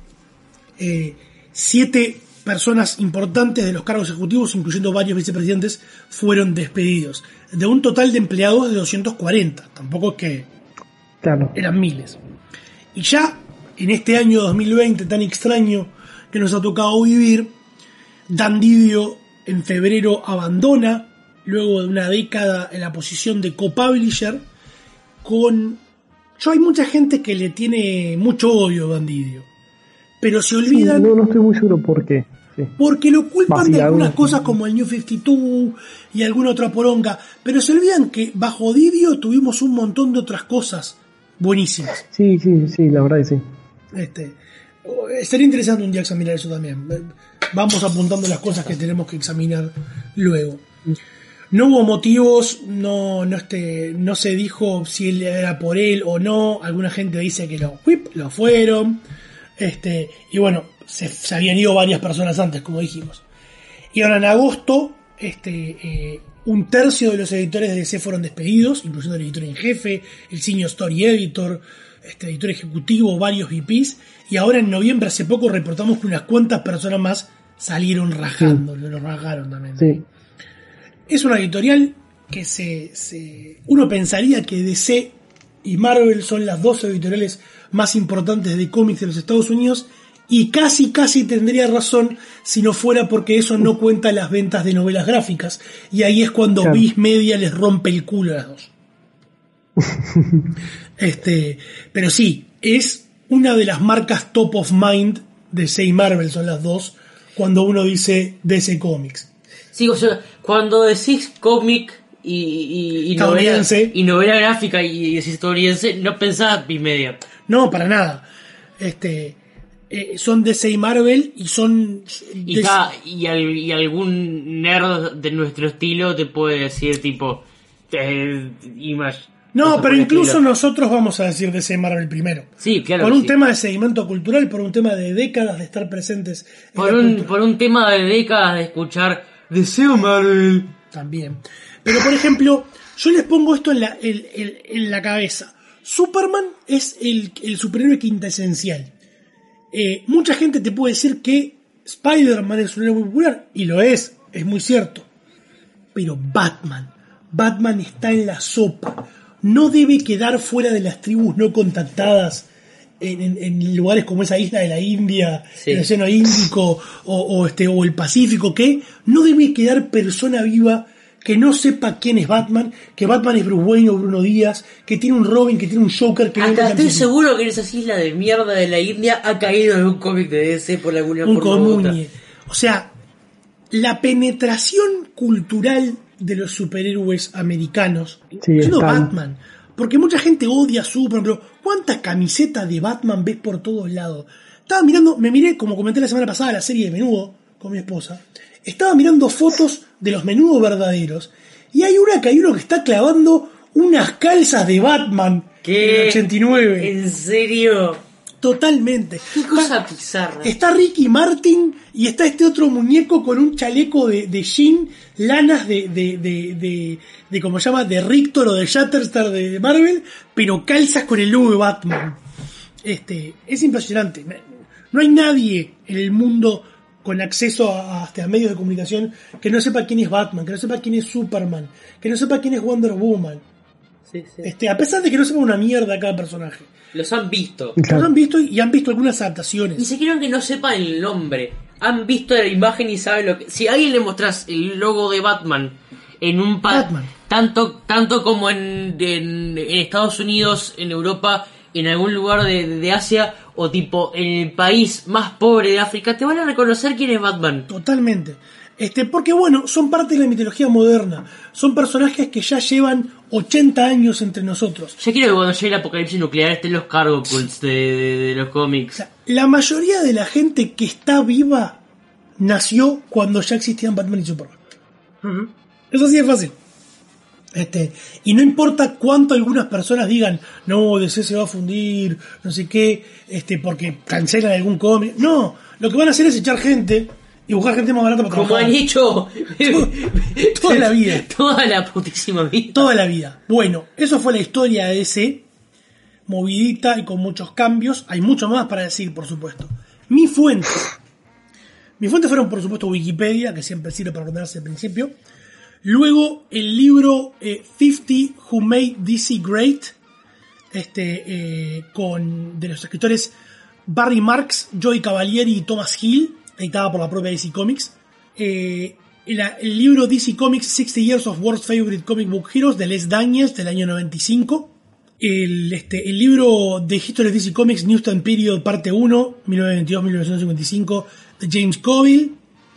eh, siete personas importantes de los cargos ejecutivos, incluyendo varios vicepresidentes, fueron despedidos. De un total de empleados de doscientos cuarenta, tampoco es que claro. eran miles. Y ya en este año dos mil veinte tan extraño que nos ha tocado vivir, Dan Didio en febrero abandona, luego de una década en la posición de co-publisher, con... Yo hay mucha gente que le tiene mucho odio a Dan Didio, pero se olvidan... Sí, no, no estoy muy seguro por qué. Sí. Porque lo culpan Vacía, de algunas alguna... cosas como el New cincuenta y dos y alguna otra poronga, pero se olvidan que bajo Didio tuvimos un montón de otras cosas buenísimas. Sí, sí, sí, la verdad que sí. Este, estaría interesante un día examinar eso también. Vamos apuntando las cosas que tenemos que examinar luego. No hubo motivos, no, no, este, no se dijo si él era por él o no. Alguna gente dice que lo, whip, lo fueron. Este, y bueno, se, se habían ido varias personas antes, como dijimos. Y ahora en agosto, este, eh, un tercio de los editores de D C fueron despedidos, incluyendo el editor en jefe, el senior story editor, este editor ejecutivo, varios V Ps. Y ahora en noviembre, hace poco, reportamos que unas cuantas personas más salieron rajando, sí. lo rajaron también. Sí. Es una editorial que se, se... Uno pensaría que D C y Marvel son las dos editoriales más importantes de cómics de los Estados Unidos, y casi, casi tendría razón si no fuera porque eso no cuenta las ventas de novelas gráficas. Y ahí es cuando claro. Viz Media les rompe el culo a las dos. este, pero sí, es una de las marcas top of mind de D C y Marvel, son las dos, cuando uno dice D C Comics. Sí, o sea, cuando decís cómic y, y, y, novela, y novela gráfica y decís estadounidense, no pensás Viz Media. No, para nada. Este, eh, son D C y Marvel y son... Y, D C... cada, y, al, y algún nerd de nuestro estilo te puede decir tipo... Eh, Image. No, pero incluso estilo. Nosotros vamos a decir D C y Marvel primero. Sí, claro. Por un sí. tema de seguimiento cultural, por un tema de décadas de estar presentes. En por, la un, cultura. por un tema de décadas de escuchar D C o Marvel. También. Pero por ejemplo, yo les pongo esto en la, en, en, en la cabeza. Superman es el, el superhéroe quintesencial. Eh, mucha gente te puede decir que Spider-Man es un héroe muy popular, y lo es, es muy cierto. Pero Batman, Batman está en la sopa. No debe quedar fuera de las tribus no contactadas en, en, en lugares como esa isla de la India, sí. el Océano Índico o, o, este, o el Pacífico, que no debe quedar persona viva que no sepa quién es Batman, que Batman es Bruce Wayne o Bruno Díaz, que tiene un Robin, que tiene un Joker, que hasta no estoy seguro que en esas islas de mierda de la India ha caído en un cómic de D C por alguna un forma u otra. O sea, la penetración cultural de los superhéroes americanos, sí, incluyendo Batman, porque mucha gente odia a Superman, pero ¿cuántas camisetas de Batman ves por todos lados? Estaba mirando, me miré, como comenté la semana pasada, la serie de Menudo con mi esposa. Estaba mirando fotos de los Menudos verdaderos, y hay una que hay uno que está clavando unas calzas de Batman. ¿Qué? En el ochenta y nueve. ¿En serio? Totalmente. Qué cosa bizarra. Está Ricky Martin y está este otro muñeco con un chaleco de, de jean, lanas de, de, de, de, de, ¿cómo se llama? De Rictor o de Shatterstar de Marvel, pero calzas con el logo de Batman. Este, es impresionante. No hay nadie en el mundo con acceso a, hasta a medios de comunicación que no sepa quién es Batman, que no sepa quién es Superman, que no sepa quién es Wonder Woman. sí, sí. Este, a pesar de que no sepa una mierda cada personaje. Los han visto. Los han visto y han visto algunas adaptaciones. Ni siquiera que no sepan el nombre. Han visto la imagen y saben lo que... Si a alguien le mostras el logo de Batman en un pa... Batman. Tanto, tanto como en, en, en Estados Unidos, en Europa, en algún lugar de, de Asia, o tipo en el país más pobre de África, te van a reconocer quién es Batman. Totalmente. Este, porque bueno, son parte de la mitología moderna. Son personajes que ya llevan ochenta años entre nosotros. Ya quiero que cuando llegue el apocalipsis nuclear estén los cargo cults de, de, de los cómics. O sea, la mayoría de la gente que está viva nació cuando ya existían Batman y Superman. Uh-huh. Eso sí es fácil. Este, y no importa cuánto algunas personas digan, no, D C se va a fundir, no sé qué, este, porque cancelan algún cómic. No, lo que van a hacer es echar gente y buscar gente más barata para Como trabajar. han hecho Todo, toda la vida. Toda la putísima vida. Toda la vida. Bueno, eso fue la historia de D C, movidita y con muchos cambios. Hay mucho más para decir, por supuesto. Mi fuente. Mis fuentes fueron, por supuesto, Wikipedia, que siempre sirve para ordenarse al principio. Luego el libro eh, cincuenta Who Made D C Great, este, eh, con, de los escritores Barry Marks, Joey Cavalieri y Thomas Hill, editada por la propia D C Comics. Eh, el, el libro D C Comics sixty Years of World's Favorite Comic Book Heroes de Les Daniels del año noventa y cinco. El, este, el libro de History of D C Comics New Time Period parte uno, mil novecientos veintidós a mil novecientos cincuenta y cinco, de James Coville.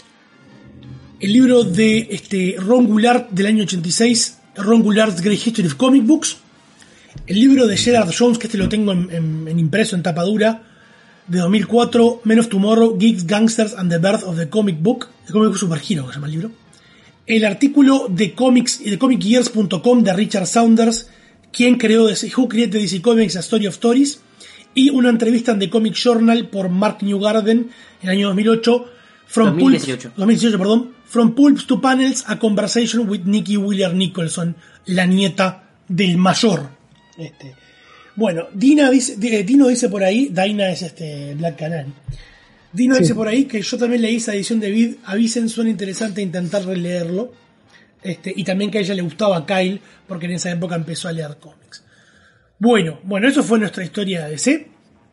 El libro de este, Ron Goulart del año ochenta y seis, Ron Goulart's Great History of Comic Books. El libro de Gerard Jones, que este lo tengo en, en, en impreso en tapa dura, de dos mil cuatro, Men of Tomorrow, Geeks, Gangsters and the Birth of the Comic Book, el Comic Book Superhero, que se llama el libro. El artículo de comics de comic years punto com de Richard Saunders, quien creó Who Created D C Comics, A Story of Stories, y una entrevista en The Comic Journal por Mark Newgarden en el año dos mil ocho, From dos mil dieciocho. Pulps, dos mil dieciocho, perdón, From Pulps to Panels, A Conversation with Nikki Wheeler Nicholson, la nieta del mayor. Este. Bueno, Dina dice, Dino dice por ahí, Dina es este Black Canary. Dino sí. dice por ahí que yo también leí esa edición de Vid, avisen, suena interesante intentar releerlo. Este, y también que a ella le gustaba a Kyle, porque en esa época empezó a leer cómics. Bueno, bueno, eso fue nuestra historia de D C.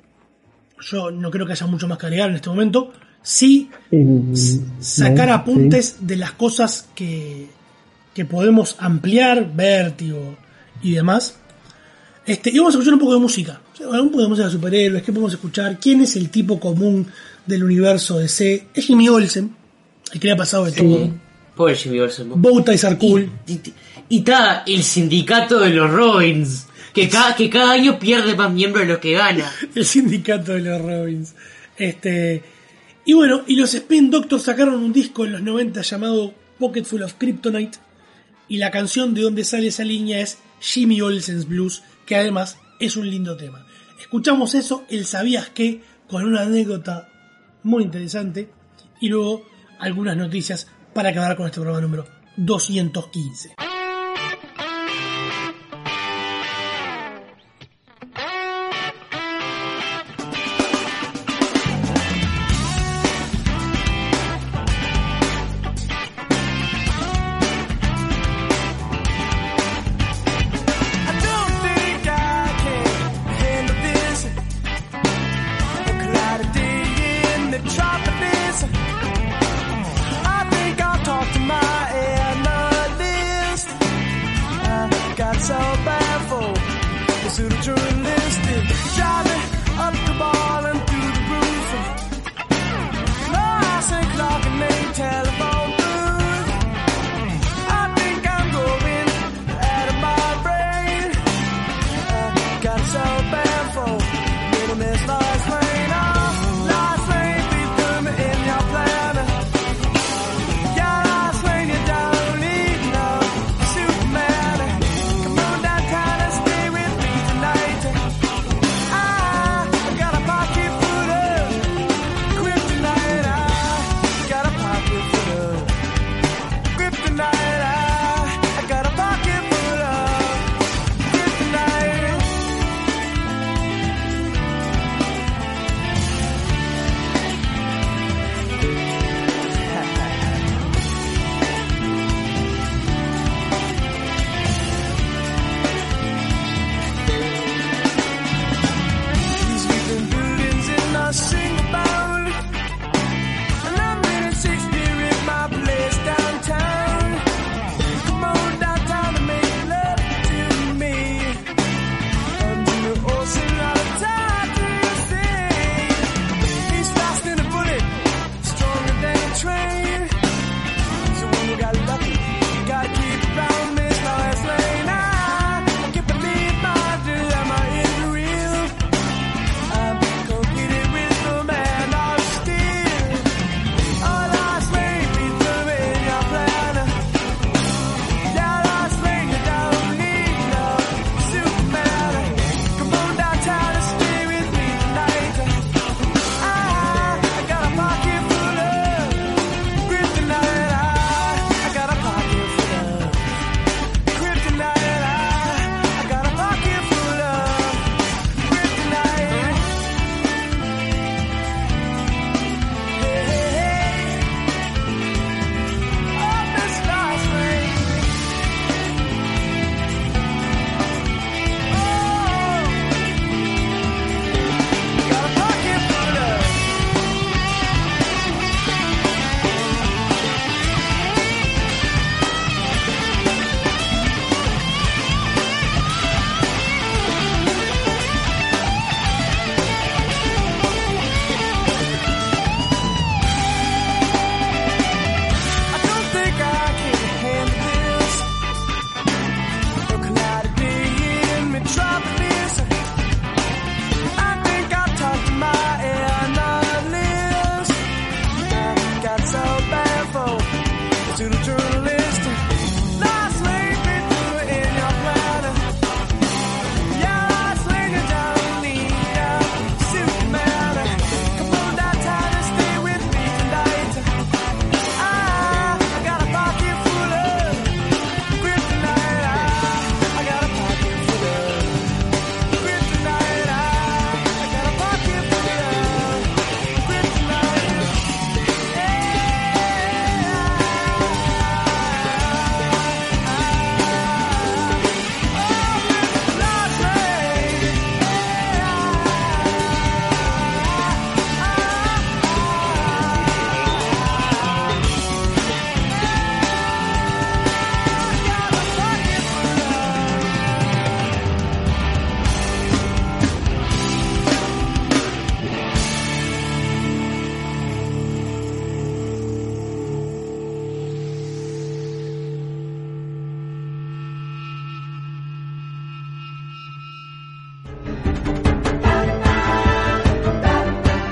Yo no creo que haya mucho más que agregar en este momento. Sí, mm, sacar no, apuntes sí. de las cosas que, que podemos ampliar, vértigo y demás. Este, y vamos a escuchar un poco de música. Un poco de música de superhéroes, ¿qué podemos escuchar? ¿Quién es el tipo común del universo D C? Es Jimmy Olsen, el que le ha pasado de sí. todo. Pobre Jimmy Olsen. Bowties are cool. Y está el sindicato de los Robins, que cada, que cada año pierde más miembros de los que gana. El sindicato de los Robins. Este, y bueno, y los Spin Doctors sacaron un disco en los noventa llamado Pocket Full of Kryptonite, y la canción de donde sale esa línea es Jimmy Olsen's Blues, que además es un lindo tema. Escuchamos eso, el sabías qué, con una anécdota muy interesante, y luego algunas noticias para acabar con este programa número doscientos quince. So bad for little Miss Lost Lane, oh, Lost Lane, please do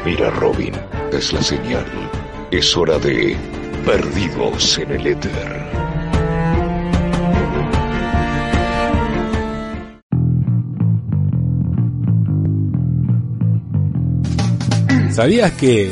Mira, Robin, es la señal. Es hora de Perdidos en el Éter. ¿Sabías que...?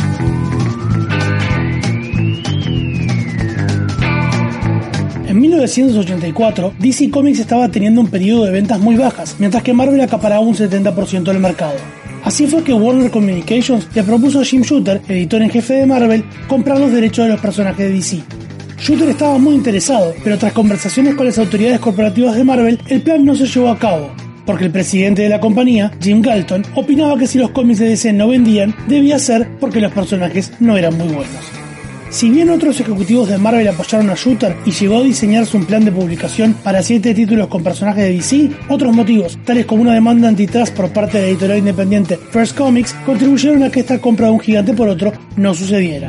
En mil novecientos ochenta y cuatro, D C Comics estaba teniendo un periodo de ventas muy bajas, mientras que Marvel acaparaba un setenta por ciento del mercado. Así fue que Warner Communications le propuso a Jim Shooter, editor en jefe de Marvel, comprar los derechos de los personajes de D C. Shooter estaba muy interesado, pero tras conversaciones con las autoridades corporativas de Marvel, el plan no se llevó a cabo, porque el presidente de la compañía, Jim Galton, opinaba que si los cómics de D C no vendían, debía ser porque los personajes no eran muy buenos. Si bien otros ejecutivos de Marvel apoyaron a Shooter y llegó a diseñarse un plan de publicación para siete títulos con personajes de D C, otros motivos, tales como una demanda antitrust por parte de la editorial independiente First Comics, contribuyeron a que esta compra de un gigante por otro no sucediera.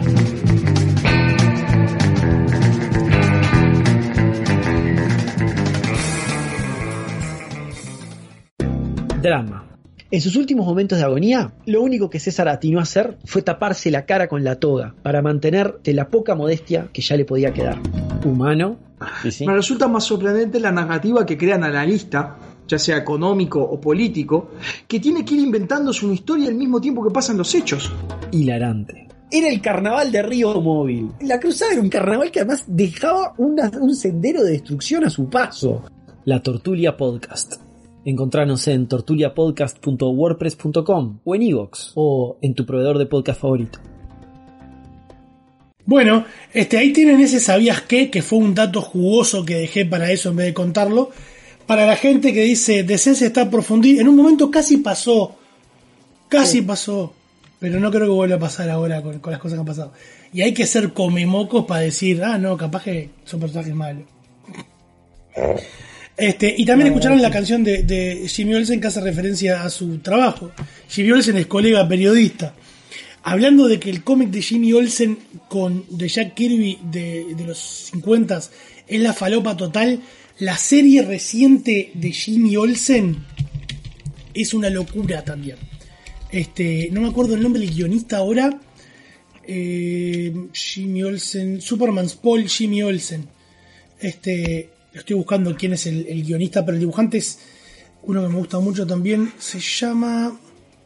Drama. En sus últimos momentos de agonía, lo único que César atinó a hacer fue taparse la cara con la toga para mantener de la poca modestia que ya le podía quedar. Humano. ¿Sí, sí? Me resulta más sorprendente la narrativa que crea el analista, ya sea económico o político, que tiene que ir inventándose una historia al mismo tiempo que pasan los hechos. Hilarante. Era el carnaval de Río Móvil. La cruzada era un carnaval que además dejaba una, un sendero de destrucción a su paso. La Tortulia Podcast. Encontranos en tortulia podcast punto wordpress punto com o en iVoox o en tu proveedor de podcast favorito. Bueno, este, ahí tienen ese ¿sabías qué? Que fue un dato jugoso que dejé para eso en vez de contarlo. Para la gente que dice D C se está por fundir, en un momento casi pasó, casi sí. pasó, pero no creo que vuelva a pasar ahora con, con las cosas que han pasado. Y hay que ser comemocos para decir, ah no, capaz que son personajes malos. Este, y también escucharon la canción de, de Jimmy Olsen que hace referencia a su trabajo. Jimmy Olsen es colega periodista. Hablando de que el cómic de Jimmy Olsen con de Jack Kirby de, de los cincuenta es la falopa total, la serie reciente de Jimmy Olsen es una locura también. Este, no me acuerdo el nombre del guionista ahora. Eh, Jimmy Olsen, Superman's Paul Jimmy Olsen. Este... Estoy buscando quién es el, el guionista, pero el dibujante es uno que me gusta mucho también. Se llama...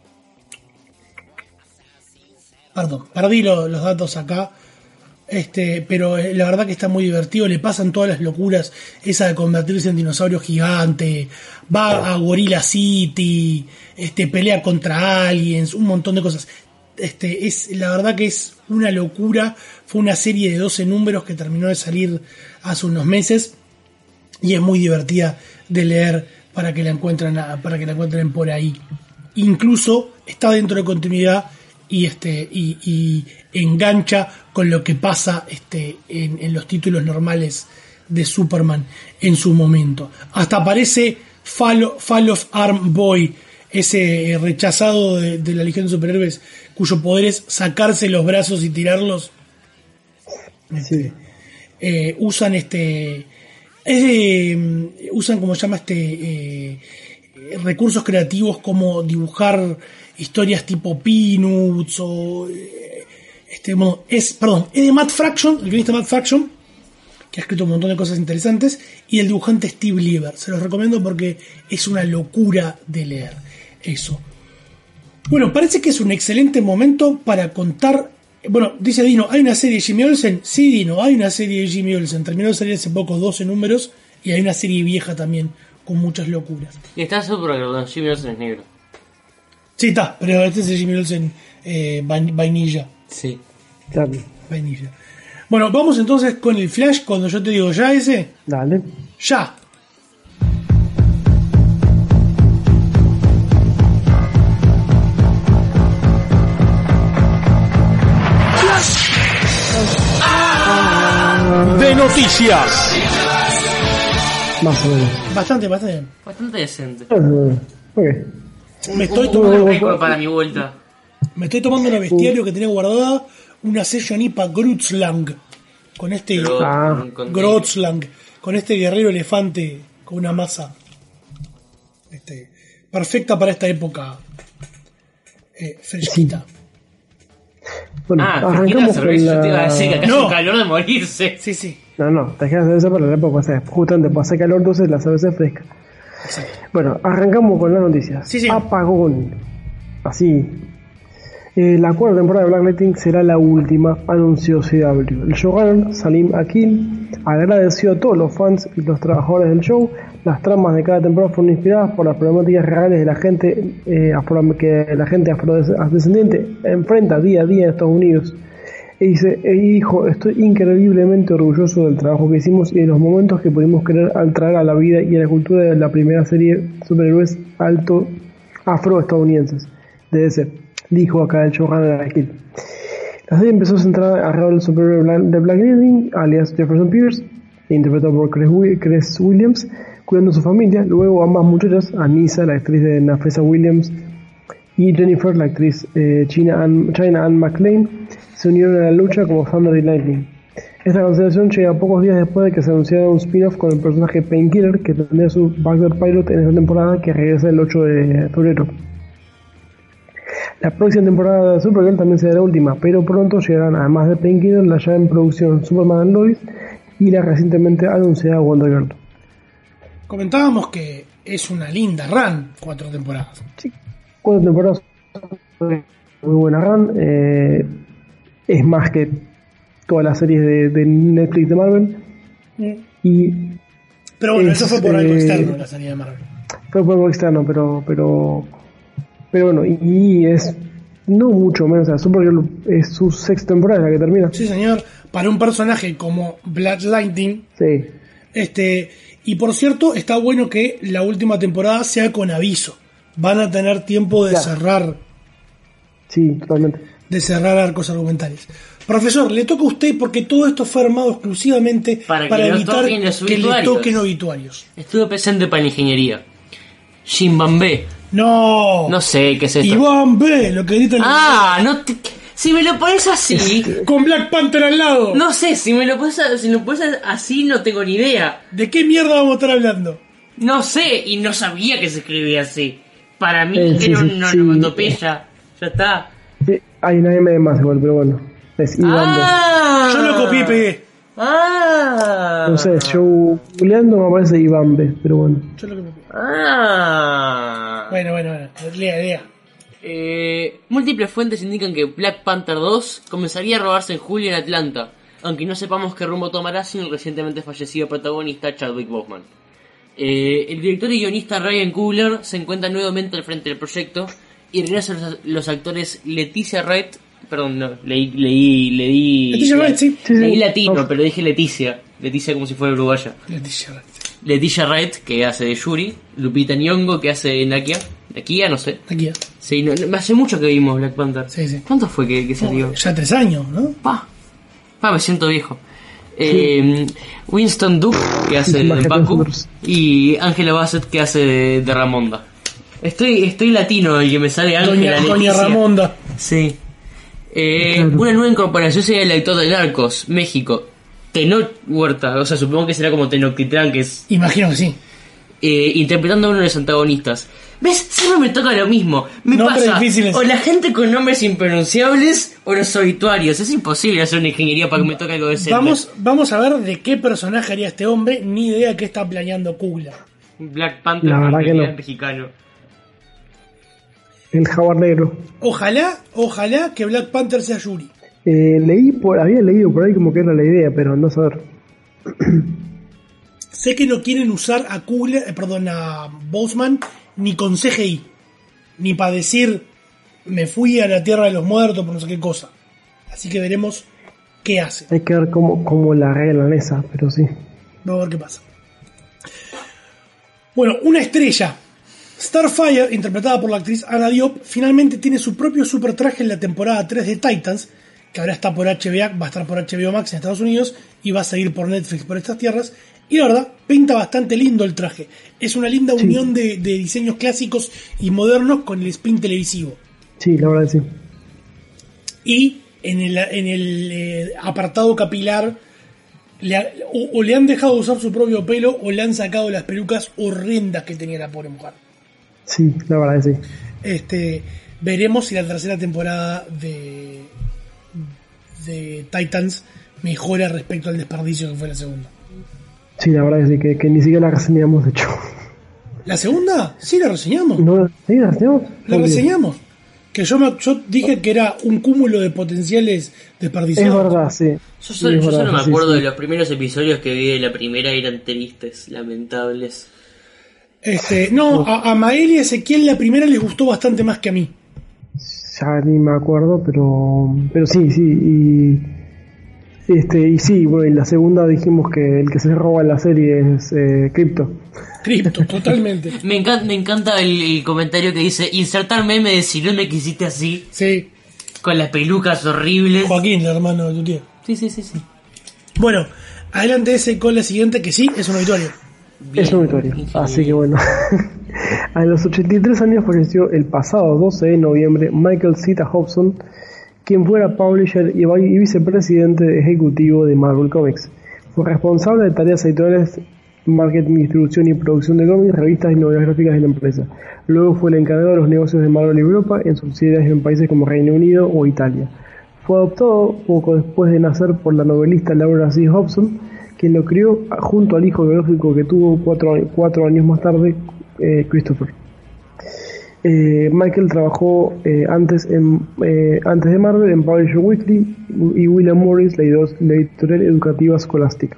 Perdón, perdí lo, los datos acá. Este, pero eh, la verdad que está muy divertido. Le pasan todas las locuras. Esa de convertirse en dinosaurio gigante. Va a Gorilla City. Este, pelea contra aliens. Un montón de cosas. Este, es, la verdad que es una locura. Fue una serie de doce números que terminó de salir hace unos meses. Y es muy divertida de leer para que la encuentren, para que la encuentren por ahí. Incluso está dentro de continuidad y este y, y engancha con lo que pasa este en, en los títulos normales de Superman en su momento. Hasta aparece Fall, Fall of Arm Boy, ese rechazado de, de la Legión de Superhéroes, cuyo poder es sacarse los brazos y tirarlos. Este, eh, usan este eh, usan como se llama este eh, recursos creativos como dibujar historias tipo Peanuts o eh, este bueno, es perdón es de Matt Fraction, el guionista Matt Fraction, que ha escrito un montón de cosas interesantes, y el dibujante Steve Lieber. Se los recomiendo porque es una locura de leer eso. Bueno, parece que es un excelente momento para contar. Bueno, dice Dino, ¿hay una serie de Jimmy Olsen? Sí, Dino, hay una serie de Jimmy Olsen. Terminó de salir hace poco, doce números, y hay una serie vieja también, con muchas locuras. Y está seguro que Jimmy Olsen es negro. Sí, está, pero este es el Jimmy Olsen eh, vainilla. Sí. Claro. Vainilla. Bueno, vamos entonces con el flash cuando yo te digo ya ese. Dale. Ya. De noticias. Más o menos. Bastante, bastante. Bastante decente. Okay. Me estoy un, tomando un récord para mi vuelta. Me estoy tomando una bestiario que tenía guardada, una Session I P A Grutzlang, con este ah. Grutzlang, con este guerrero elefante con una masa este, perfecta para esta época eh, fresquita. Bueno, ah, arrancamos la con la... te iba a decir que acá No. hace un calor de morirse. Sí, sí. No, no, te dejas de eso para la época, o sea, justamente para hacer calor, entonces la cerveza es fresca. Exacto. Bueno, arrancamos con las noticias. Sí, sí. Apagón. Así. Eh, la cuarta temporada de Black Lightning será la última, anunció C W. El showrunner, Salim Akil, agradeció a todos los fans y los trabajadores del show. Las tramas de cada temporada fueron inspiradas por las problemáticas reales de la gente eh, afro, que la gente afrodescendiente enfrenta día a día en Estados Unidos. Y dice, e dijo, estoy increíblemente orgulloso del trabajo que hicimos y de los momentos que pudimos crear al traer a la vida y a la cultura de la primera serie de superhéroes alto afroestadounidenses. Debe ser, dijo acá el showrunner Akil. La serie empezó centrada alrededor del superhéroe de Black Lightning, alias Jefferson Pierce, interpretado por Chris, Chris Williams, cuidando a su familia. Luego ambas muchachas, Anissa, la actriz de Nafessa Williams, y Jennifer, la actriz eh, China Ann, China Ann McClain, se unieron a la lucha como Thunder y Lightning. Esta cancelación llega pocos días después de que se anunciara un spin-off con el personaje Painkiller, que tendrá su backdoor pilot en esta temporada, que regresa el ocho de febrero. La próxima temporada de Supergirl también será la última, pero pronto llegarán, además de Painkiller, la ya en producción Superman and Lois y la recientemente anunciada Wonder Girl. Comentábamos que es una linda run, cuatro temporadas. Sí, cuatro temporadas, muy buena run. Eh, es más que todas las series de, de Netflix de Marvel. Mm. Y pero bueno, es, eso fue por algo eh, externo, la salida de Marvel. Fue por algo externo, pero pero pero bueno, y, y es no mucho menos, o sea, Supergirl es su sexta temporada la que termina. Sí, señor, para un personaje como Black Lightning. Sí. Este, y por cierto, está bueno que la última temporada sea con aviso. Van a tener tiempo de claro. cerrar. Sí, totalmente. De cerrar arcos argumentales. Profesor, le toca a usted porque todo esto fue armado exclusivamente para, para que evitar que le toquen obituarios. Estuve presente para la ingeniería. Jimbambé. No. No sé qué es esto. Iván B, lo que gritan. Ah, no te... Si me lo pones así... Con Black Panther al lado. No sé, si me lo pones, si me lo pones así no tengo ni idea. ¿De qué mierda vamos a estar hablando? No sé, y no sabía que se escribía así. Para mí eh, sí, era sí, una sí. onomatopeya. Ya está. Sí, hay una M de más igual, pero bueno. Es Iván ah, B. Yo lo copié y pegué. Ah. No sé, yo googleando me aparece Iván B, pero bueno. Yo lo copié. Ah. Bueno, bueno, bueno. Lea, lea. Eh, múltiples fuentes indican que Black Panther dos comenzaría a robarse en julio en Atlanta, aunque no sepamos qué rumbo tomará sin el recientemente fallecido protagonista Chadwick Boseman. Eh, el director y guionista Ryan Coogler se encuentra nuevamente al frente del proyecto y regresan los, los actores Leticia Wright, perdón, no, leí, leí, leí, Leticia Wright, sí, sí, leí sí. latino, Oh. pero dije Leticia, Leticia como si fuera uruguaya. Leticia Wright. Leticia Wright, que hace de Yuri, Lupita Nyong'o, que hace de Nakia, Nakia, no sé. Nakia. Sí, no, no, hace mucho que vimos Black Panther. Sí, sí. ¿Cuánto fue que, que salió? Oh, ya tres años, ¿no? Pa, pa, me siento viejo. Eh, Winston Duke, que hace de Imagínate Baku, nosotros. y Angela Bassett, que hace de, de Ramonda. Estoy, estoy latino, y que me sale Ángela Doña, Doña Leticia. Ramonda. Sí. Eh, Claro. Una nueva incorporación sería el actor de Narcos, México. Tenoch Huerta, o sea, supongo que será como Tenochtitlán, que es... Imagino que sí. Eh, interpretando a uno de los antagonistas. ¿Ves? Siempre me toca lo mismo. Me Nombres pasa difíciles. o la gente con nombres impronunciables o los obituarios. Es imposible hacer una ingeniería para que me toque algo decente. Vamos, vamos a ver de qué personaje haría este hombre. Ni idea qué está planeando Coogler. Black Panther, La verdad que no. mexicano. El jaguar negro. Ojalá, ojalá que Black Panther sea Yuri. Eh, leí por, había leído por ahí como que era la idea, pero no saber. Sé que no quieren usar a Coogler, eh, perdón, a Boseman ni con C G I, ni para decir me fui a la tierra de los muertos por no sé qué cosa. Así que veremos qué hace. Hay que ver cómo, cómo la arreglan esa, pero sí. Vamos a ver qué pasa. Bueno, una estrella. Starfire, interpretada por la actriz Anna Diop, finalmente tiene su propio super traje en la temporada tres de Titans, que ahora está por H B O, va a estar por H B O Max en Estados Unidos y va a seguir por Netflix por estas tierras. Y la verdad, pinta bastante lindo el traje. Es una linda Sí. unión de, de diseños clásicos y modernos con el spin televisivo. Sí, la verdad sí. Y en el, en el eh, apartado capilar, le ha- o, o le han dejado usar su propio pelo o le han sacado las pelucas horrendas que tenía la pobre mujer. Sí, la verdad sí. Este, veremos si la tercera temporada de, de Titans mejora respecto al desperdicio que fue la segunda. Sí, la verdad es que, que ni siquiera la reseñamos, de hecho. ¿La segunda? Sí, la reseñamos. No, ¿sí la reseñamos? La reseñamos. Que yo, me, yo dije que era un cúmulo de potenciales desperdiciados. Es verdad, sí. Yo solo, yo verdad, solo me sí, acuerdo sí. de los primeros episodios que vi de la primera y eran tristes, lamentables. Este, no, a, a Mael y a Ezequiel la primera les gustó bastante más que a mí. Ya ni me acuerdo, pero pero sí, sí. Y este y sí, bueno, y la segunda dijimos que el que se roba la serie es eh, Crypto. Crypto, totalmente. Me encanta, me encanta el, el comentario que dice: insertar meme de si no me quisiste así. Sí. Con las pelucas horribles. Joaquín, el hermano de tu tío. Sí, sí, sí, sí. Bueno, adelante ese con la siguiente que sí, es un obituario. Bien, es un obituario. Así que bueno. A los ochenta y tres años falleció el pasado doce de noviembre Michael Zita Hobson, quien fuera publisher y vicepresidente ejecutivo de Marvel Comics. Fue responsable de tareas editoriales, marketing, distribución y producción de cómics, revistas y novelas gráficas de la empresa. Luego fue el encargado de los negocios de Marvel Europa en subsidiarias en países como Reino Unido o Italia. Fue adoptado poco después de nacer por la novelista Laura C. Hobson, quien lo crió junto al hijo biológico que tuvo cuatro, cuatro años más tarde, eh, Christopher. Eh, Michael trabajó eh, antes en eh, antes de Marvel en Publisher Weekly y William Morris, la editorial educativa Scholastic.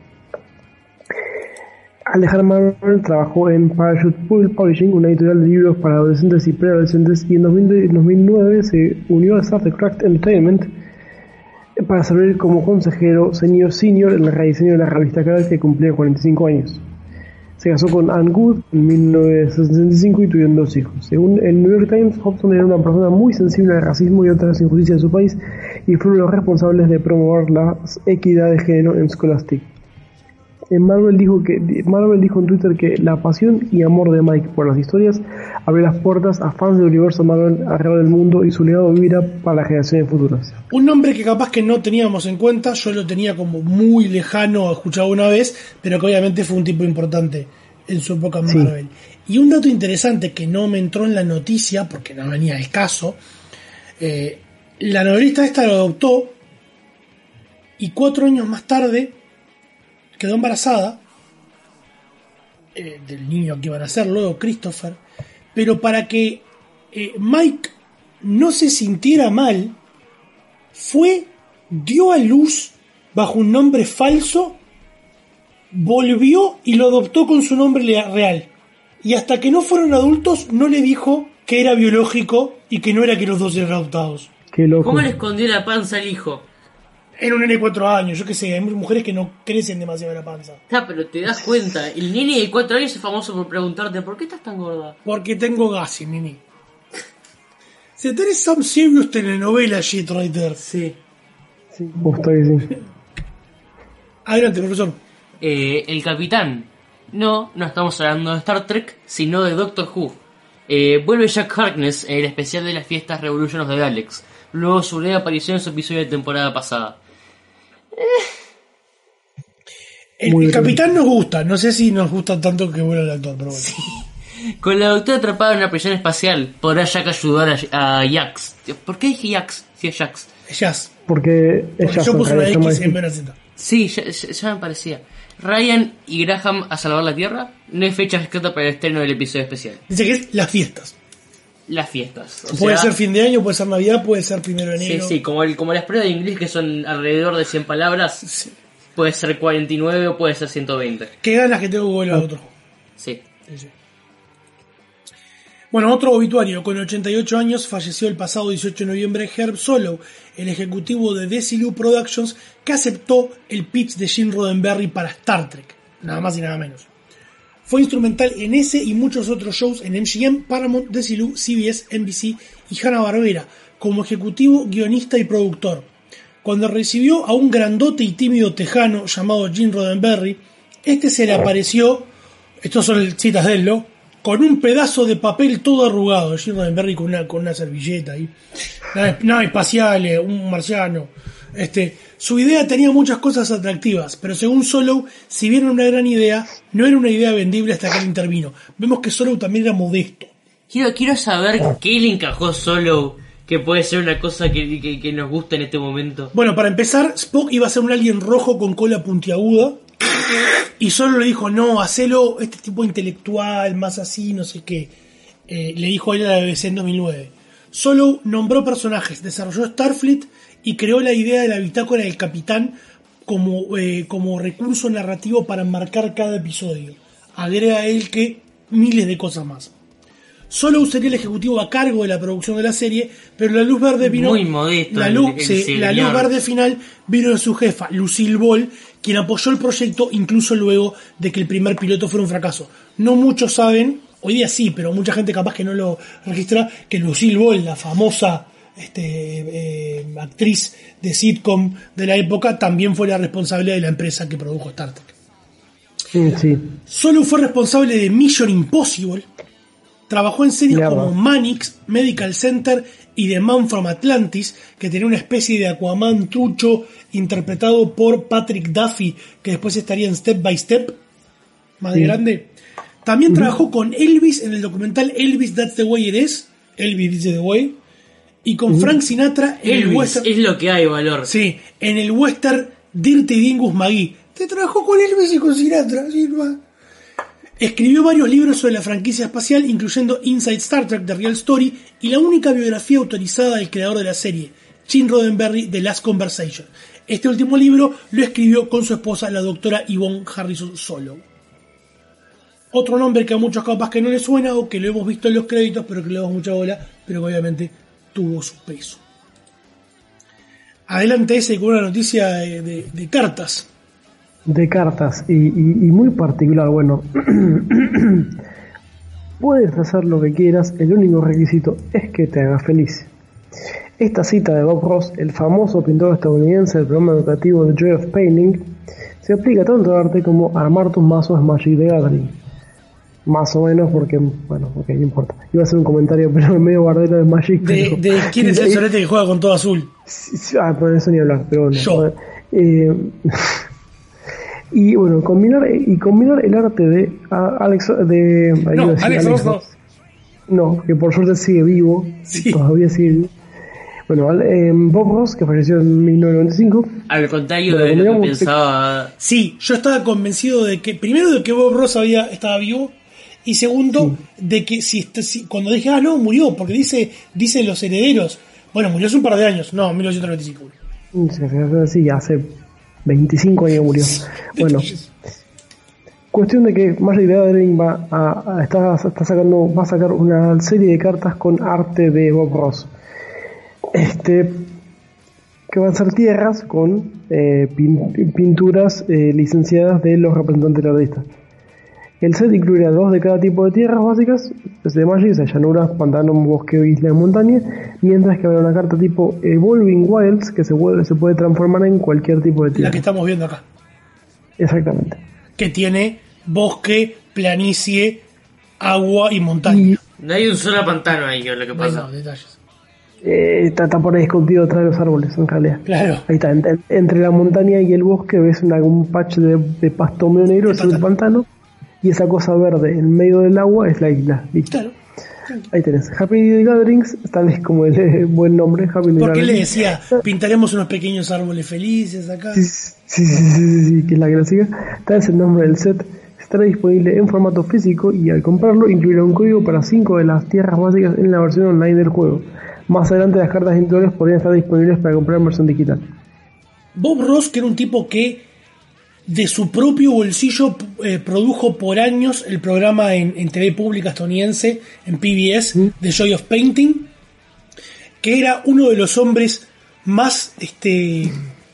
Al dejar Marvel, trabajó en Parachute Publishing, una editorial de libros para adolescentes y preadolescentes, y en dos mil nueve se unió a Star Trek Entertainment para servir como consejero senior senior en el rediseño de la revista Cadets, que cumplía cuarenta y cinco años. Se casó con Ann Good en mil novecientos sesenta y cinco y tuvieron dos hijos. Según el New York Times, Hobson era una persona muy sensible al racismo y otras injusticias de su país y fue uno de los responsables de promover la equidad de género en Scholastic. En Marvel dijo que Marvel dijo en Twitter que la pasión y amor de Mike por las historias abrió las puertas a fans del universo Marvel alrededor del mundo y su legado vivirá para las generaciones futuras. Un nombre que capaz que no teníamos en cuenta, yo lo tenía como muy lejano, escuchado una vez, pero que obviamente fue un tipo importante en su época en Marvel. Sí. Y un dato interesante que no me entró en la noticia, porque no venía el caso, eh, la novelista esta lo adoptó y cuatro años más tarde quedó embarazada eh, del niño que iban a ser luego Christopher, pero para que eh, Mike no se sintiera mal, fue, dio a luz bajo un nombre falso, volvió y lo adoptó con su nombre real, y hasta que no fueron adultos no le dijo que era biológico y que no era que los dos eran adoptados. Qué loco. ¿Cómo le escondió la panza al hijo? Era un nene de cuatro años, yo qué sé, hay mujeres que no crecen demasiado la panza. Ah, pero te das cuenta, el nene de cuatro años es famoso por preguntarte ¿por qué estás tan gorda? Porque tengo gas, nene. Se tenés some serious telenovela shit right there. Sí. Sí, justo que sí. Adelante, profesor. Eh, el capitán. No, no estamos hablando de Star Trek, sino de Doctor Who. Eh, vuelve Jack Harkness en el especial de las fiestas Revolution of the Daleks. Luego su breve aparición en su episodio de temporada pasada. Eh. El, el capitán nos gusta, no sé si nos gusta tanto que vuelva el actor, pero bueno. Sí. Con la doctora atrapada en una prisión espacial, podrá Jack ayudar a, a Jax. ¿Por qué dije Jax? Si es Jax. Es Jax. Porque, Porque es yo puse una X en vez de Z. Sí, ya, ya, ya me parecía. Ryan y Graham a salvar la Tierra. No hay fecha escrita para el estreno del episodio especial. Dice que es las fiestas. Las fiestas. O puede sea, ser fin de año, puede ser Navidad, puede ser primero de enero. Sí, sí, como, el, como las pruebas de inglés que son alrededor de cien palabras. Sí. Puede ser cuarenta y nueve o puede ser ciento veinte. Qué ganas que tengo con el otro. Sí. sí, sí. Bueno, otro obituario. Con ochenta y ocho años falleció el pasado dieciocho de noviembre Herb Solow, el ejecutivo de Desilu Productions, que aceptó el pitch de Gene Roddenberry para Star Trek. Nada más y nada menos. Fue instrumental en ese y muchos otros shows en M G M, Paramount, Desilu, C B S, N B C y Hanna-Barbera, como ejecutivo, guionista y productor. Cuando recibió a un grandote y tímido tejano llamado Gene Roddenberry, este se le apareció, estos son citas de él, ¿no?, con un pedazo de papel todo arrugado. Gene Roddenberry con una, con una servilleta ahí. Naves nave espaciales, un marciano. Este, su idea tenía muchas cosas atractivas, pero según Solow, si bien era una gran idea, no era una idea vendible hasta que él intervino. Vemos que Solow también era modesto. Quiero, quiero saber qué le encajó Solow que puede ser una cosa que, que, que nos gusta en este momento. Bueno, para empezar, Spock iba a ser un alien rojo con cola puntiaguda. Y solo le dijo, no, hacelo este tipo intelectual, más así, no sé qué. Eh, le dijo a él a la B B C en dos mil nueve. Solo nombró personajes, desarrolló Starfleet y creó la idea de la bitácora del capitán como, eh, como recurso narrativo para marcar cada episodio. Agrega a él que miles de cosas más. Solo sería el ejecutivo a cargo de la producción de la serie, pero la luz verde vino... Muy modesto. La luz, el, el sí, la luz verde final vino de su jefa, Lucille Ball, quien apoyó el proyecto incluso luego de que el primer piloto fuera un fracaso. No muchos saben, hoy día sí, pero mucha gente capaz que no lo registra, que Lucille Ball, la famosa este, eh, actriz de sitcom de la época, también fue la responsable de la empresa que produjo Star Trek. Sí, sí. Solo fue responsable de Mission Impossible. Trabajó en series Mierda. como Mannix, Medical Center y The Man from Atlantis, que tenía una especie de Aquaman trucho interpretado por Patrick Duffy, que después estaría en Step by Step, más de Sí. grande. También trabajó con Elvis en el documental Elvis That's the Way It Is, Elvis Dice the Way, y con Frank Sinatra en el Elvis, western. es lo que hay, valor. Sí, en el western Dirty Dingus McGee. Te trabajó con Elvis y con Sinatra, ¿sí? Escribió varios libros sobre la franquicia espacial, incluyendo Inside Star Trek, The Real Story, y la única biografía autorizada del creador de la serie, Gene Roddenberry, The Last Conversation. Este último libro lo escribió con su esposa, la doctora Yvonne Harrison Solo. Otro nombre que a muchos capaz que no les suena, o que lo hemos visto en los créditos, pero que le damos mucha bola, pero que obviamente tuvo su peso. Adelante ese con una noticia de, de, de cartas. De cartas, y, y, y muy particular. Bueno, puedes hacer lo que quieras, el único requisito es que te haga feliz. Esta cita de Bob Ross, el famoso pintor estadounidense del programa educativo The Joy of Painting, se aplica tanto al arte como a armar tus mazos Magic the Gathering. Más o menos, porque, bueno, ok, no importa. Iba a hacer un comentario, pero medio bardero de Magic. De, pero, de quién es el solete que juega con todo azul. Ah, por eso ni hablar, pero bueno. Yo. Eh, y bueno, combinar y combinar el arte de a, Alex de No, iba a decir Alex Ross no. no, que por suerte sigue vivo, Sí. todavía sigue vivo. Bueno, al- eh, Bob Ross, que falleció en mil novecientos noventa y cinco. Al contrario Bueno, de lo que digamos, pensaba. Sí, yo estaba convencido de que, primero, de que Bob Ross había, estaba vivo, y segundo, de que si, est- si cuando dije, ah, no, murió, porque dice dice los herederos. Bueno, murió hace un par de años, no, mil novecientos noventa y cinco. Mm, sí, sí, sí, hace veinticinco años murió. Bueno, cuestión de que Magic the Gathering va a, a- está, está sacando, va a sacar una serie de cartas con arte de Bob Ross. Este, que van a ser tierras con eh, pin- pinturas eh, licenciadas de los representantes del artista. El set incluirá dos de cada tipo de tierras básicas de Magic, o sea, llanuras, pantanos, bosque, isla y montaña, mientras que habrá una carta tipo Evolving Wilds que se puede, se puede transformar en cualquier tipo de tierra. La que estamos viendo acá. Exactamente. Que tiene bosque, planicie, agua y montaña. No hay un solo pantano ahí, que es lo que pasa. Bueno, detalles. Eh, está, está por ahí escondido detrás de los árboles, en realidad. Claro. Ahí está, entre, entre la montaña y el bosque ves una, un patch de, de pasto medio negro, es el pantano, y esa cosa verde en medio del agua es la isla. Listo. Claro. Ahí tenés. Happy Gatherings, tal vez como el eh, buen nombre, Happy Porque él le Gatherings. decía, pintaremos unos pequeños árboles felices acá. Sí, sí, sí, sí, sí, sí, que es la que la siga. Tal es el nombre del set. Estará disponible en formato físico y al comprarlo incluirá un código para cinco de las tierras básicas en la versión online del juego. Más adelante las cartas individuales podrían estar disponibles para comprar en versión digital. Bob Ross, que era un tipo que de su propio bolsillo eh, produjo por años el programa en, en T V pública estadounidense, en P B S, The Joy of Painting, que era uno de los hombres más este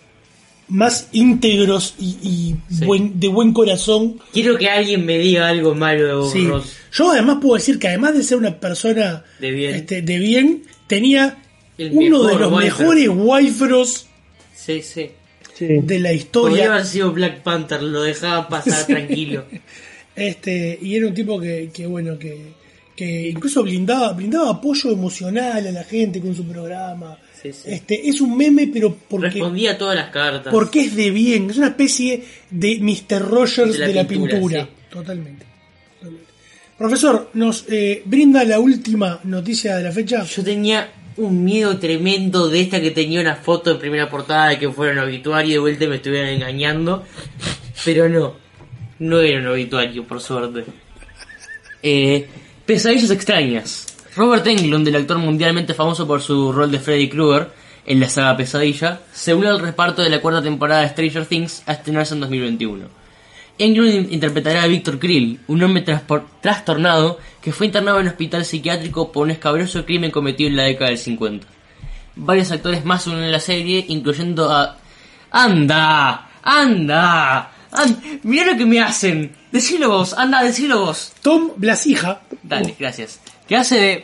más íntegros y, y Sí. buen, de buen corazón. Quiero que alguien me diga algo malo de Bob Sí. Ross. Yo además puedo decir que además de ser una persona De bien. este, de bien, tenía El uno de mejor los wifer. mejores wifros Sí, sí. de la Podría historia. haber sido Black Panther, lo dejaba pasar tranquilo. Este, y era un tipo que, que bueno, que, que incluso blindaba, blindaba apoyo emocional a la gente con su programa. Sí, sí. Este, es un meme, pero porque, Respondía a todas las cartas. porque es de bien, es una especie de mister Rogers de De la, la pintura. pintura, sí. Totalmente, totalmente. Profesor, ¿nos eh, brinda la última noticia de la fecha? Yo tenía un miedo tremendo de esta que tenía una foto en primera portada de que fuera un obituario y de vuelta me estuvieran engañando. Pero no, no era un obituario, por suerte. Eh, pesadillas extrañas. Robert Englund, el actor mundialmente famoso por su rol de Freddy Krueger en la saga Pesadilla, se une al reparto de la cuarta temporada de Stranger Things a estrenarse en dos mil veintiuno. Englund interpretará a Victor Krill, un hombre trastornado que fue internado en un hospital psiquiátrico por un escabroso crimen cometido en la década del cincuenta. Varios actores más se unen a la serie, incluyendo a... ¡Anda! ¡Anda! And... ¡Mira lo que me hacen! Decilo vos, anda, decilo vos. Tom Blasija. Dale, gracias. ¿Qué hace de...?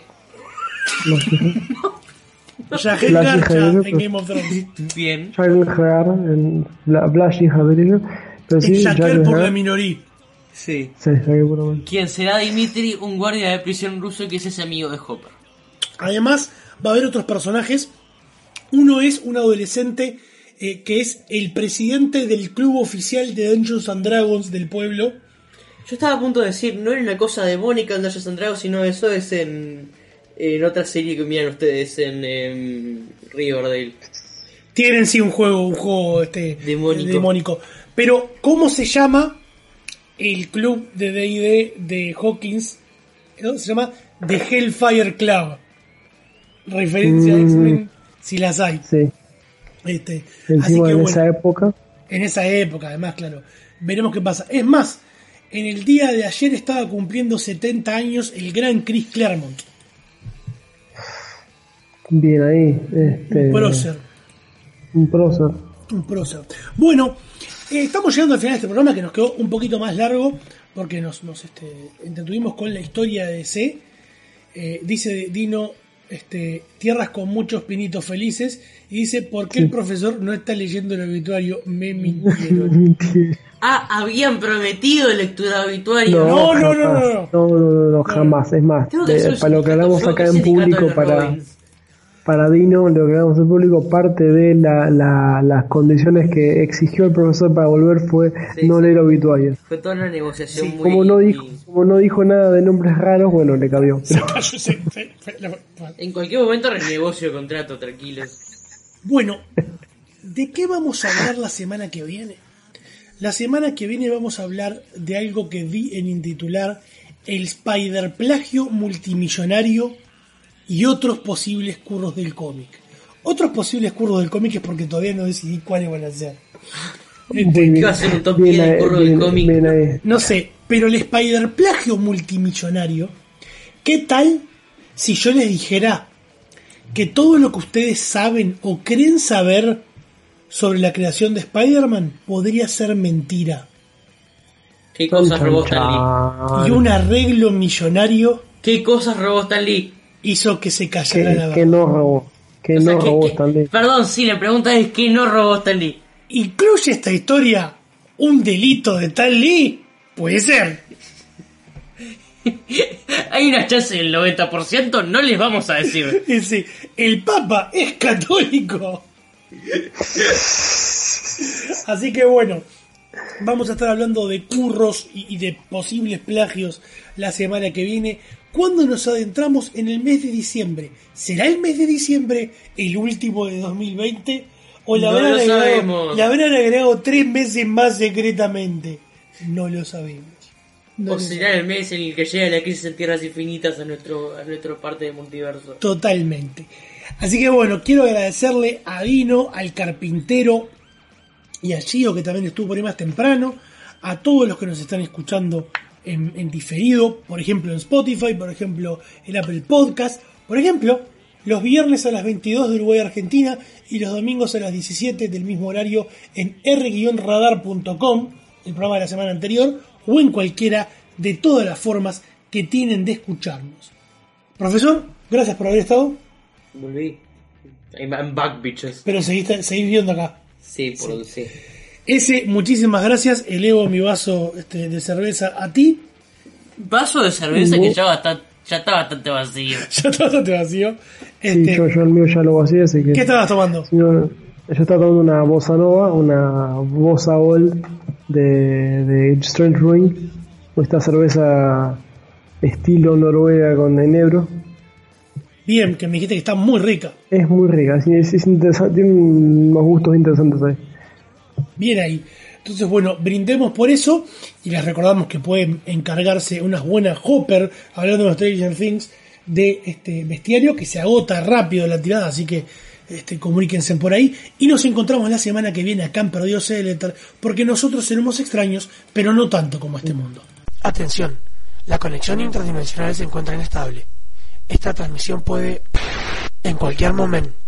Jack en Game of Thrones. Bien. Jack en Blasija. Pero sí, Jack por la minoría. Sí. Sí, por quien será Dimitri, un guardia de prisión ruso que es ese amigo de Hopper. Además, va a haber otros personajes. Uno es un adolescente eh, que es el presidente del club oficial de Dungeons and Dragons del pueblo. Yo estaba a punto de decir, no era una cosa demónica en Dungeons and Dragons, sino eso es en, en otra serie que miran ustedes, en, en Riverdale. Tienen sí un juego, un juego este demónico. demónico. Pero, ¿cómo se llama el club de D and D de Hawkins? ¿No? Se llama The Hellfire Club. Referencia mm. a X-Men, si las hay. Sí. Este, Encima así que, en bueno, esa época. En esa época, además, claro. Veremos qué pasa. Es más, en el día de ayer estaba cumpliendo setenta años el gran Chris Claremont. Bien ahí. Este, un prócer. Un prócer. Un prócer. Bueno, eh, estamos llegando al final de este programa que nos quedó un poquito más largo porque nos, nos este, entretuvimos con la historia de D C. Eh, dice Dino, este, tierras con muchos pinitos felices, y dice, ¿por qué sí. el profesor no está leyendo el obituario? Me mintieron. Ah, habían prometido lectura de obituario. No, no, no, no, no, no, no, no, no jamás. Es más, de, para lo que hablamos acá en público para... Para Dino, lo que hablamos en público, parte de la, la, las condiciones que exigió el profesor para volver fue sí, no leer obituarios. Fue toda una negociación sí, muy... Como no, dijo, como no dijo nada de nombres raros, bueno, le cabió. Pero... En cualquier momento renegocio el contrato, tranquilos. Bueno, ¿de qué vamos a hablar la semana que viene? La semana que viene vamos a hablar de algo que vi en intitular El Spider-Plagio multimillonario y otros posibles curros del cómic. Otros posibles curros del cómic es porque todavía no decidí cuáles van a ser. Este, ¿Qué va a ser un top diez de curros del cómic? No sé, pero el Spider-Plagio multimillonario, ¿qué tal si yo les dijera que todo lo que ustedes saben o creen saber sobre la creación de Spider-Man podría ser mentira? ¿Qué cosas robó Stan Lee? Y un arreglo millonario. ¿Qué cosas robó Stan Lee? Hizo que se callara la verdad. Que no robó. Que o sea, no que, robó que, Stan Lee. Perdón, sí, la pregunta es ¿qué no robó Stan Lee? ¿Incluye esta historia un delito de Stan Lee? Puede ser. Hay una chance del noventa por ciento, no les vamos a decir. Sí, el Papa es católico. Así que bueno, vamos a estar hablando de curros y, y de posibles plagios la semana que viene, cuando nos adentramos en el mes de diciembre. ¿Será el mes de diciembre el último de dos mil veinte? ¿O le habrán, no agregado, sabemos. le habrán agregado tres meses más secretamente? No lo sabemos. No o será el mes en el que llega la crisis en Tierras Infinitas a nuestro a nuestra parte del multiverso. Totalmente. Así que bueno, quiero agradecerle a Dino, al Carpintero y a Gio, que también estuvo por ahí más temprano, a todos los que nos están escuchando en, en diferido, por ejemplo en Spotify, por ejemplo en Apple Podcast, por ejemplo los viernes a las veintidós de Uruguay Argentina y los domingos a las diecisiete del mismo horario en erre radar punto com, el programa de la semana anterior, o en cualquiera de todas las formas que tienen de escucharnos. Profesor, gracias por haber estado. Volví. I'm back, bitches. Pero seguís, seguís viendo acá. Sí, por sí. sí. Ese, muchísimas gracias. Elevo mi vaso este, de cerveza a ti. Vaso de cerveza uh-huh. que ya, bastante, ya está bastante vacío. Ya está bastante vacío. Este, sí, yo, yo el mío ya lo vacié, así que... ¿Qué estabas tomando? Yo, yo estaba tomando una Bossa Nova, una Bossa Old de, de Strange Ring. Esta cerveza estilo Noruega con enebro. Bien, que me dijiste que está muy rica. Es muy rica, sí, es, es interesante, tiene unos gustos interesantes ahí. Bien ahí. Entonces, bueno, brindemos por eso y les recordamos que pueden encargarse unas buenas Hopper, hablando de los Stranger Things, de este bestiario que se agota rápido la tirada, así que este, comuníquense por ahí y nos encontramos la semana que viene acá en Perdidos en el Éter, porque nosotros seremos extraños, pero no tanto como este mundo. Atención, la conexión interdimensional se encuentra inestable. Esta transmisión puede en cualquier momento